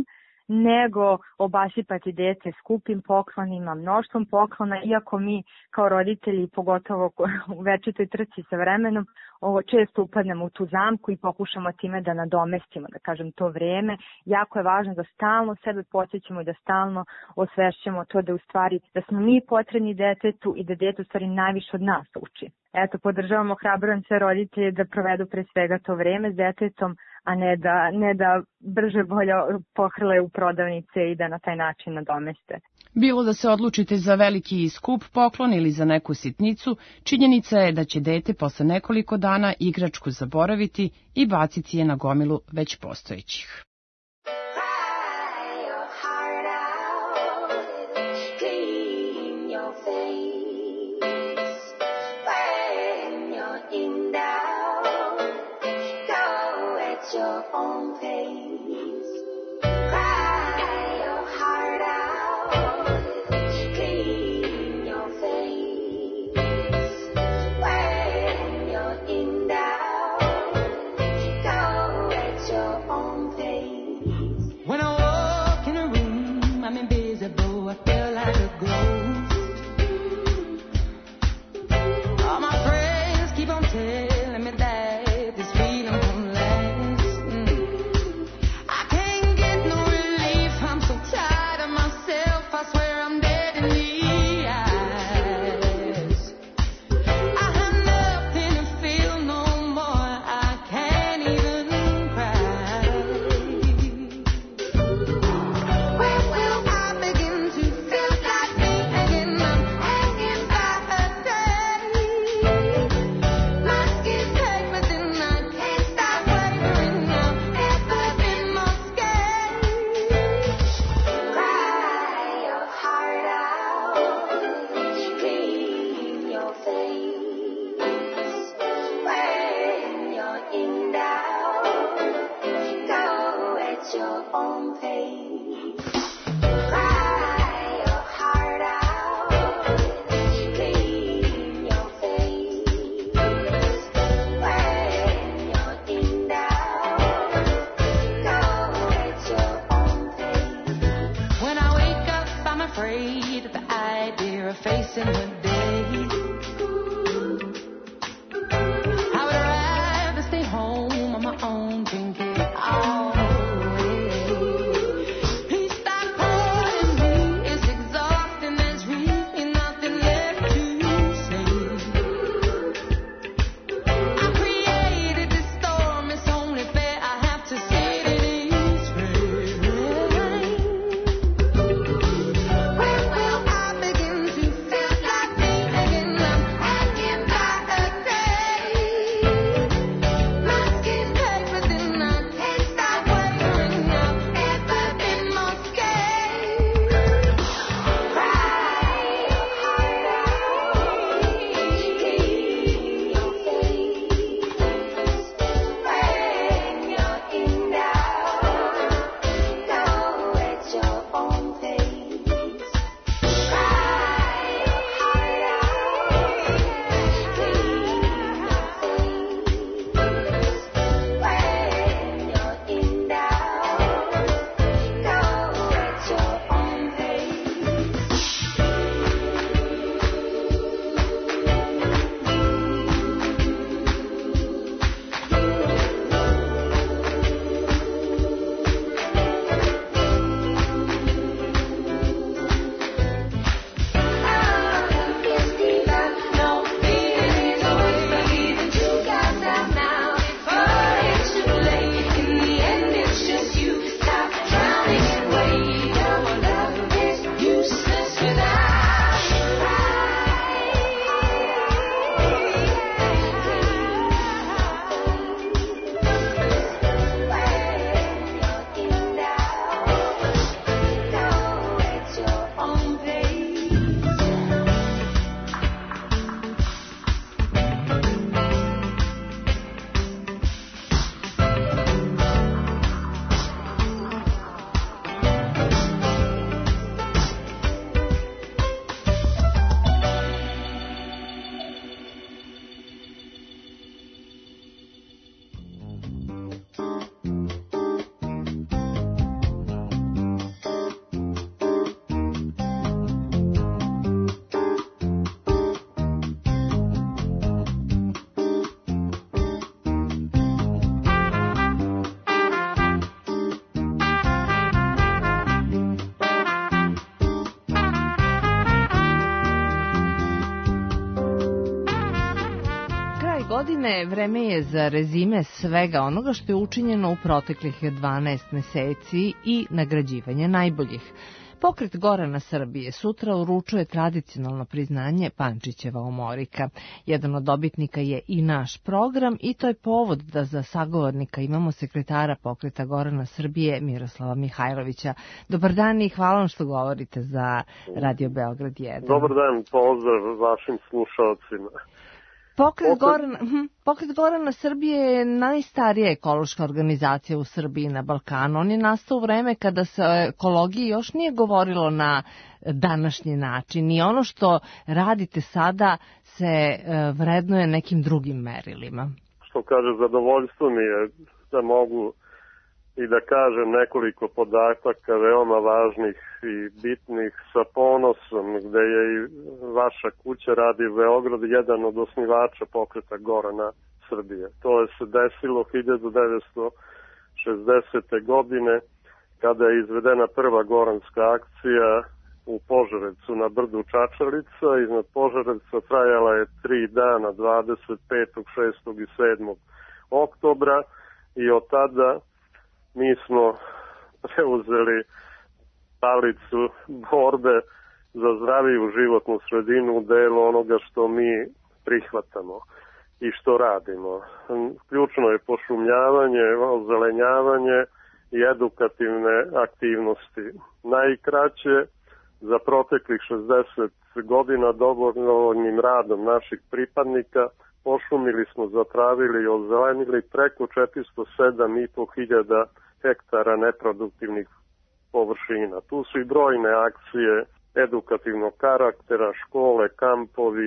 nego obasipati dete skupim poklonima, mnoštvom poklona, iako mi kao roditelji, pogotovo u večitoj trci sa vremenom, ovo često upadnemo u tu zamku i pokušamo time da nadomestimo, da kažem, to vreme. Jako je važno da stalno sebe podsjećamo i da stalno osvešćamo to da u stvari da smo mi potrebni detetu i da dete u stvari najviše od nas uči. Eto, podržavamo, hrabrujem sve roditelje da provedu pre svega to vreme s detetom, a ne da, ne da brže bolje pohrle u prodavnice i da na taj način nadomeste. Bilo da se odlučite za veliki skup poklon ili za neku sitnicu, činjenica je da će dete posle nekoliko dana igračku zaboraviti i baciti je na gomilu već postojećih. Gorane, vreme je za rezime svega onoga što je učinjeno u proteklih dvanaest meseci i nagrađivanje najboljih. Pokret Gorana Srbije sutra uručuje tradicionalno priznanje Pančićeva omorika. Jedan od dobitnika je i naš program i to je povod da za sagovornika imamo sekretara Pokreta Gorana Srbije Miroslava Mihajlovića. Dobar dan i hvala vam što govorite za Radio Beograd jedan. Dobar dan, pozdrav vašim slušalcima. Pokret Gorana, Pokret Gorana Srbije je najstarija ekološka organizacija u Srbiji na Balkanu. On je nastao u vreme kada se o ekologiji još nije govorilo na današnji način i ono što radite sada se vrednuje nekim drugim merilima. Što kaže, zadovoljstvo mi je da mogu i da kažem nekoliko podataka veoma važnih i bitnih sa ponosom, gde je i vaša kuća radi Beograd jedan od osnivača Pokreta Gorana Srbije. To je se desilo hiljadu devetsto šezdesete. godine kada je izvedena prva goranska akcija u Požarevcu na brdu Čačalica. Iznad Požarevca trajala je tri dana, dvadeset petog, šestog i sedmog oktobra i od tada mi smo preuzeli palicu borbe za zdraviju životnu sredinu u delu onoga što mi prihvatamo i što radimo. Ključno je pošumljavanje, ozelenjavanje i edukativne aktivnosti. Najkraće, za proteklih šezdeset godina dobrovoljnim radom naših pripadnika pošumili smo, zatravili i ozelenili preko četiristo sedam i po hiljada hektara neproduktivnih površina. Tu su i brojne akcije edukativnog karaktera, škole, kampovi,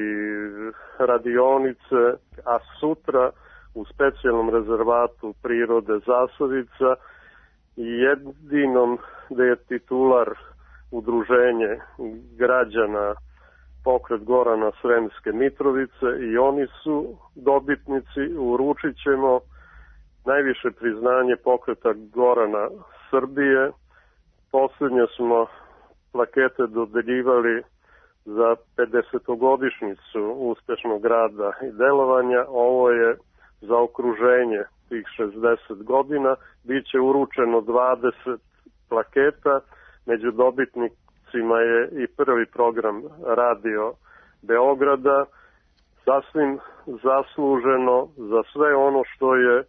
radionice, a sutra u specijalnom rezervatu prirode Zasavica i jedinom da je titular udruženje građana Pokret Gorana Sremske Mitrovice i oni su dobitnici. Uručit ćemo najviše priznanje Pokreta Gorana Srbije. Posljednje smo plakete dodeljivali za pedesetogodišnjicu uspešnog rada i delovanja. Ovo je za okruženje tih šezdeset godina. Biće uručeno dvadeset plaketa. Među dobitnicima je i prvi program Radio Beograda, sasvim zasluženo za sve ono što je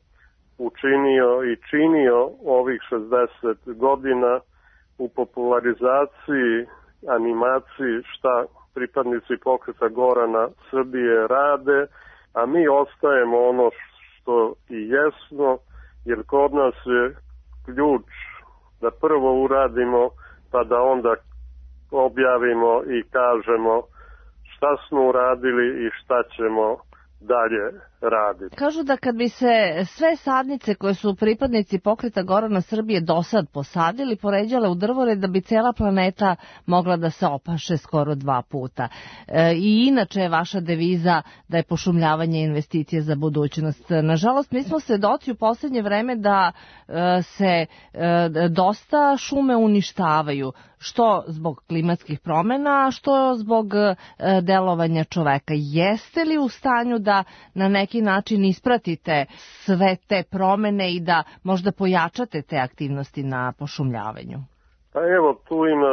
učinio i činio ovih šezdeset godina u popularizaciji, animaciji šta pripadnici Pokreta Gorana Srbije rade, a mi ostajemo ono što i jesmo, jer kod nas je ključ da prvo uradimo pa da onda objavimo i kažemo šta smo uradili i šta ćemo dalje raditi. Kažu da kad bi se sve sadnice koje su pripadnici Pokreta Gorana Srbije do sad posadili, poređale u drvored, da bi cela planeta mogla da se opaše skoro dva puta. E, I inače je vaša deviza da je pošumljavanje investicije za budućnost. Nažalost, mi smo svedoci u poslednje vreme da e, se e, dosta šume uništavaju, što zbog klimatskih promena, što zbog e, delovanja čoveka. Jeste li u stanju da na neki način ispratite sve te promene i da možda pojačate te aktivnosti na pošumljavanju? Pa evo, tu ima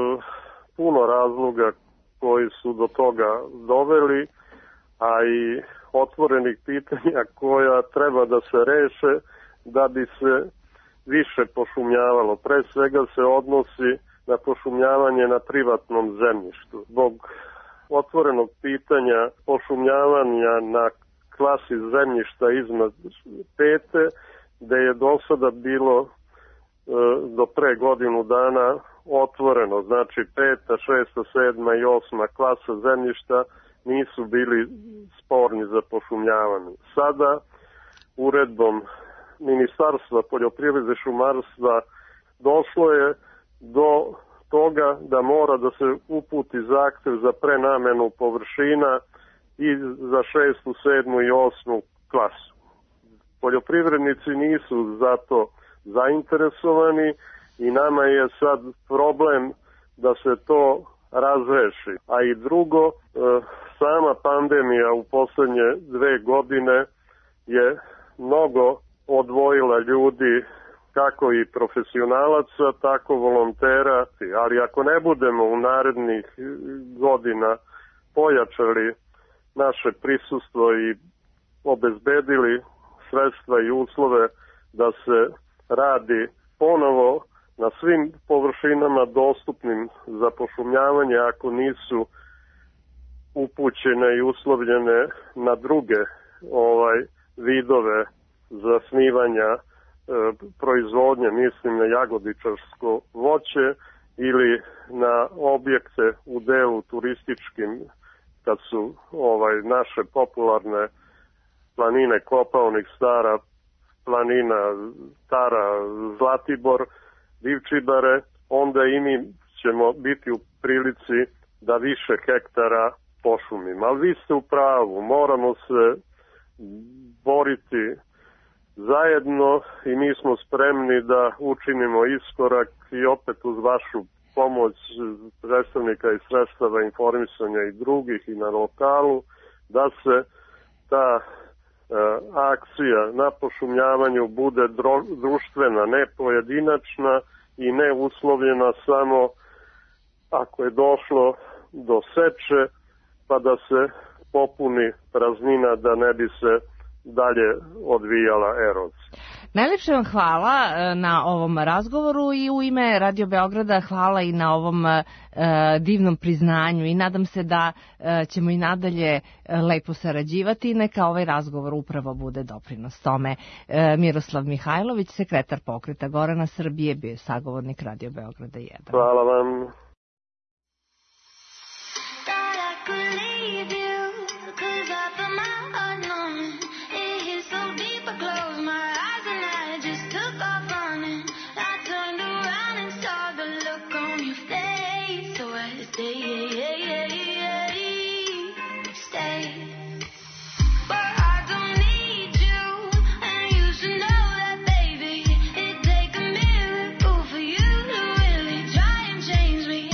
puno razloga koji su do toga doveli, a i otvorenih pitanja koja treba da se reše da bi se više pošumljavalo. Pre svega se odnosi na pošumljavanje na privatnom zemljištu. Zbog otvorenog pitanja pošumljavanja na klasi zemljišta iznad pete, gde je do sada bilo e, do pre godinu dana otvoreno, znači peta, šesta, sedma i osma klasa zemljišta nisu bili sporni za pošumljavanje. Sada uredbom Ministarstva poljoprivrede i šumarstva došlo je do toga da mora da se uputi zahtev za prenamenu površina i za šestu, sedmu i osmu klasu. Poljoprivrednici nisu zato zainteresovani i nama je sad problem da se to razreši. A i drugo, sama pandemija u poslednje dve godine je mnogo odvojila ljudi, kako i profesionalaca, tako volontera, ali ako ne budemo u narednih godina pojačali naše prisustvo i obezbedili sredstva i uslove da se radi ponovo na svim površinama dostupnim za pošumljavanje, ako nisu upućene i uslovljene na druge ovaj vidove zasnivanja e, proizvodnje, mislim na jagodičarsko voće ili na objekte u delu turističkim, kad su ovaj naše popularne planine Kopaonik, Stara planina, Tara, Zlatibor, Divčibare, onda i mi ćemo biti u prilici da više hektara pošumimo. Ali vi ste u pravu, moramo se boriti zajedno i mi smo spremni da učinimo iskorak i opet uz vašu pomoć predstavnika i sredstava informisanja i drugih i na lokalu, da se ta e, akcija na pošumljavanju bude dro, društvena, ne pojedinačna i ne uslovljena samo ako je došlo do seče, pa da se popuni praznina, da ne bi se dalje odvijala erozija. Najlepše vam hvala na ovom razgovoru i u ime Radio Beograda hvala i na ovom e, divnom priznanju i nadam se da e, ćemo i nadalje lepo sarađivati i neka ovaj razgovor upravo bude doprinos tome. E, Miroslav Mihajlović, sekretar Pokreta Gorana Srbije, bio je sagovornik Radio Beograda jedan. Hvala vam. Change me.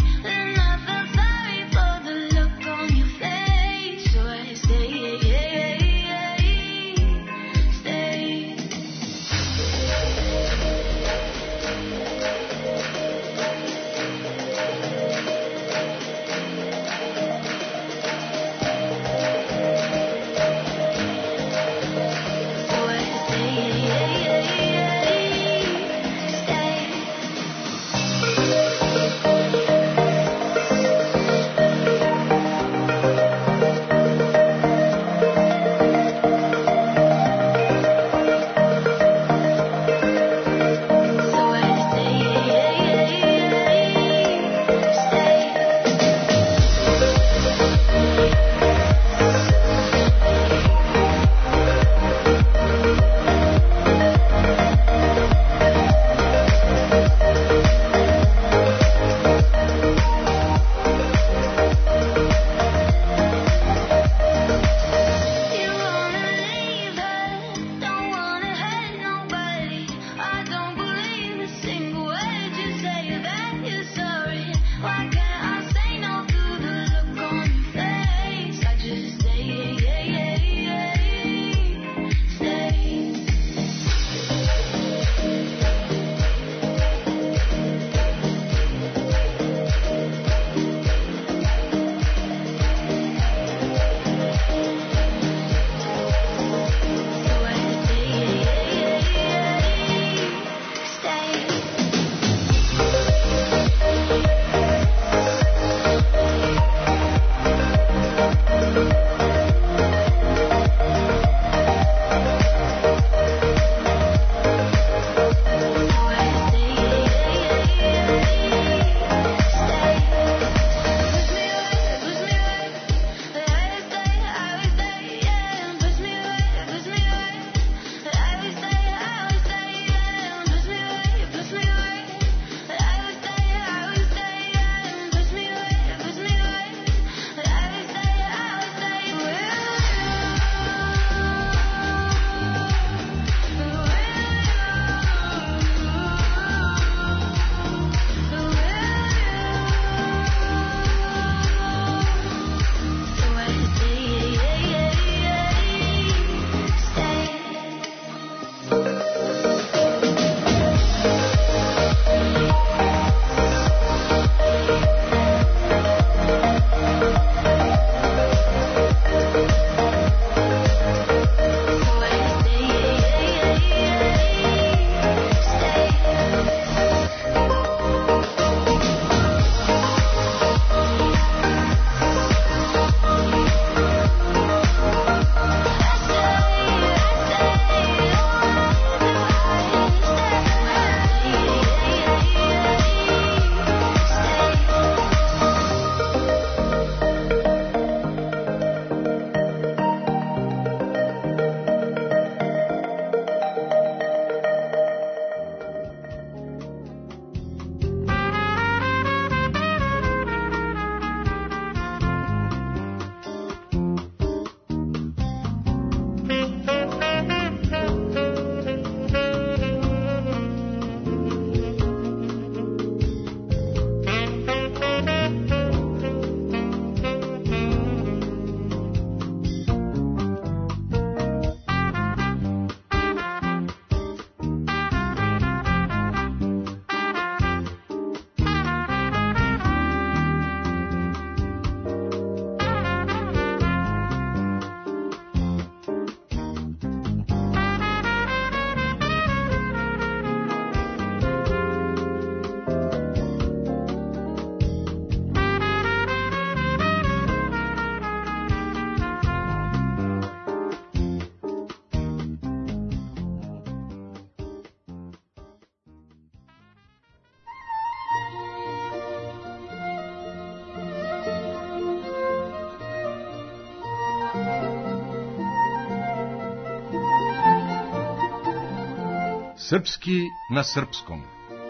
Srpski na srpskom.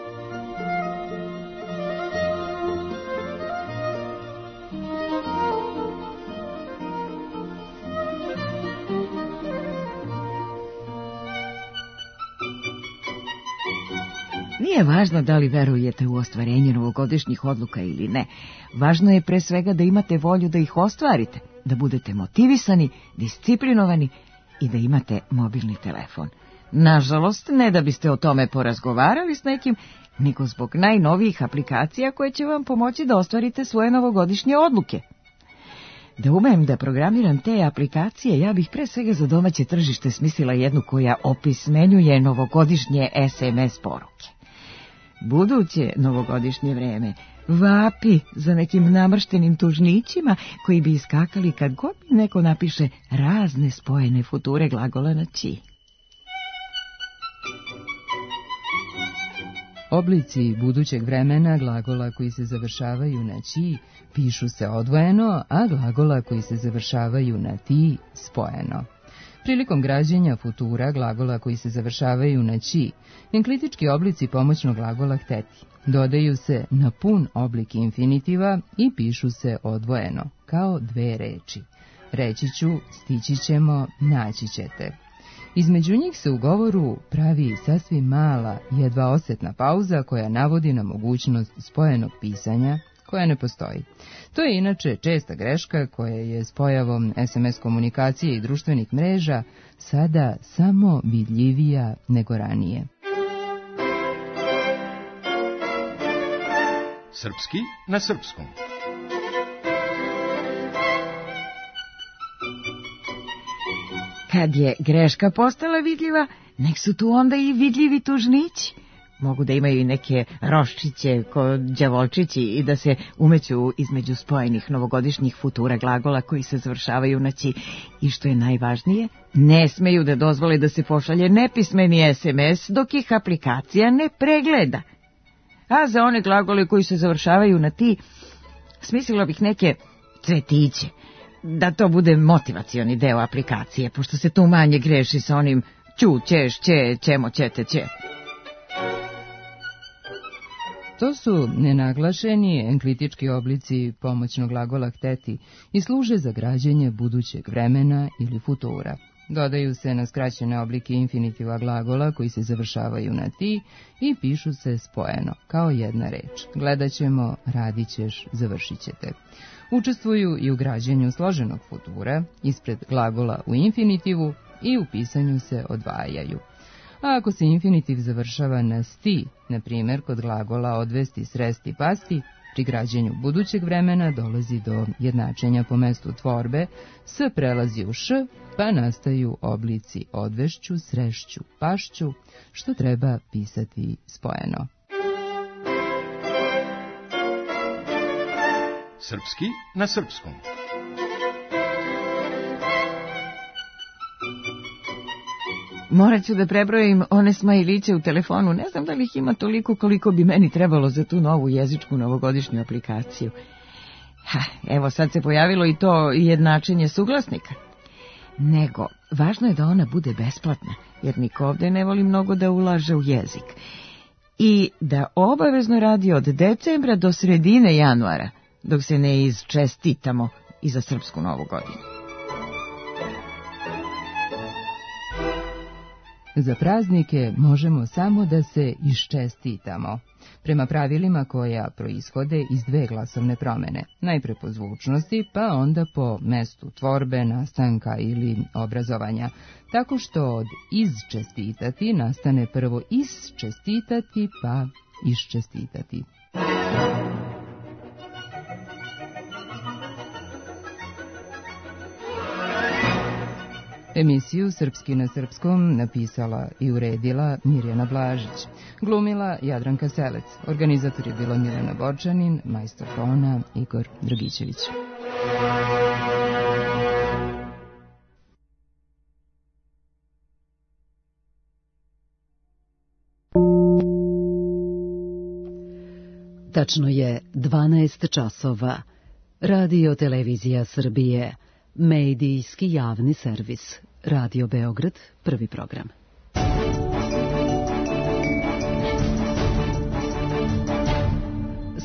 Nije važno da li verujete u ostvarenje novogodišnjih odluka ili ne. Važno je pre svega da imate volju da ih ostvarite, da budete motivisani, disciplinovani i da imate mobilni telefon. Nažalost, ne da biste o tome porazgovarali s nekim, nego zbog najnovijih aplikacija koje će vam pomoći da ostvarite svoje novogodišnje odluke. Da umem da programiram te aplikacije, ja bih pre svega za domaće tržište smislila jednu koja opismenjuje novogodišnje es em es poruke. Buduće novogodišnje vreme vapi za nekim namrštenim tužnićima koji bi iskakali kad god mi neko napiše razne spojene future glagola na ći. Oblici budućeg vremena glagola koji se završavaju na ći pišu se odvojeno, a glagola koji se završavaju na ti spojeno. Prilikom građenja futura glagola koji se završavaju na ći, enklitički oblici pomoćnog glagola hteti dodaju se na pun oblik infinitiva i pišu se odvojeno, kao dve reči. Reći ću, stići ćemo, naći ćete. Između njih se u govoru pravi sasvim mala, jedva osetna pauza koja navodi na mogućnost spojenog pisanja, koja ne postoji. To je inače česta greška koja je s pojavom es em es komunikacije i društvenih mreža sada samo vidljivija nego ranije. Srpski na srpskom. Kad je greška postala vidljiva, nek su tu onda i vidljivi tužnići. Mogu da imaju i neke roščiće ko đavolčići i da se umeću između spojenih novogodišnjih futura glagola koji se završavaju na ći. I što je najvažnije, ne smeju da dozvole da se pošalje nepismeni es em es dok ih aplikacija ne pregleda. A za one glagole koji se završavaju na ti, smislila bih neke cvetiće, da to bude motivacioni deo aplikacije, pošto se tu manje greši sa onim ću, ćeš, će, ćemo, ćete, će. To su nenaglašeni enklitički oblici pomoćnog glagola hteti i služe za građenje budućeg vremena ili futura. Dodaju se na skraćene oblike infinitiva glagola koji se završavaju na ti i pišu se spojeno, kao jedna reč. Gledat ćemo, radit ćeš, završit ćete. Učestvuju i u građenju složenog futura, ispred glagola u infinitivu i u pisanju se odvajaju. A ako se infinitiv završava na sti, na primjer kod glagola odvesti, sresti, pasti, pri građenju budućeg vremena dolazi do jednačenja po mestu tvorbe, s prelazi u š, pa nastaju oblici odvešću, srešću, pašću, što treba pisati spojeno. Srpski na srpskom. Morat ću da prebrojim one smajliće u telefonu. Ne znam da li ih ima toliko koliko bi meni trebalo za tu novu jezičku novogodišnju aplikaciju. Ha, evo sad se pojavilo i to jednačenje suglasnika. Nego, važno je da ona bude besplatna, jer niko ovde ne voli mnogo da ulaže u jezik. I da obavezno radi od decembra do sredine januara, dok se ne izčestitamo i za srpsku novu godinu. Za praznike možemo samo da se iščestitamo, prema pravilima koja proishode iz dve glasovne promene, najpre po zvučnosti, pa onda po mestu tvorbe, nastanka ili obrazovanja, tako što od izčestitati nastane prvo isčestitati, pa iščestitati. Emisiju Srpski na srpskom napisala i uredila Mirjana Blažić, glumila Jadranka Selec, organizator je bila Milena Borčanin, majstor tona Igor Dragićević. Tačno je dvanaest časova. Radio Televizija Srbije. Medijski javni servis. Radio Beograd, prvi program.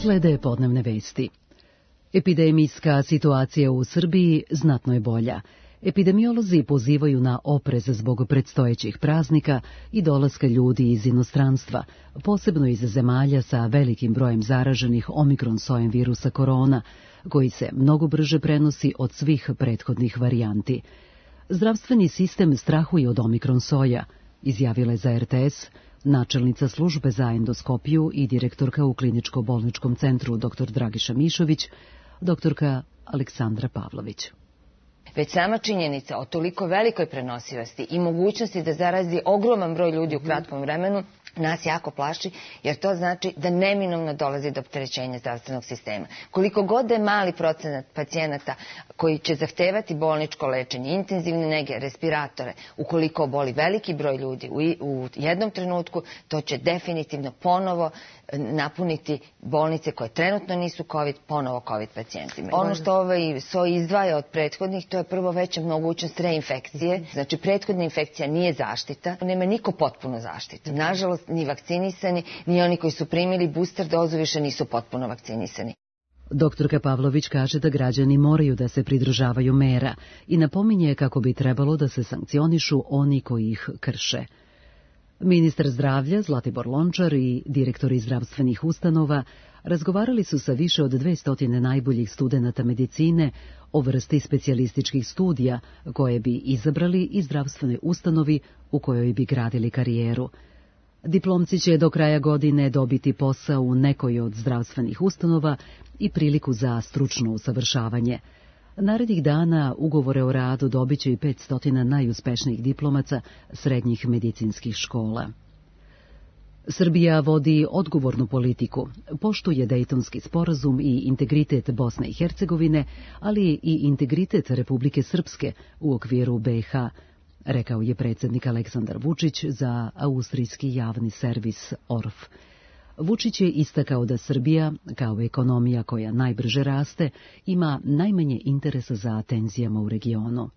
Slede podnevne vesti. Epidemijska situacija u Srbiji znatno je bolja. Epidemiolozi pozivaju na oprez zbog predstojećih praznika i dolaska ljudi iz inostranstva, posebno iz zemalja sa velikim brojem zaraženih omikron sojem virusa korona, koji se mnogo brže prenosi od svih prethodnih varijanti. Zdravstveni sistem strahuje od omikron soja, izjavila je za er te es načelnica službe za endoskopiju i direktorka u kliničko-bolničkom centru dr Dragiša Mišović, doktorka Aleksandra Pavlović. Već sama činjenica o toliko velikoj prenosivosti i mogućnosti da zarazi ogroman broj ljudi u kratkom vremenu nas jako plaši, jer to znači da neminovno dolazi do opterećenja zdravstvenog sistema. Koliko god je mali procenat pacijenata koji će zahtevati bolničko lečenje, intenzivne nege, respiratore, ukoliko oboli veliki broj ljudi u jednom trenutku, to će definitivno ponovo napuniti bolnice koje trenutno nisu COVID, ponovo COVID pacijentima. Ono što ovaj soj izdvaja od prethodnih, to je prvo veća mogućnost reinfekcije. Znači, prethodna infekcija nije zaštita, nema niko potpuno zaštitu. Nažalost, ni vakcinisani, ni oni koji su primili booster dozu više nisu potpuno vakcinisani. Doktorka Pavlović kaže da građani moraju da se pridržavaju mera i napominje kako bi trebalo da se sankcionišu oni koji ih krše. Ministar zdravlja Zlatibor Lončar i direktori zdravstvenih ustanova razgovarali su sa više od dvesta najboljih studenata medicine o vrsti specijalističkih studija koje bi izabrali i zdravstvene ustanovi u kojoj bi gradili karijeru. Diplomci će do kraja godine dobiti posao u nekoj od zdravstvenih ustanova i priliku za stručno usavršavanje. Narednih dana ugovore o radu dobit će i petsto najuspešnijih diplomaca srednjih medicinskih škola. Srbija vodi odgovornu politiku, poštuje Dejtonski sporazum i integritet Bosne i Hercegovine, ali i integritet Republike Srpske u okviru be i ha, rekao je predsjednik Aleksandar Vučić za austrijski javni servis O R F. Vučić je istakao da Srbija, kao ekonomija koja najbrže raste, ima najmanje interesa za tenzijama u regionu.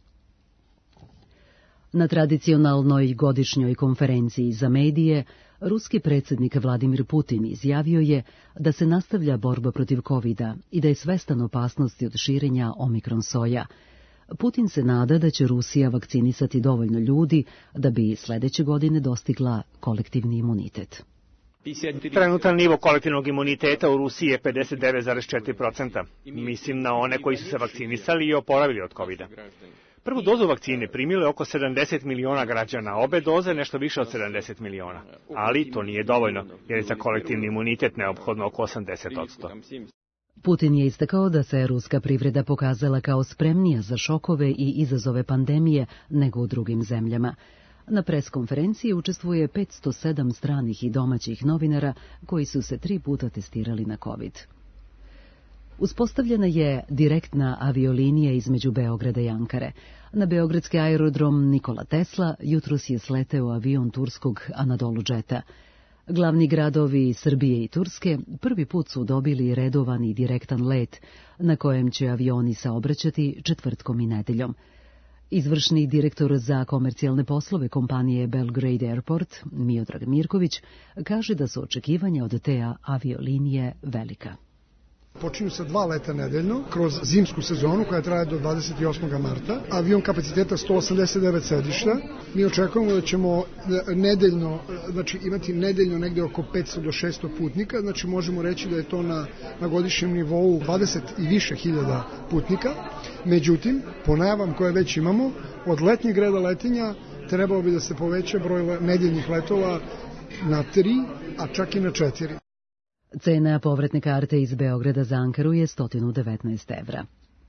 Na tradicionalnoj godišnjoj konferenciji za medije, ruski predsjednik Vladimir Putin izjavio je da se nastavlja borba protiv kovida i da je svestan opasnosti od širenja omikron soja. Putin se nada da će Rusija vakcinisati dovoljno ljudi da bi sledeće godine dostigla kolektivni imunitet. Trenutan nivo kolektivnog imuniteta u Rusiji je pedeset devet zarez četiri posto. Mislim na one koji su se vakcinisali i oporavili od kovida. Prvu dozu vakcine primilo je oko sedamdeset miliona građana, obe doze nešto više od sedamdeset miliona. Ali to nije dovoljno, jer je za kolektivni imunitet neophodno oko osamdeset posto. Putin je istakao da se ruska privreda pokazala kao spremnija za šokove i izazove pandemije nego u drugim zemljama. Na preskonferenciji učestvuje petsto sedam stranih i domaćih novinara koji su se tri puta testirali na COVID. Uspostavljena je direktna aviolinija između Beograda i Ankare. Na beogradski aerodrom Nikola Tesla jutros je sleteo avion turskog Anadolu Jeta. Glavni gradovi Srbije i Turske prvi put su dobili redovan i direktan let, na kojem će avioni saobraćati četvrtkom i nedeljom. Izvršni direktor za komercijalne poslove kompanije Belgrade Airport, Miodrag Mirković, kaže da su očekivanja od te aviolinije velika. Počinju sa dva leta nedeljno kroz zimsku sezonu koja traje do dvadeset osmog marta. Avion kapaciteta sto osamdeset devet sedišta. Mi očekujemo da ćemo nedeljno, znači imati nedeljno negde oko petsto do šesto putnika, znači možemo reći da je to na, na godišnjem nivou dvadeset i više hiljada putnika. Međutim, po najavama koje već imamo, od letnjeg reda letenja trebalo bi da se poveća broj nedeljnih letova na tri, a čak i na četiri. Cena povratne karte iz Beograda za Ankaru je sto devetnaest evra.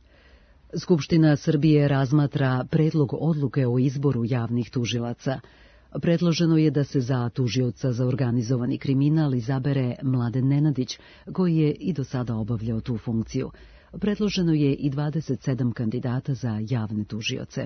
Skupština Srbije razmatra predlog odluke o izboru javnih tužilaca. Predloženo je da se za tužioca za organizovani kriminal izabere Mladen Nenadić, koji je i do sada obavljao tu funkciju. Predloženo je i dvadeset sedam kandidata za javne tužioce.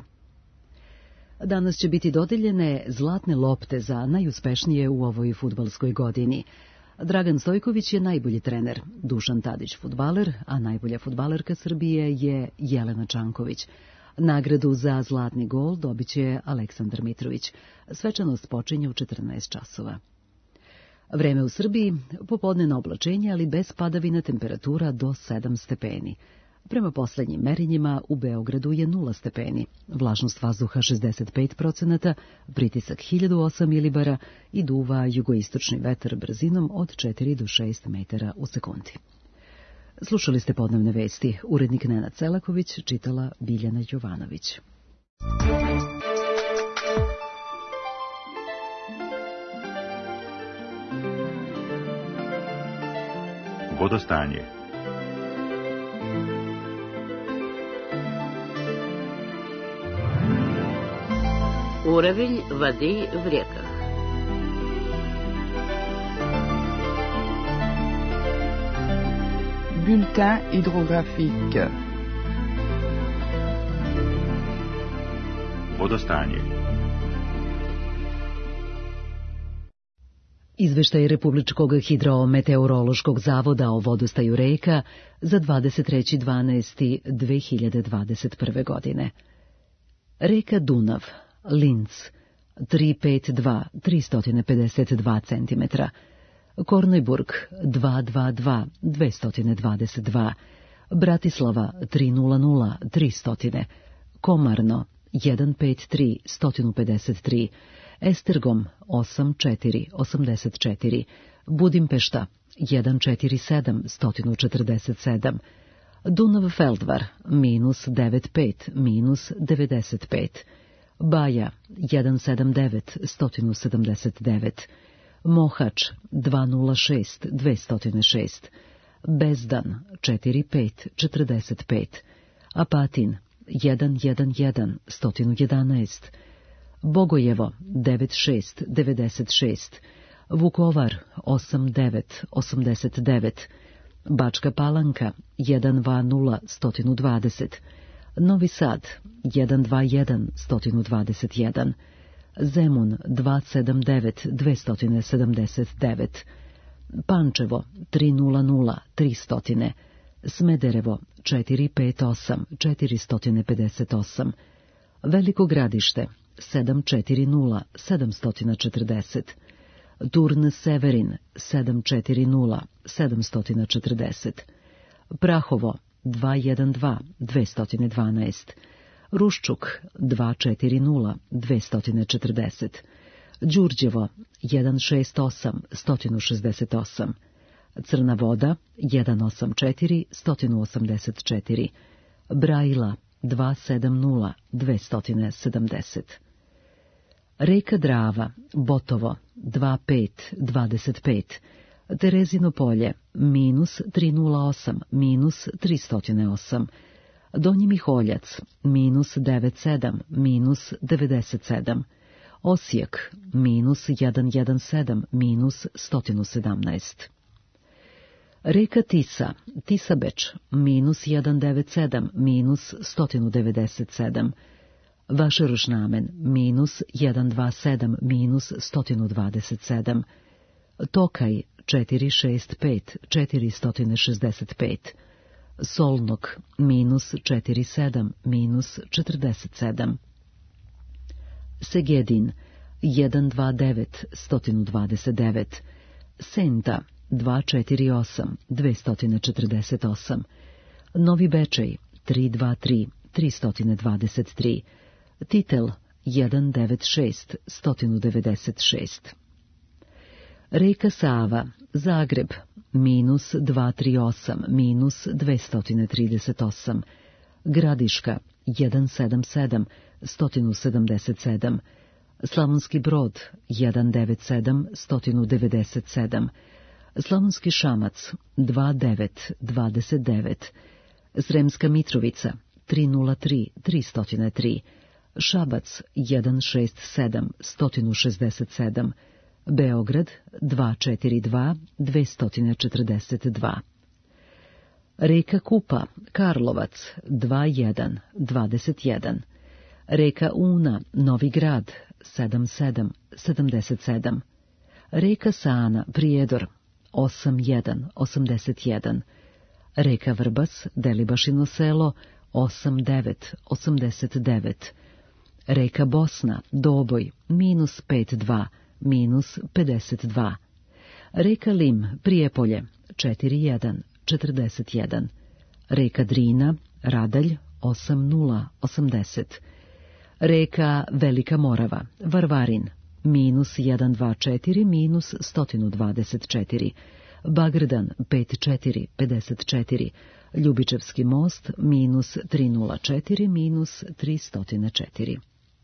Danas će biti dodeljene zlatne lopte za najuspešnije u ovoj fudbalskoj godini. Dragan Stojković je najbolji trener, Dušan Tadić fudbaler, a najbolja fudbalerka Srbije je Jelena Čanković. Nagradu za zlatni gol dobit će Aleksandar Mitrović. Svečanost počinje u četrnaest časova. Vreme u Srbiji, popodnevno oblačenje, ali bez padavina, temperatura do sedam stepeni. Prema poslednjim merenjima u Beogradu je nula stepeni, vlažnost vazduha šezdeset pet procenata, pritisak hiljadu osam milibara i duva jugoistočni vetar brzinom od četiri do šest metara u sekundi. Slušali ste podnevne vesti. Urednik Nenad Selaković, čitala Biljana Jovanović. Vodostanje. Уровень воды в реках. Bulletin hydrographique. Vodostanje. Izveštaj Republičkog hidrometeorološkog zavoda o vodostaju reka za dvadeset treći decembar dve hiljade dvadeset prve. godine. Reka Dunav, Linz, tristo pedeset dva zarez tristo pedeset dva centimetra, Kornojburg, dvesta dvadeset dva zarez dvesta dvadeset dva, Bratislava, tristo zarez tristo, Komarno, sto pedeset tri zarez sto pedeset tri, Estergom, osamdeset četiri zarez osamdeset četiri, Budimpešta, sto četrdeset sedam zarez sto četrdeset sedam, Dunav Feldvar, minus devedeset pet, minus devedeset pet, Baja, sto sedamdeset devet zarez sto sedamdeset devet, Mohač, dvesta šest zarez dvesta šest, Bezdan, četrdeset pet zarez četrdeset pet, Apatin, sto jedenaest zarez sto jedanaest, Bogojevo, devedeset šest zarez devedeset šest, Vukovar, osamdeset devet zarez osamdeset devet, Bačka Palanka, sto dvadeset zarez sto dvadeset, Novi Sad, sto dvadeset jedan zarez sto dvadeset jedan, Zemun, dvesta sedamdeset devet zarez dvesta sedamdeset devet, Pančevo, tristo zarez tristo, Smederevo, četiristo pedeset osam zarez četiristo pedeset osam, Veliko Gradište, sedamsto četrdeset zarez sedamsto četrdeset, Turn Severin, sedamsto četrdeset zarez sedamsto četrdeset, Prahovo, dvesta dvadesет dva zarez dvesta dvanaest, Ruščuk, dvesta četrdeset zarez dvesta četrdeset, Đurđevo, sto šezdeset osam zarez sto šezdeset osam, Crna Voda, sto osamdeset četiri zarez sto osamdeset četiri, Brajila, dvesta sedamdeset dvesta sedamdeset. Reka Drava, Botovo, dvadeset pet dvadeset pet, Terezino Polje, minus tristo osam, minus tristo osam, Donji Miholjac, minus devedeset sedam, minus devedeset sedam, Osijek, minus sto sedamnaest, minus sto sedamnaest. Reka Tisa, Tisabeč, minus sto devedeset sedam, minus sto devedeset sedam, Vašerošnamen, minus sto dvadeset sedam, minus sto dvadeset sedam, Tokaj, četiristo šezdeset pet, četiristo šezdeset pet, Solnog, minus četrdeset sedam, minus četrdeset sedam, Segedin, sto dvadeset devet, sto dvadeset devet, Senta, dvesta četrdeset osam, dvesta četrdeset osam, Novi Bečej, tristo dvadeset tri, tristo dvadeset tri, Titel, sto devedeset šest, sto devedeset šest. Reka Sava, Zagreb, minus dvesta trideset osam, minus dvesta trideset osam, Gradiška, sto sedamdeset sedam, sto sedamdeset sedam, Slavonski Brod, sto devedeset sedam, sto devedeset sedam, Slavonski Šamac, dvadeset devet, dvadeset devet, Sremska Mitrovica, tristo tri, tristo tri, Šabac, sto šezdeset sedam, sto šezdeset sedam, Beograd, dvesta četrdeset dva, dvesta četrdeset dva. Reka Kupa, Karlovac, dvadeset jedan, dvadeset jedan, Reka Una, Novi Grad, sedamdeset sedam, sedamdeset sedam, Reka Sana, Prijedor, osamdeset jedan, osamdeset jedan, Reka Vrbas, Delibašino selo, osamdeset devet, osamdeset devet, Reka Bosna, Doboj, minus pedeset dva, minus pedeset dva, Reka Lim, Prijepolje, četiri jedan četrdeset jedan. Reka Drina, Radalj, osam nula osamdeset. Reka Velika Morava, Varvarin, minus jedan dva četiri, minus sto dvadeset četiri. Bagrdan, pet četiri pedeset četiri. Ljubičevski most, minus tri nula četiri, minus tri sto četiri.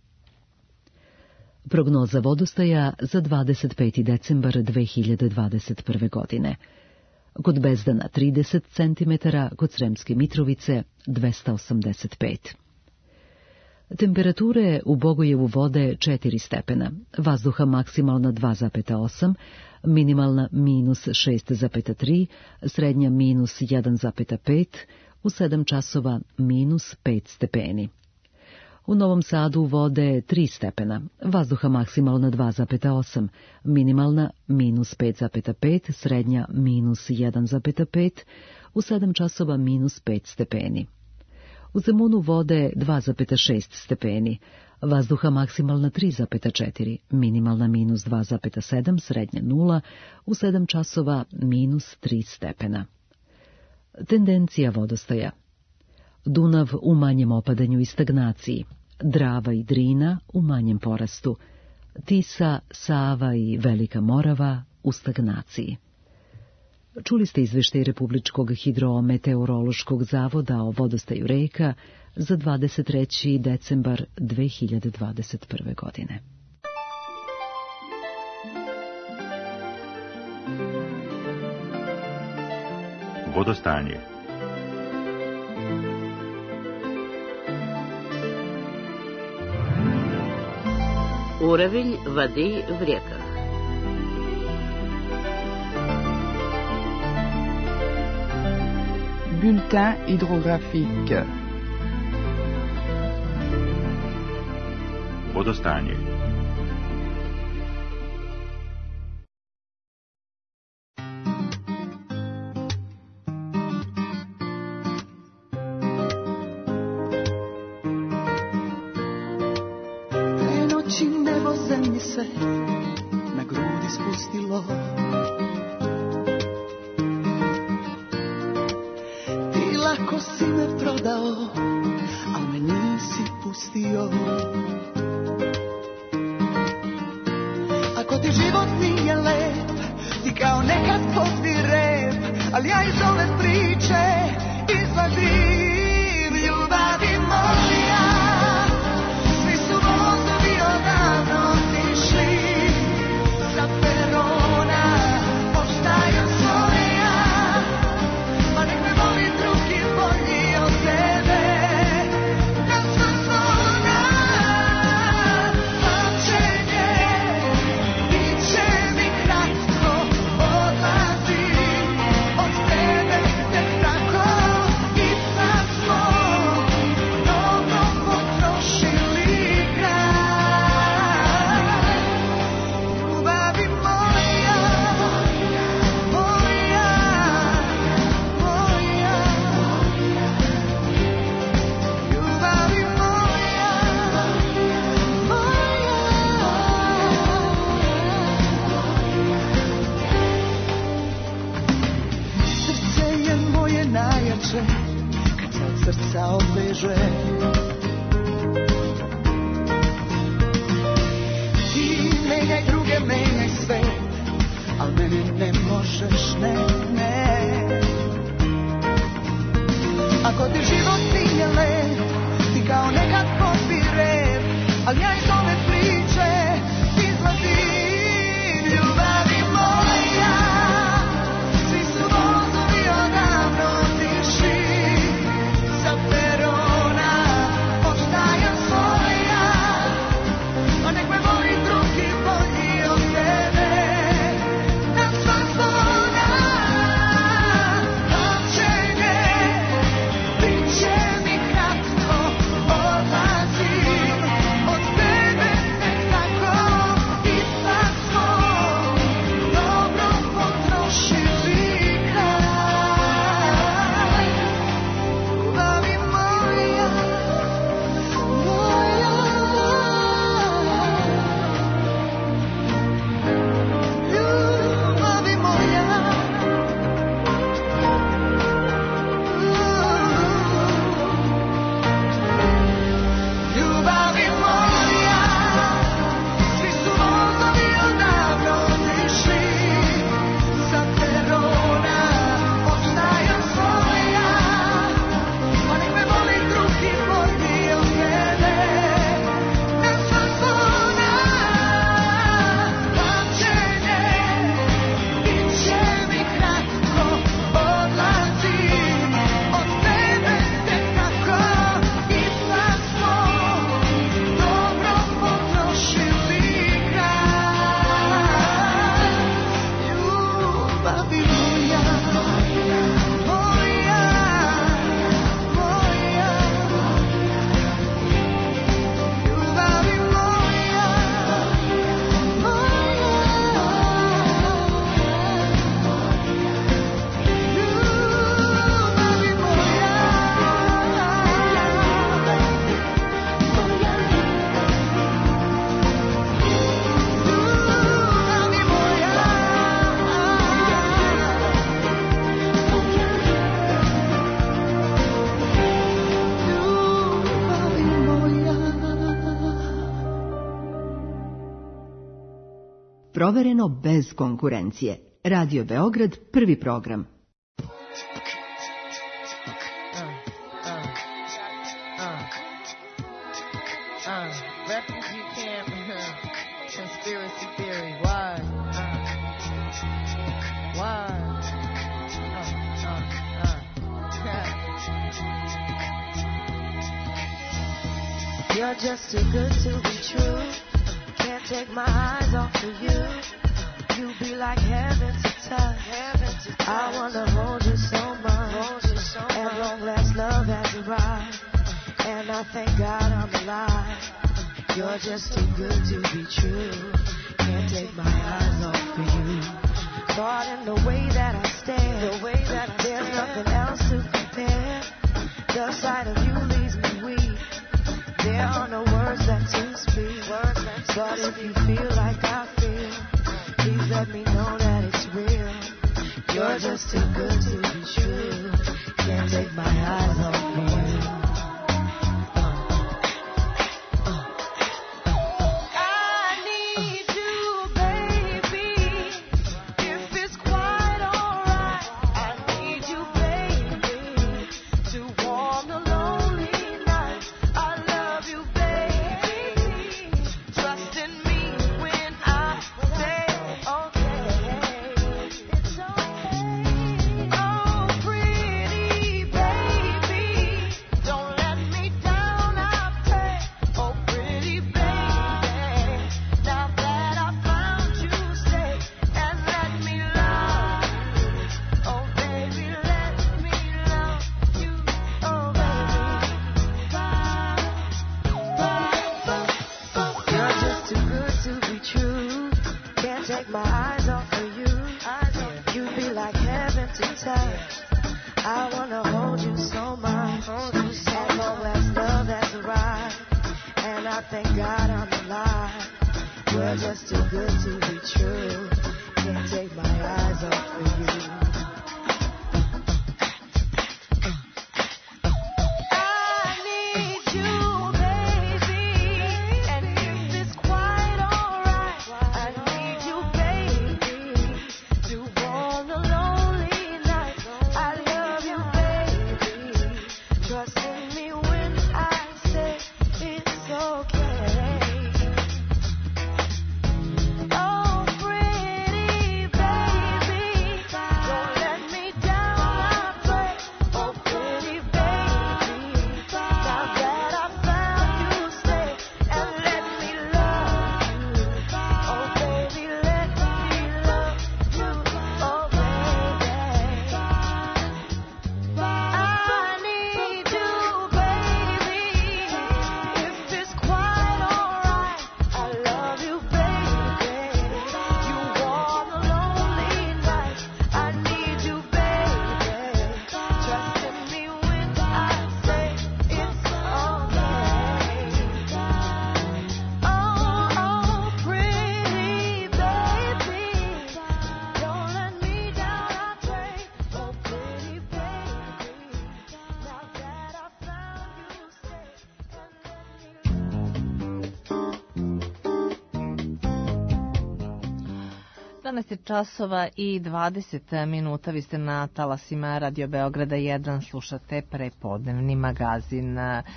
Prognoza vodostaja za dvadeset peti decembar dve hiljade dvadeset prve. godine. Kod Bezdana trideset centimetara, kod Sremske Mitrovice dvesta osamdeset pet. Temperature u Bogojevu vode četiri stepena, vazduha maksimalna dva zarez osam, minimalna minus šest zarez tri, srednja minus jedan zarez pet, u sedam časova minus pet stepeni. U Novom Sadu vode tri stepena, vazduha maksimalna dva zarez osam, minimalna minus pet zarez pet, srednja minus jedan zarez pet, u sedam časova minus pet stepeni. U Zemunu vode dva zarez šest stepeni, vazduha maksimalna tri zarez četiri, minimalna minus dva zarez sedam, srednja nula, u sedam časova minus tri stepena. Tendencija vodostaja. Dunav u manjem opadanju i stagnaciji, Drava i Drina u manjem porastu, Tisa, Sava i Velika Morava u stagnaciji. Čuli ste izveštaj Republičkog hidrometeorološkog zavoda o vodostaju reka za dvadeset treći decembar dve hiljade dvadeset prve. godine. Vodostanje. Уровень воды в реках. Bulletin hydrographique. Vodostanje. Te noći nebo zemlji se na grudi spustilo. Lako si me prodao, al me nisi pustio. Ako ti život nije lep, ti kao nekad pozbi rep, al ja iz ove priče izladim. Ljubavi moja, svi su vozovi odavno otišli, sa perona postaju svoja, pa nek me voli drugi bolji od tebe. Na sva zvona pamćenje bit će mi kratko, odlazim od tebe tek tako. Ipak smo mnogo potrošili grad. Ljubavi moja, moja, moja. Ljubavi moja, moja. Srce je moje najjače kad se od srca odveže. Ti menjaj druge, menjaj svet, al mene ne možeš, ne, ne. Ako ti život nije lep, ti kao nekad pozbi rep, al ja iz ove priče izlazim. Ljubavi moja, svi su vozovi odavno otišli, sa perona provereno bez konkurencije. Radio Beograd, prvi program. You're just too good to be true. Can't take my eyes off of you. You be like heaven to touch. Heaven to touch. I wanna hold you so much. Hold you so much. At long last, love has arrived, and I thank God I'm alive. You're just too good to be true. Can't take my eyes off of you. Caught in the way that I stare. The way that I There's stare. Nothing else to compare. The sight of you leaves me weak. There are no words that to speak, but if you feel like I feel, please let me know that it's real. You're just too good to be true. Can't take my eyes off of you. sedamnaest časova i dvadeset minuta, vi ste na talasima Radio Beograda jedan, slušate prepodnevni magazin.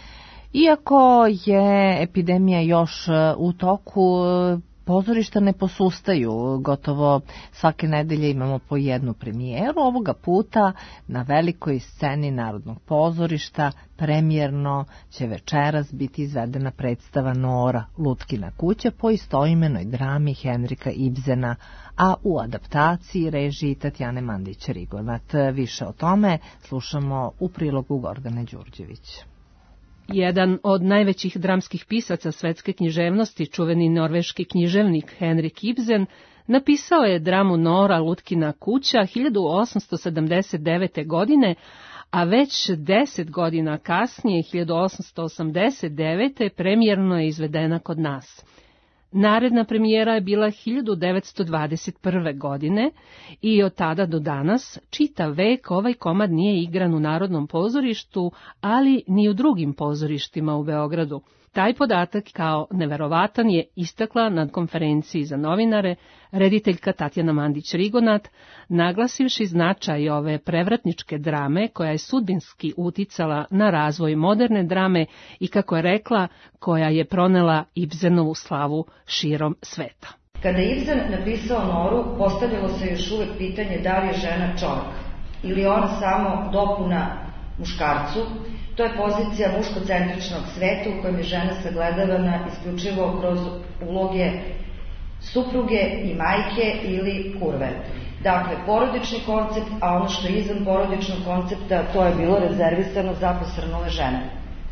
Iako je epidemija još u toku, pozorišta ne posustaju, gotovo svake nedelje imamo po jednu premijeru. Ovoga puta na velikoj sceni Narodnog pozorišta premijerno će večeras biti izvedena predstava Nora, Lutkina kuća po istoimenoj drami Henrika Ibsena, a u adaptaciji režiji Tatjane Mandić-Rigonat. Više o tome slušamo u prilogu Gordane Đurđević. Jedan od najvećih dramskih pisaca svetske književnosti, čuveni norveški književnik Henrik Ibsen, napisao je dramu Nora, Lutkina kuća hiljadu osamsto sedamdeset devete. godine, a već deset godina kasnije, hiljadu osamsto osamdeset devete. premijerno je izvedena kod nas. Naredna premijera je bila hiljadu devetsto dvadeset prve. godine i od tada do danas čitav vek ovaj komad nije igran u Narodnom pozorištu, ali ni u drugim pozorištima u Beogradu. Taj podatak kao neverovatan je istakla na konferenciji za novinare rediteljka Tatjana Mandić-Rigonat, naglasivši značaj ove prevratničke drame koja je sudbinski uticala na razvoj moderne drame i, kako je rekla, koja je pronela Ibsenovu slavu širom sveta. Kada je Ibsen napisao Noru, postavilo se još uvek pitanje da li je žena čovjek ili ona samo dopuna muškarcu. To je pozicija muškocentričnog sveta u kojem je žena sagledavana isključivo kroz uloge supruge i majke ili kurve. Dakle, porodični koncept, a ono što je izvan porodičnog koncepta, to je bilo rezervisano za posrnule žene.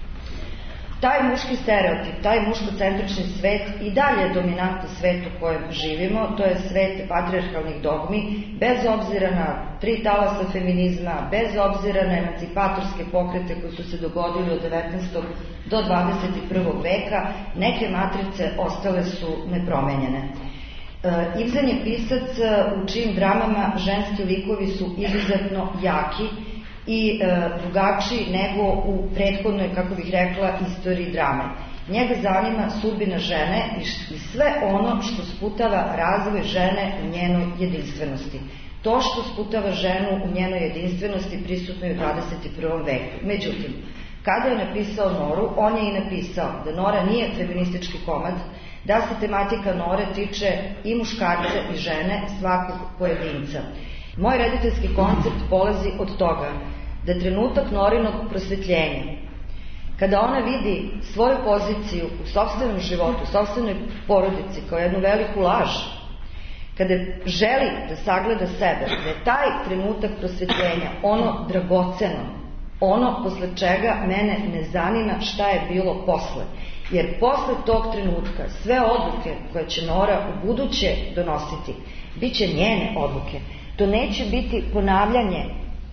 Taj muški stereotip, taj muškocentrični svet i dalje je dominantni svet u kojem živimo, to je svet patrijarhalnih dogmi, bez obzira na tri talasa feminizma, bez obzira na emancipatorske pokrete koji su se dogodili od devetnaestog do dvadeset prvog veka, neke matrice ostale su nepromenjene. Ibsen je pisac u čijim dramama ženski likovi su izuzetno jaki i e, drugačiji nego u prethodnoj, kako bih rekla, istoriji drame. Njega zanima sudbina žene i, i sve ono što sputava razvoj žene u njenoj jedinstvenosti. To što sputava ženu u njenoj jedinstvenosti prisutno je u dvadeset prvom veku. Međutim, kada je napisao Noru, on je i napisao da Nora nije feministički komad, da se tematika Nore tiče i muškarca i žene, svakog pojedinca. Moj rediteljski koncept polazi od toga da trenutak Norinog prosvetljenja, kada ona vidi svoju poziciju u sopstvenom životu, u sopstvenoj porodici kao jednu veliku laž, kada želi da sagleda sebe, da je taj trenutak prosvetljenja ono dragoceno, ono posle čega mene ne zanima šta je bilo posle. Jer posle tog trenutka sve odluke koje će Nora u buduće donositi, bit će njene odluke. To neće biti ponavljanje,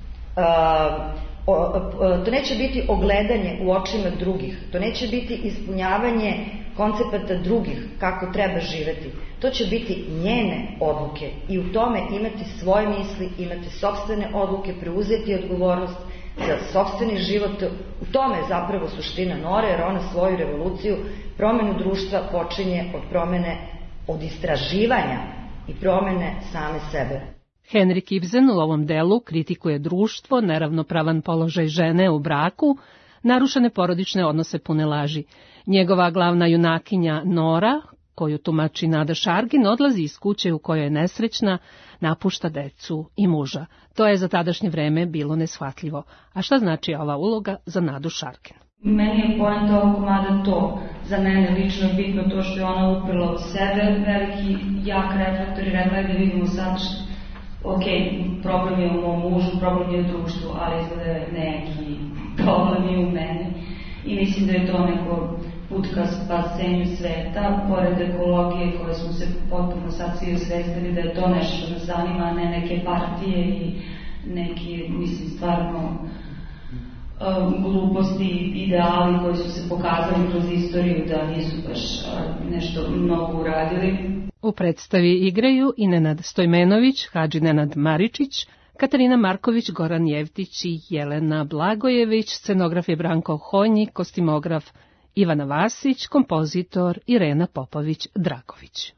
uh, to neće biti ogledanje u očima drugih, to neće biti ispunjavanje koncepata drugih kako treba živeti. To će biti njene odluke i u tome imati svoje misli, imati sopstvene odluke, preuzeti odgovornost za sopstveni život. U tome je zapravo suština Nore, jer ona svoju revoluciju, promenu društva počinje od promene, od istraživanja i promene same sebe. Henrik Ibsen u ovom delu kritikuje društvo, neravnopravan položaj žene u braku, narušene porodične odnose pune laži. Njegova glavna junakinja Nora, koju tumači Nada Šargin, odlazi iz kuće u kojoj je nesrećna, napušta decu i muža. To je za tadašnje vreme bilo neshvatljivo. A šta znači ova uloga za Nadu Šargin? Meni je poenta ovog komada to, za mene lično bitno to što je ona uprla u sebe, veliki, jak reflektor i rekla je da vidimo sad što, ok, problem je u mom mužu, problem je u društvu, ali izgleda je neki problem je u meni. I mislim da je to neko put ka spasenju sveta, pored ekologije koje smo se potpuno sad svi osvestili da je to nešto što nas zanima, a ne neke partije i neki, mislim, stvarno um, gluposti i ideali koji su se pokazali kroz istoriju da nisu baš uh, nešto mnogo uradili. U predstavi igraju i Nenad Stojmenović, Hadži Nenad Maričić, Katarina Marković, Goran Jevtić i Jelena Blagojević, scenograf je Branko Hojnjik, kostimograf Ivana Vasić, kompozitor Irena Popović-Dragović.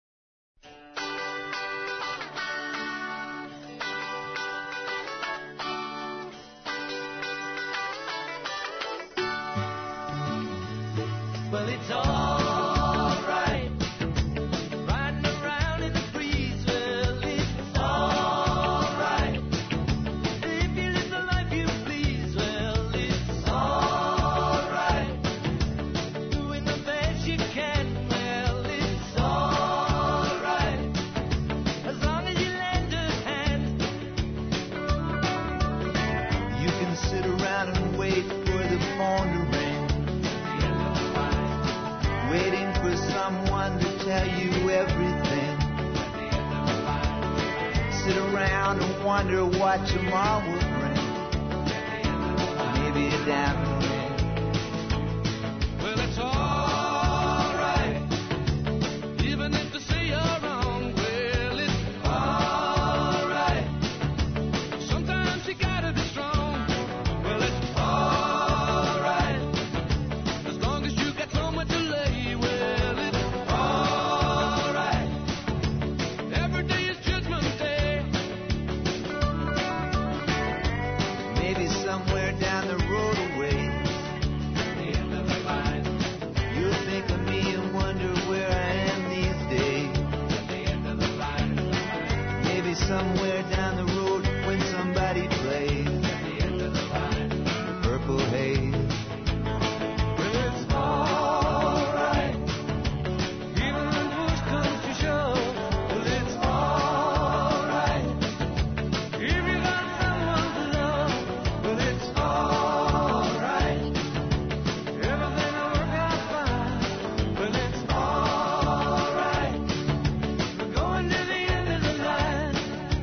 Wonder what tomorrow will bring. Maybe a diamond ring. Well, it's all right, even if they say you're wrong. Well, it's all right. Sometimes you gotta be strong. Well, it's all right, as long as you got some. somewhere down the road when somebody plays at the end of the line, the purple haze. Well, it's all right, even when push comes to shove. Well, it's all right, if you got someone to love. Well, it's all right, everything will work out fine. Well, it's all right, we're going to the end of the line.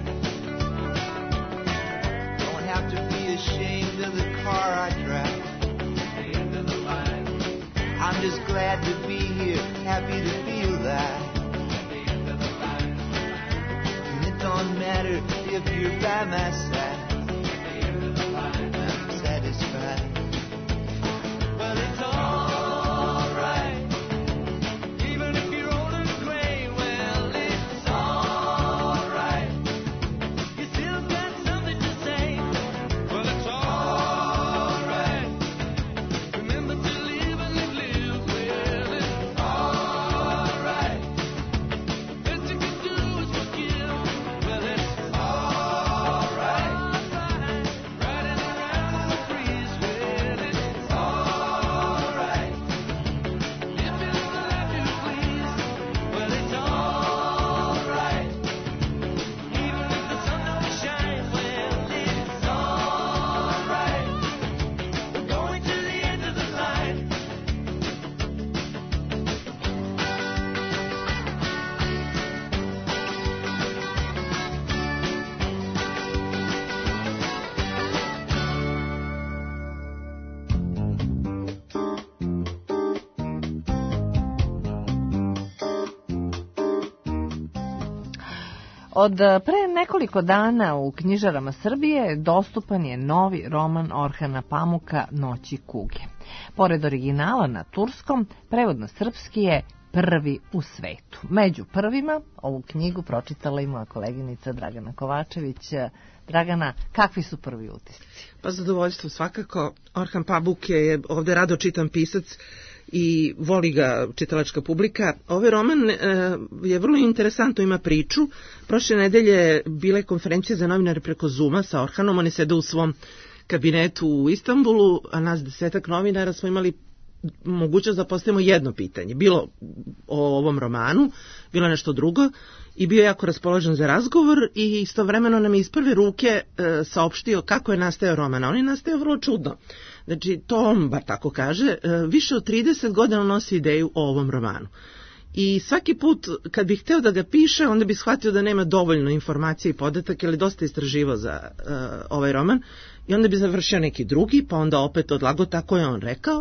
Don't have to be ashamed of the car I drive. At the end of the line, I'm just glad to be here, happy to feel that. At the end of the line, and it don't matter if you're by my side. At the end of the line, I'm satisfied. Well, it's all right, even if you're old and gray. Well, it's all right, you still got something to say. Well, it's all right, remember to live and live, live. Well, it's all right, best you can do is forgive. Well, it's all right, riding around in the breeze. Well, it's all right, living the life you please. Well, it's all right, even if the sun don't shine. Well, it's all right, we're going to the end of the line. Od pre nekoliko dana u knjižarama Srbije dostupan je novi roman Orhana Pamuka Noći kuge. Pored originala na turskom, prevod na srpski je Prvi u svetu. Među prvima ovu knjigu pročitala i moja koleginica Dragana Kovačević. Dragana, kakvi su prvi utisci? Pa zadovoljstvo svakako. Orhan Pamuk je ovde rado čitan pisac i voli ga čitalačka publika. Ovaj roman e, je vrlo interesantno, ima priču. Prošle nedelje bile konferencije za novinare preko Zooma sa Orhanom. On je sedao u svom kabinetu u Istanbulu, a nas desetak novinara smo imali mogućnost da postavimo jedno pitanje. Bilo o ovom romanu, bilo nešto drugo, i bio jako raspoložen za razgovor i istovremeno nam je iz prve ruke e, saopštio kako je nastao roman. On je nastao vrlo čudno. Znači, to on bar tako kaže, e, više od trideset godina nosi ideju o ovom romanu. I svaki put kad bih hteo da ga piše, onda bi shvatio da nema dovoljno informacije i podataka, jer je dosta istraživao za uh, ovaj roman, i onda bi završio neki drugi, pa onda opet odlago, tako je on rekao.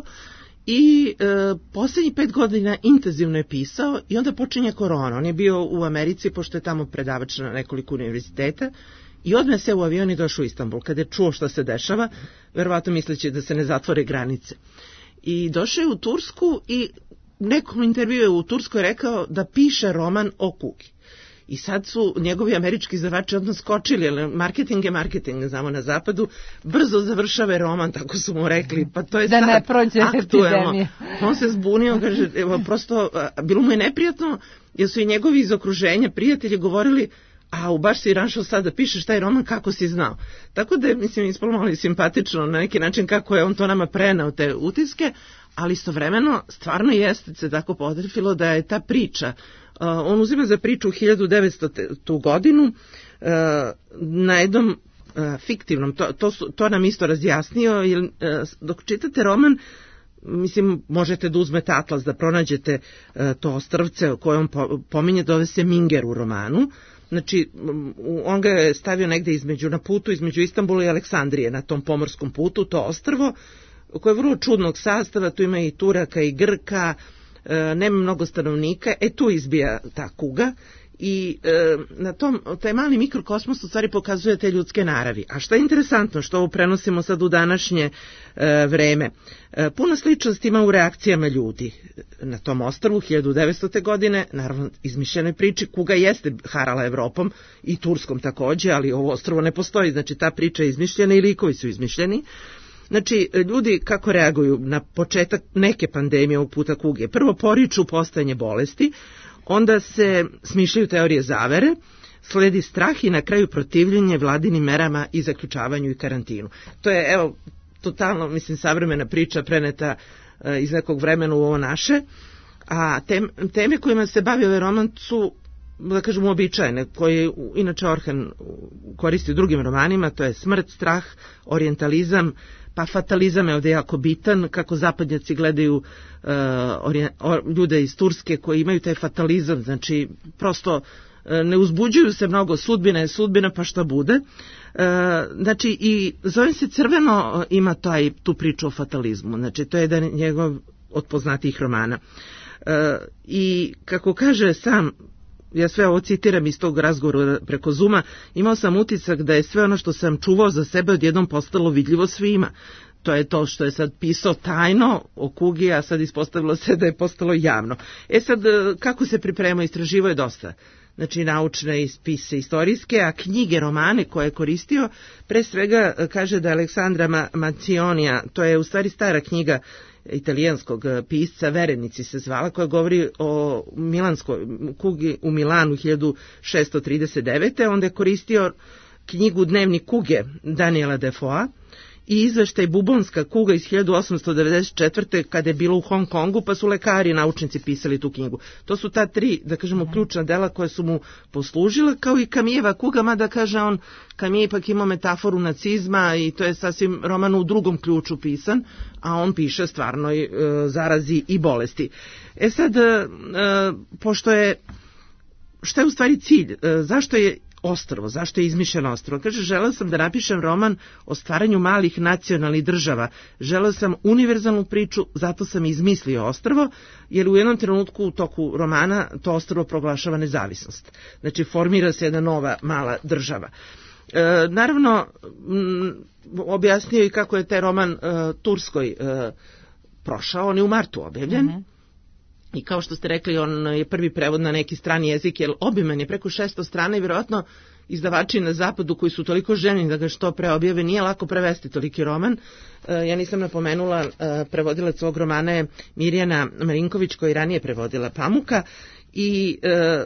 I e, poslednjih pet godina intenzivno je pisao i onda počinje korona. On je bio u Americi, pošto je tamo predavač na nekoliko univerziteta, i odmah se u avion i došao u Istanbul. Kada je čuo šta se dešava, verovatno misleći da se ne zatvore granice. I došao je u Tursku i nekom intervju je u Turskoj rekao da piše roman o kugi. I sad su njegovi američki izdavači odmah skočili, jer marketing je marketing, znamo na zapadu, brzo završava roman, tako su mu rekli, pa to je da sad ne prođe epidemija. On se zbunio, kaže, evo, prosto, bilo mu je neprijatno, jer su i njegovi iz okruženja prijatelji govorili, a u baš si našao sad da pišeš taj roman, kako si znao. Tako da je, mislim, ispalo malo i simpatično na neki način kako je on to nama prenao, te utiske, ali istovremeno stvarno jeste se tako potrefilo da je ta priča, uh, on uzima za priču u hiljadu devetstotu godinu uh, na jednom uh, fiktivnom, to, to, su, to nam isto razjasnio, jer uh, dok čitate roman, mislim, možete da uzmete atlas, da pronađete uh, to ostrvce koje on po, pominje, dove se Minger u romanu. Znači, on ga je stavio negde između, na putu između Istanbula i Aleksandrije, na tom pomorskom putu, to ostrvo, koje je vrlo čudnog sastava, tu ima i Turaka i Grka, e, nema mnogo stanovnika, e tu izbija ta kuga i e, na tom, taj mali mikrokosmos u stvari pokazuje te ljudske naravi. A što je interesantno, što ovo prenosimo sad u današnje e, vreme, e, puno sličnosti ima u reakcijama ljudi na tom ostrvu hiljadu devetstote godine, naravno izmišljenoj priči, kuga jeste harala Evropom i Turskom takođe, ali ovo ostrvo ne postoji, znači ta priča je izmišljena i likovi su izmišljeni. Znači, ljudi kako reaguju na početak neke pandemije ovog puta kuge? Prvo poriču postojanje bolesti, onda se smišljaju teorije zavere, sledi strah i na kraju protivljenje vladinim merama i zaključavanju i karantinu. To je, evo, totalno, mislim, savremena priča preneta e, iz nekog vremena u ovo naše, a tem, teme kojima se bavi ovaj roman su, da kažem, uobičajene, koje inače Orhan koristi u drugim romanima, to je smrt, strah, orijentalizam, pa fatalizam je ovdje jako bitan, kako zapadnjaci gledaju uh, orije, or, ljude iz Turske koji imaju taj fatalizam, znači prosto uh, ne uzbuđuju se mnogo, sudbina je sudbina pa šta bude. Uh, znači i zovem se Crveno ima taj, tu priču o fatalizmu, znači to je jedan njegov od poznatijih romana. Uh, I kako kaže sam, ja sve ovo citiram iz tog razgovora preko Zuma, imao sam utisak da je sve ono što sam čuvao za sebe odjednom postalo vidljivo svima. To je to što je sad pisao tajno o kugi, a sad ispostavilo se da je postalo javno. E sad, kako se priprema, istraživo je dosta. Znači, naučne spise istorijske, a knjige, romane koje je koristio, pre svega kaže da Aleksandra Mancionija, to je u stvari stara knjiga italijanskog pisca, Verenici se zvala, koja govori o milanskoj kugi u Milanu hiljadu šesto trideset devete. Onda je koristio knjigu Dnevnik kuge Daniela Defoea i izveštaj Bubonska kuga iz hiljadu osamsto devedeset četvrte kada je bilo u Hong Kongu, pa su lekari i naučnici pisali tu knjigu. To su ta tri, da kažemo, ključna dela koja su mu poslužila, kao i Kamijeva kuga, mada kaže on, Kamije ipak ima metaforu nacizma i to je sasvim roman u drugom ključu pisan, a on piše stvarno e, zarazi i bolesti. E sad, e, pošto je, šta je u stvari cilj? E, zašto je ostrvo, zašto je izmišljeno ostrvo? Kaže, želeo sam da napišem roman o stvaranju malih nacionalnih država. Želeo sam univerzalnu priču, zato sam izmislio ostrvo, jer u jednom trenutku u toku romana to ostrvo proglašava nezavisnost. Znači, formira se jedna nova mala država. E, naravno, m, objasnio i kako je taj roman e, Turskoj e, prošao, on je u martu objavljen. Mm-hmm. I kao što ste rekli, on je prvi prevod na neki strani jezik, jer obiman je preko šesto strana i vjerojatno izdavači na zapadu koji su toliko željni da ga što pre objave, nije lako prevesti toliki roman. Ja nisam napomenula, prevodilac ovog romana je Mirjana Marinković, koja je ranije prevodila Pamuka i e,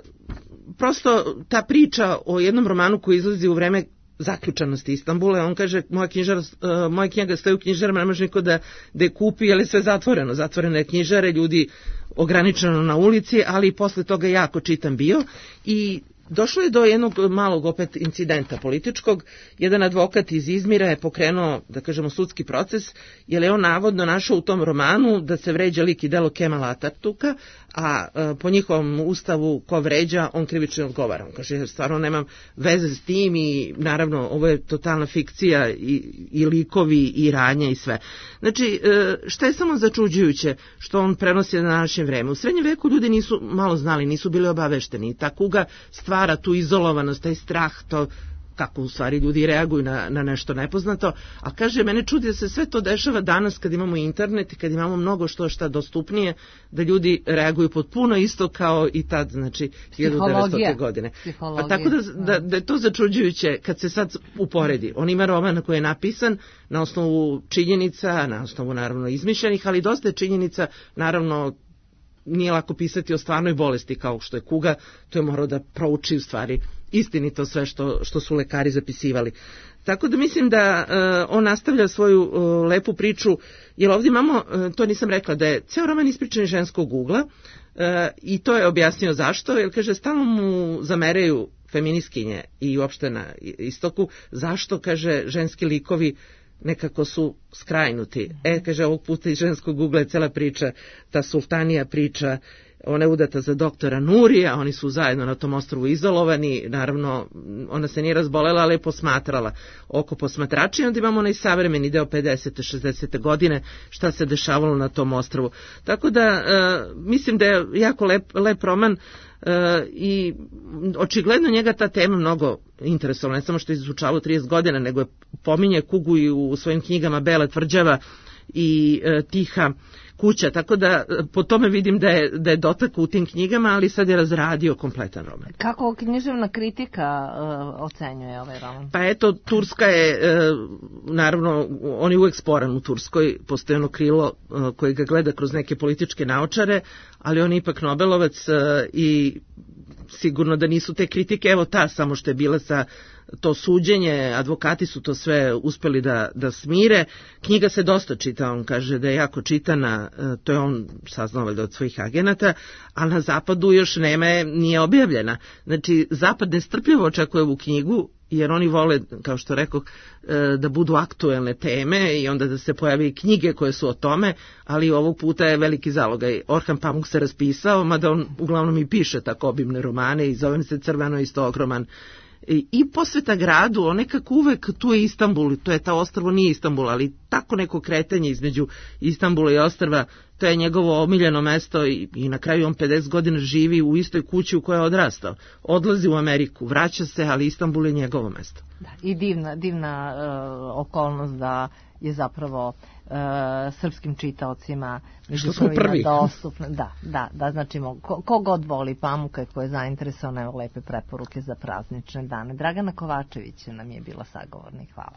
prosto ta priča o jednom romanu koji izlazi u vreme zaključanosti Istanbula, on kaže, moja, knjižar, uh, moja knjiga stoji u knjižarama, ne može niko da, da je kupi, ali je sve zatvoreno, zatvorene knjižare, ljudi ograničeno na ulici, ali i posle toga jako čitam bio i došlo je do jednog malog opet incidenta političkog. Jedan advokat iz Izmira je pokrenuo, da kažemo, sudski proces, jer je on navodno našao u tom romanu da se vređa lik i delo Kemala Atatürka, a e, po njihovom ustavu ko vređa, on krivično odgovara. On kaže, stvarno nemam veze s tim i naravno ovo je totalna fikcija i, i likovi i ranje i sve. Znači, e, šta je samo začuđujuće što on prenosi na današnje vreme? U srednjem veku ljudi nisu malo znali, nisu bili obavešteni. Ta kuga stvara tu izolovanost, taj strah, to kako u stvari ljudi reaguju na, na nešto nepoznato, a kaže, mene čudi da se sve to dešava danas kad imamo internet i kad imamo mnogo što šta dostupnije, da ljudi reaguju potpuno isto kao i tad, znači hiljadu devetstote godine. A tako da, da, da je to začuđujuće kad se sad uporedi. On ima roman koji je napisan na osnovu činjenica, na osnovu naravno izmišljenih, ali dosta je činjenica, naravno nije lako pisati o stvarnoj bolesti kao što je kuga, to je morao da prouči u stvari istinito sve što, što su lekari zapisivali. Tako da mislim da uh, on nastavlja svoju uh, lepu priču, jer ovdje imamo, uh, to nisam rekla, da je ceo roman ispričan iz ženskog ugla uh, i to je objasnio zašto, jer kaže, stalno mu zameraju feministkinje i uopšte na istoku, zašto, kaže, ženski likovi nekako su skrajnuti. E, kaže, ovog puta iz ženskog ugla je cela priča, ta sultanija priča, ona je udata za doktora Nurija, oni su zajedno na tom ostrvu izolovani, naravno ona se nije razbolela, ali je posmatrala oko posmatrača i onda imamo onaj savremeni deo pedesete šezdesete godine, šta se dešavalo na tom ostrvu. Tako da, e, mislim da je jako lep, lep roman, e, i očigledno njega ta tema mnogo interesovala, ne samo što je izučavao trideset godina, nego je pominje kugu i u svojim knjigama Bela tvrđava i e, Tiha kuća, tako da po tome vidim da je, da je dotak u tim knjigama, ali sad je razradio kompletan roman. Kako književna kritika uh, ocenjuje ovaj roman? Pa eto, Turska je, uh, naravno, on je uvek sporan u Turskoj, postoji ono krilo uh, koje ga gleda kroz neke političke naočare, ali on je ipak Nobelovac uh, i sigurno da nisu te kritike, evo ta samo što je bila sa to suđenje, advokati su to sve uspeli da, da smire. Knjiga se dosta čita, on kaže da je jako čitana, to je on saznao valjda od svojih agenata, ali na zapadu još nema, nije objavljena. Znači, zapad nestrpljivo očekuje ovu knjigu, jer oni vole, kao što rekao, da budu aktuelne teme i onda da se pojave i knjige koje su o tome, ali ovog puta je veliki zalogaj. Orhan Pamuk se raspisao, mada on uglavnom i piše tako obimne romane i zove se Crveno istogroman. I, i posveta gradu, on nekako uvek, tu je Istanbul, to je ta ostrvo, nije Istanbul, ali tako neko kretanje između Istanbula i ostrva, to je njegovo omiljeno mesto i, i na kraju on pedeset godina živi u istoj kući u kojoj je odrastao. Odlazi u Ameriku, vraća se, ali Istanbul je njegovo mesto. Da, i divna, divna uh, okolnost da je zapravo uh, srpskim čitaocima među prvima dostupno. Da, da, da, znači ko, ko god voli Pamuka i ko je zainteresovan, evo lepe preporuke za praznične dane. Dragana Kovačević nam je bila sagovornik. Hvala.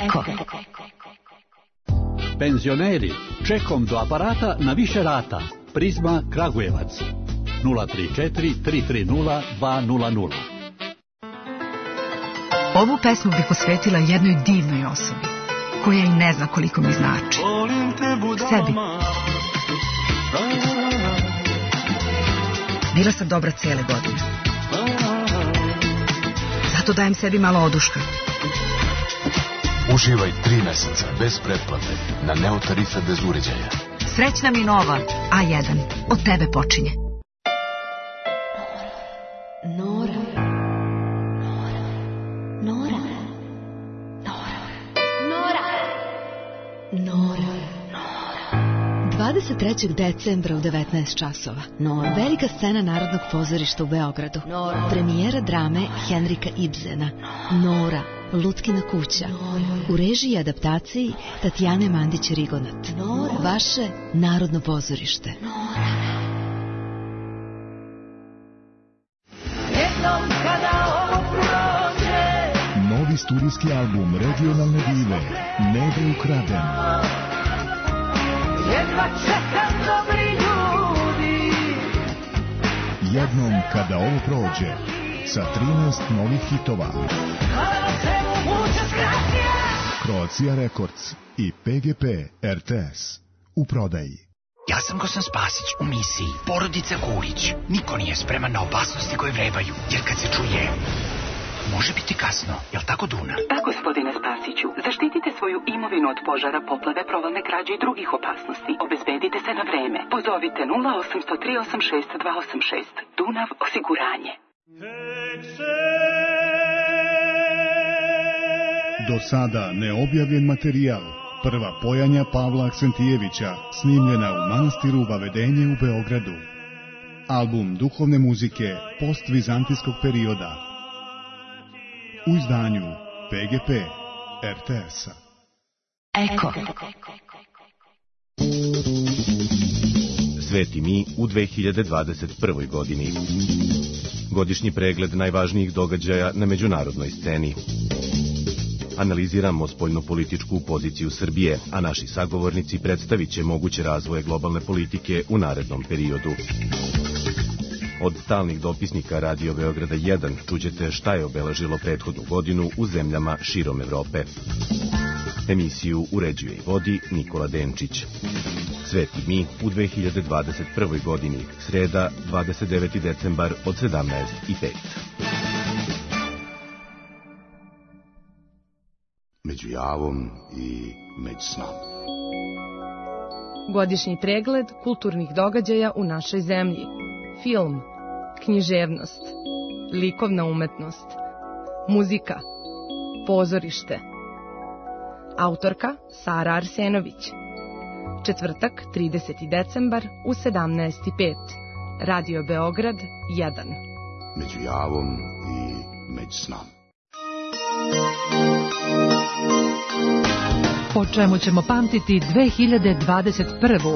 Eko. Penzioneri, čekom do aparata na više rata. Prizma Kragujevac. nula tri četiri tri tri nula dva nula nula. Ovu pesmu bih posvetila jednoj divnoj osobi, koja i ne zna koliko mi znači. Sebi. Bila sam dobra cijele godine. Zato dajem sebi malo oduška. Uživaj tri meseca bez pretplate na Neo tarife bez uređaja. Srećna mi nova A jedan. Od tebe počinje. Nora. Nora. Nora. Nora. Nora. dvadeset trećeg decembra u devetnaest časova. Nora. Velika scena Narodnog pozorišta u Beogradu. Nora. Premijera drame Henrika Ibsena. Nora. Lutkina kuća. Nora. U režiji i adaptaciji Tatjane Mandić-Rigonat. Nora. Vaše Narodno pozorište. Nora. Novi studijski album regionalne dive Nebe ukraden. Jedva čekam dobri ljudi. Jednom kada ovo prođe, sa trinaest novih hitova. Croatia Records i P G P R T S u prodaji. Ja sam Gosan Spasić u misiji Porodica Kurić. Niko nije spreman na opasnosti koje vrebaju, jer kad se čuje, može biti kasno. Jel' tako, Duna? Da, gospodine Spasiću. Zaštitite svoju imovinu od požara, poplave, provalne krađe i drugih opasnosti. Obezbedite se na vreme. Pozovite nula osam zero tri osam šest dva osam šest. Dunav osiguranje. Do sada neobjavljen materijal. Prva pojanja Pavla Aksentijevića, snimljena u manastiru Vavedenje u Beogradu. Album duhovne muzike postvizantijskog perioda. U izdanju P G P R T S-a. Eko. Sveti mi u dve hiljade dvadeset prvoj godini. Godišnji pregled najvažnijih događaja na međunarodnoj sceni. Analiziramo spoljnopolitičku poziciju Srbije, a naši sagovornici predstavit će moguće razvoje globalne politike u narednom periodu. Od stalnih dopisnika Radio Beograda jedan čućete šta je obeležilo prethodnu godinu u zemljama širom Evrope. Emisiju uređuje i vodi Nikola Denčić. Sveti mi u dve hiljade dvadeset prvoj godini, sreda, dvadeset deveti decembar od sedamnaest i pet. Među javom i među snom. Godišnji pregled kulturnih događaja u našoj zemlji. Film, književnost, likovna umetnost, muzika, pozorište. Autorka Sara Arsenović. Četvrtak, trideseti decembar u sedamnaest i pet. Radio Beograd jedan. Među javom i među snom. Po čemu ćemo pamtiti dve hiljade dvadeset prvu.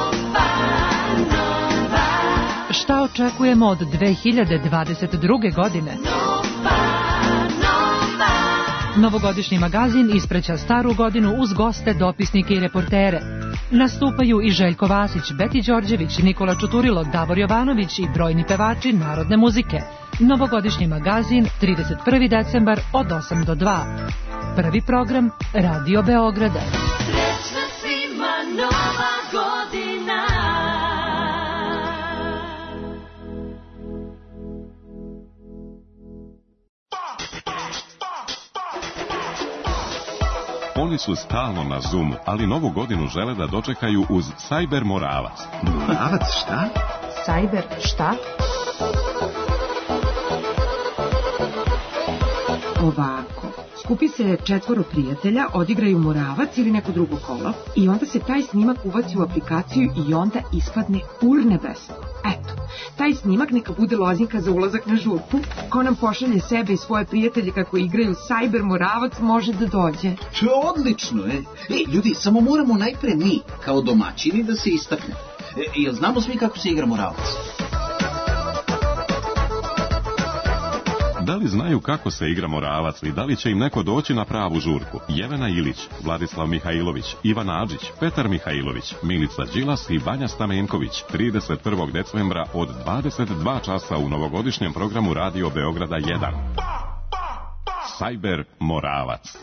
Šta očekujemo od dve hiljade dvadeset druge godine? Novogodišnji magazin ispreća staru godinu uz goste, dopisnike i reportere. Nastupaju i Željko Vasić, Beti Đorđević, Nikola Čuturilo, Davor Jovanović i brojni pevači narodne muzike. Novogodišnji magazin, trideset prvi decembar od osam do dva. Prvi program Radio Beograda. Srećna svima nova godina. Oni su stalno na Zoomu, ali novu godinu žele da dočekaju uz Cyber Moravac. Moravac šta? Cyber šta? Ovako. Skupi se četvoro prijatelja, odigraju Moravac ili neko drugo kolo i onda se taj snimak uvaci u aplikaciju i onda ispadne urnebesno. Eto, taj snimak neka bude lozinka za ulazak na žurku. Ko nam pošalje sebe i svoje prijatelje kako igraju Cyber Moravac može da dođe. To je odlično, e. Ej, ljudi, samo moramo najpre mi, kao domaćini, da se istaknemo. E, jel znamo svi kako se igra Moravac? Da li znaju kako se igra Moravac i da li će im neko doći na pravu žurku? Jelena Ilić, Vladislav Mihajlović, Ivan Adžić, Petar Mihajlović, Milica Đilas i Vanja Stamenković trideset prvog decembra od dvadeset dva časa u novogodišnjem programu Radio Beograda jedan. Sajber Moravac.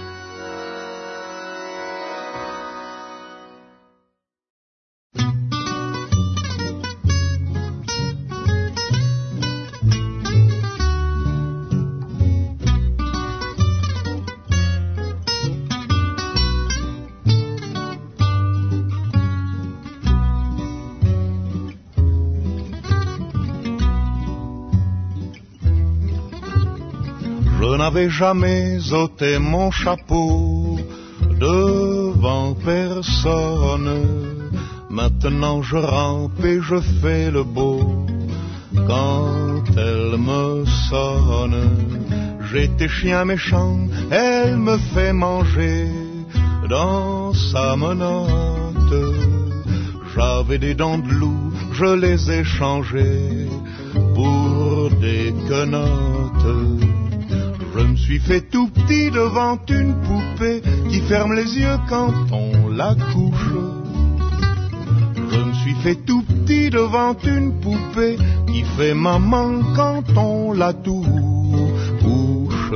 Je n'avais jamais ôté mon chapeau devant personne. Maintenant je rampe et je fais le beau quand elle me sonne. J'étais chien méchant, elle me fait manger dans sa menotte. J'avais des dents de loup, je les ai changées pour des quenottes. Je me suis fait tout petit devant une poupée qui ferme les yeux quand on la couche. Je me suis fait tout petit devant une poupée qui fait maman quand on la touche.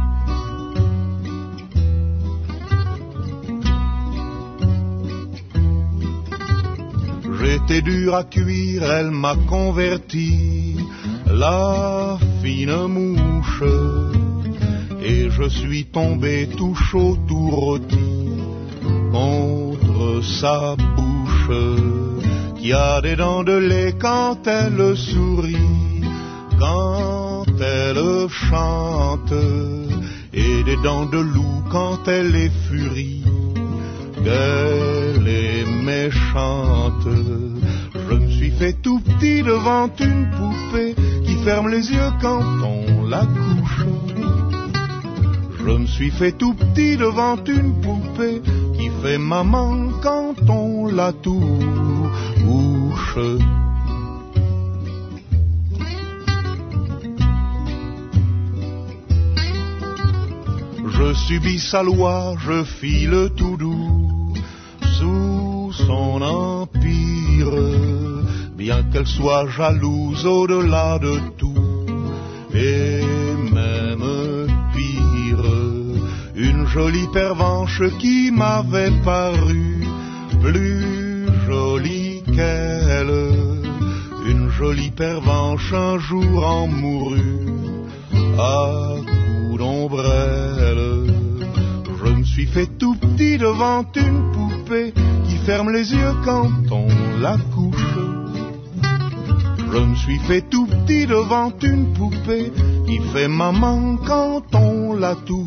J'étais dur à cuire, elle m'a converti, la fine mouche. Et je suis tombé tout chaud, tout rôti contre sa bouche, qui a des dents de lait quand elle sourit, quand elle chante, et des dents de loup quand elle est furie, qu'elle est méchante. Je me suis fait tout petit devant une poupée qui ferme les yeux quand on la couche. Je me suis fait tout petit devant une poupée qui fait maman quand on la touche. Je subis sa loi, je file tout doux sous son empire, bien qu'elle soit jalouse au-delà de tout, et même une jolie pervenche qui m'avait paru plus jolie qu'elle. Une jolie pervenche un jour en mourut à coups d'ombrelle. Je me suis fait tout petit devant une poupée qui ferme les yeux quand on la couche. Je me suis fait tout petit devant une poupée qui fait maman quand on la touche.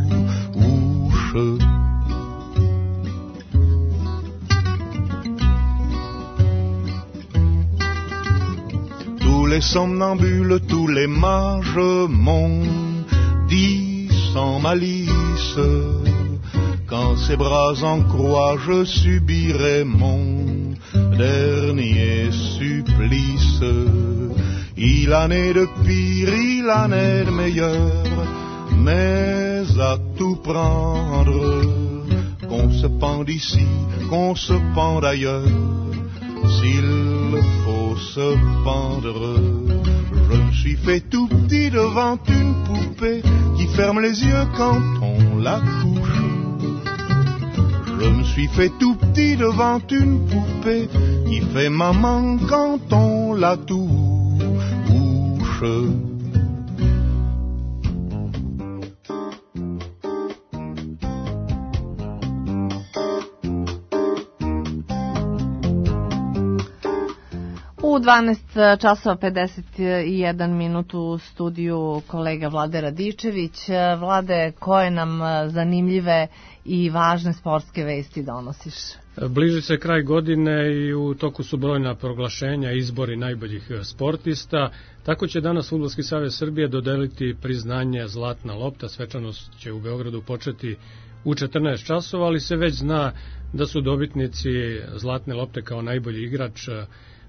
Tous les somnambules, tous les mages m'ont dit sans malice, quand ses bras en croix je subirai mon dernier supplice. Il en est de pire, il en est de meilleur, mais à tout prendre, qu'on se pende ici, qu'on se pende ailleurs, s'il faut se pendre. Je me suis fait tout petit devant une poupée qui ferme les yeux quand on la couche. Je me suis fait tout petit devant une poupée qui fait maman quand on la touche. U dvanaest časova pedeset jedan minut u studiju kolega Vlade Radičević. Vlade, koje nam zanimljive i važne sportske vesti donosiš? Bliži se kraj godine i u toku su brojna proglašenja, izbori najboljih sportista. Tako će danas Fudbalski savez Srbije dodeliti priznanje Zlatna lopta. Svečanost će u Beogradu početi u četrnaest časova, ali se već zna da su dobitnici Zlatne lopte kao najbolji igrač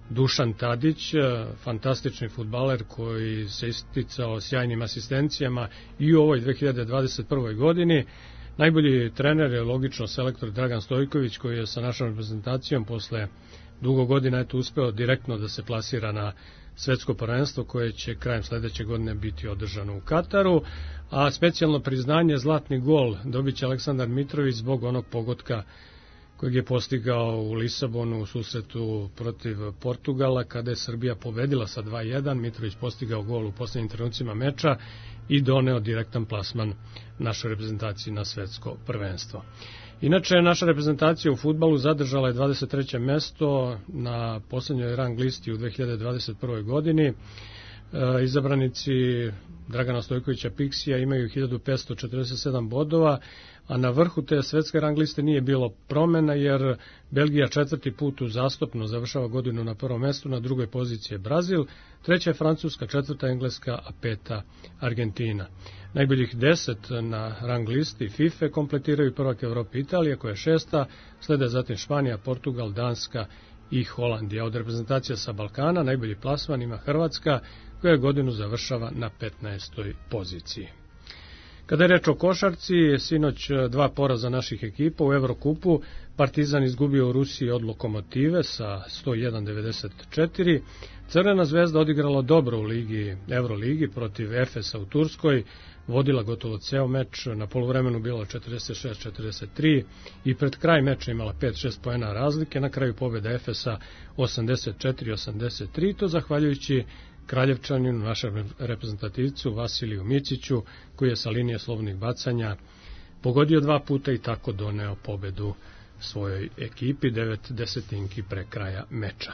Dušan Tadić, fantastični fudbaler koji se isticao sjajnim asistencijama i u ovoj dve hiljade dvadeset prvoj godini. Najbolji trener je logično selektor Dragan Stojković, koji je sa našom reprezentacijom posle dugo godina eto uspeo direktno da se plasira na svetsko prvenstvo koje će krajem sledeće godine biti održano u Kataru, a specijalno priznanje zlatni gol dobit će Aleksandar Mitrović zbog onog pogotka kojeg je postigao u Lisabonu u susretu protiv Portugala kada je Srbija pobedila sa dva jedan. Mitrović postigao gol u poslednjim trenucima meča i doneo direktan plasman našoj reprezentaciji na svetsko prvenstvo. Inače, naša reprezentacija u fudbalu zadržala je dvadeset treće mesto na poslednjoj rang listi u dve hiljade dvadeset prvoj godini. E, izabranici Dragana Stojkovića Piksija imaju hiljadu petsto četrdeset sedam bodova, a na vrhu te svetske rang liste nije bilo promena, jer Belgija četvrti put uzastopno završava godinu na prvom mestu, na drugoj poziciji je Brazil, treća je Francuska, četvrta Engleska, a peta Argentina. Najboljih deset na rang listi FIFA kompletiraju prvak Evrope Italija, koja je šesta, slede zatim Španija, Portugal, Danska i Holandija. Od reprezentacija sa Balkana najbolji plasman ima Hrvatska, koja godinu završava na petnaestoj poziciji. Kada je reč o košarci, sinoć dva poraza naših ekipa u Evrokupu. Partizan izgubio u Rusiji od Lokomotive sa sto jedan devedeset četiri. Crvena zvezda odigrala dobro u ligi, Evroligi protiv Efesa u Turskoj, vodila gotovo ceo meč, na poluvremenu bilo četrdeset šest četrdeset tri i pred kraj meča imala pet šest poena razlike, na kraju pobjeda Efesa osamdeset četiri osamdeset tri, to zahvaljujući Kraljevčaninu, našem reprezentativcu Vasiliju Miciću, koji je sa linije slobodnih bacanja pogodio dva puta i tako doneo pobedu svojoj ekipi, devet desetinki pre kraja meča.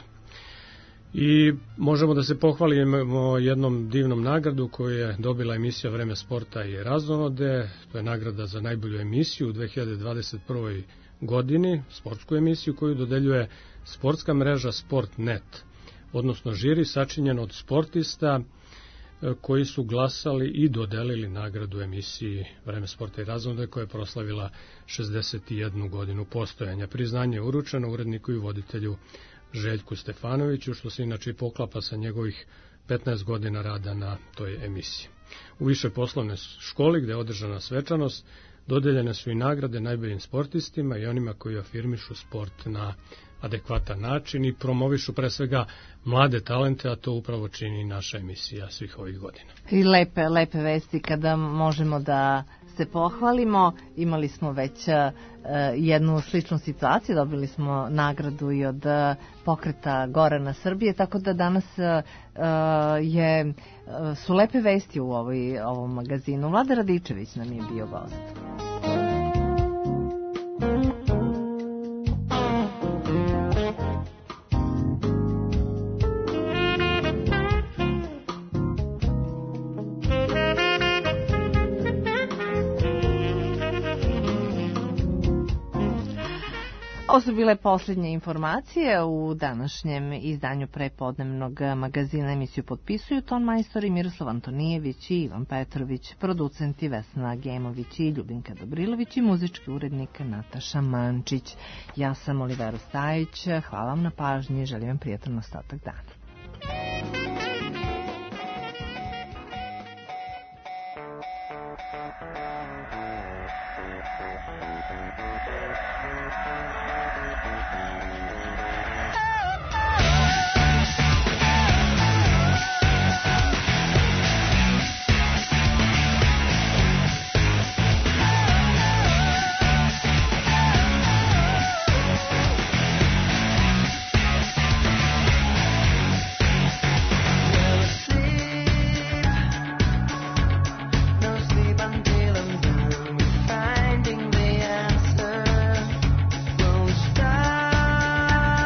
I možemo da se pohvalimo jednom divnom nagradu koju je dobila emisija Vreme sporta i razonode. To je nagrada za najbolju emisiju u dve hiljade dvadeset prvoj godini, sportsku emisiju koju dodeljuje sportska mreža Sportnet, odnosno žiri sačinjen od sportista koji su glasali i dodelili nagradu emisiji Vreme sporta i razonode, koja je proslavila šezdeset jednu godinu postojanja. Priznanje je uručeno uredniku i voditelju Željku Stefanoviću, što se inače poklapa sa njegovih petnaest godina rada na toj emisiji. U višoj poslovnoj školi, gde je održana svečanost, dodeljene su i nagrade najboljim sportistima i onima koji afirmišu sport na adekvatan način i promovišu pre svega mlade talente, a to upravo čini naša emisija svih ovih godina. I lepe, lepe vesti kada možemo da se pohvalimo. Imali smo već uh, jednu sličnu situaciju, dobili smo nagradu i od uh, pokreta Gorana Srbije, tako da danas uh, je, uh, su lepe vesti u ovoj, ovom magazinu. Vlada Radičević nam je bio gost. Ovo su bile posljednje informacije u današnjem izdanju prepodnevnog magazina. Emisiju potpisuju ton majstori Miroslav Antonijević i Ivan Petrović, producenti Vesna Gemović i Ljubinka Dobrilović i muzički urednik Nataša Mančić. Ja sam Olivera Stajić, hvala vam na pažnji i želim vam prijatan ostatak dana. Stop.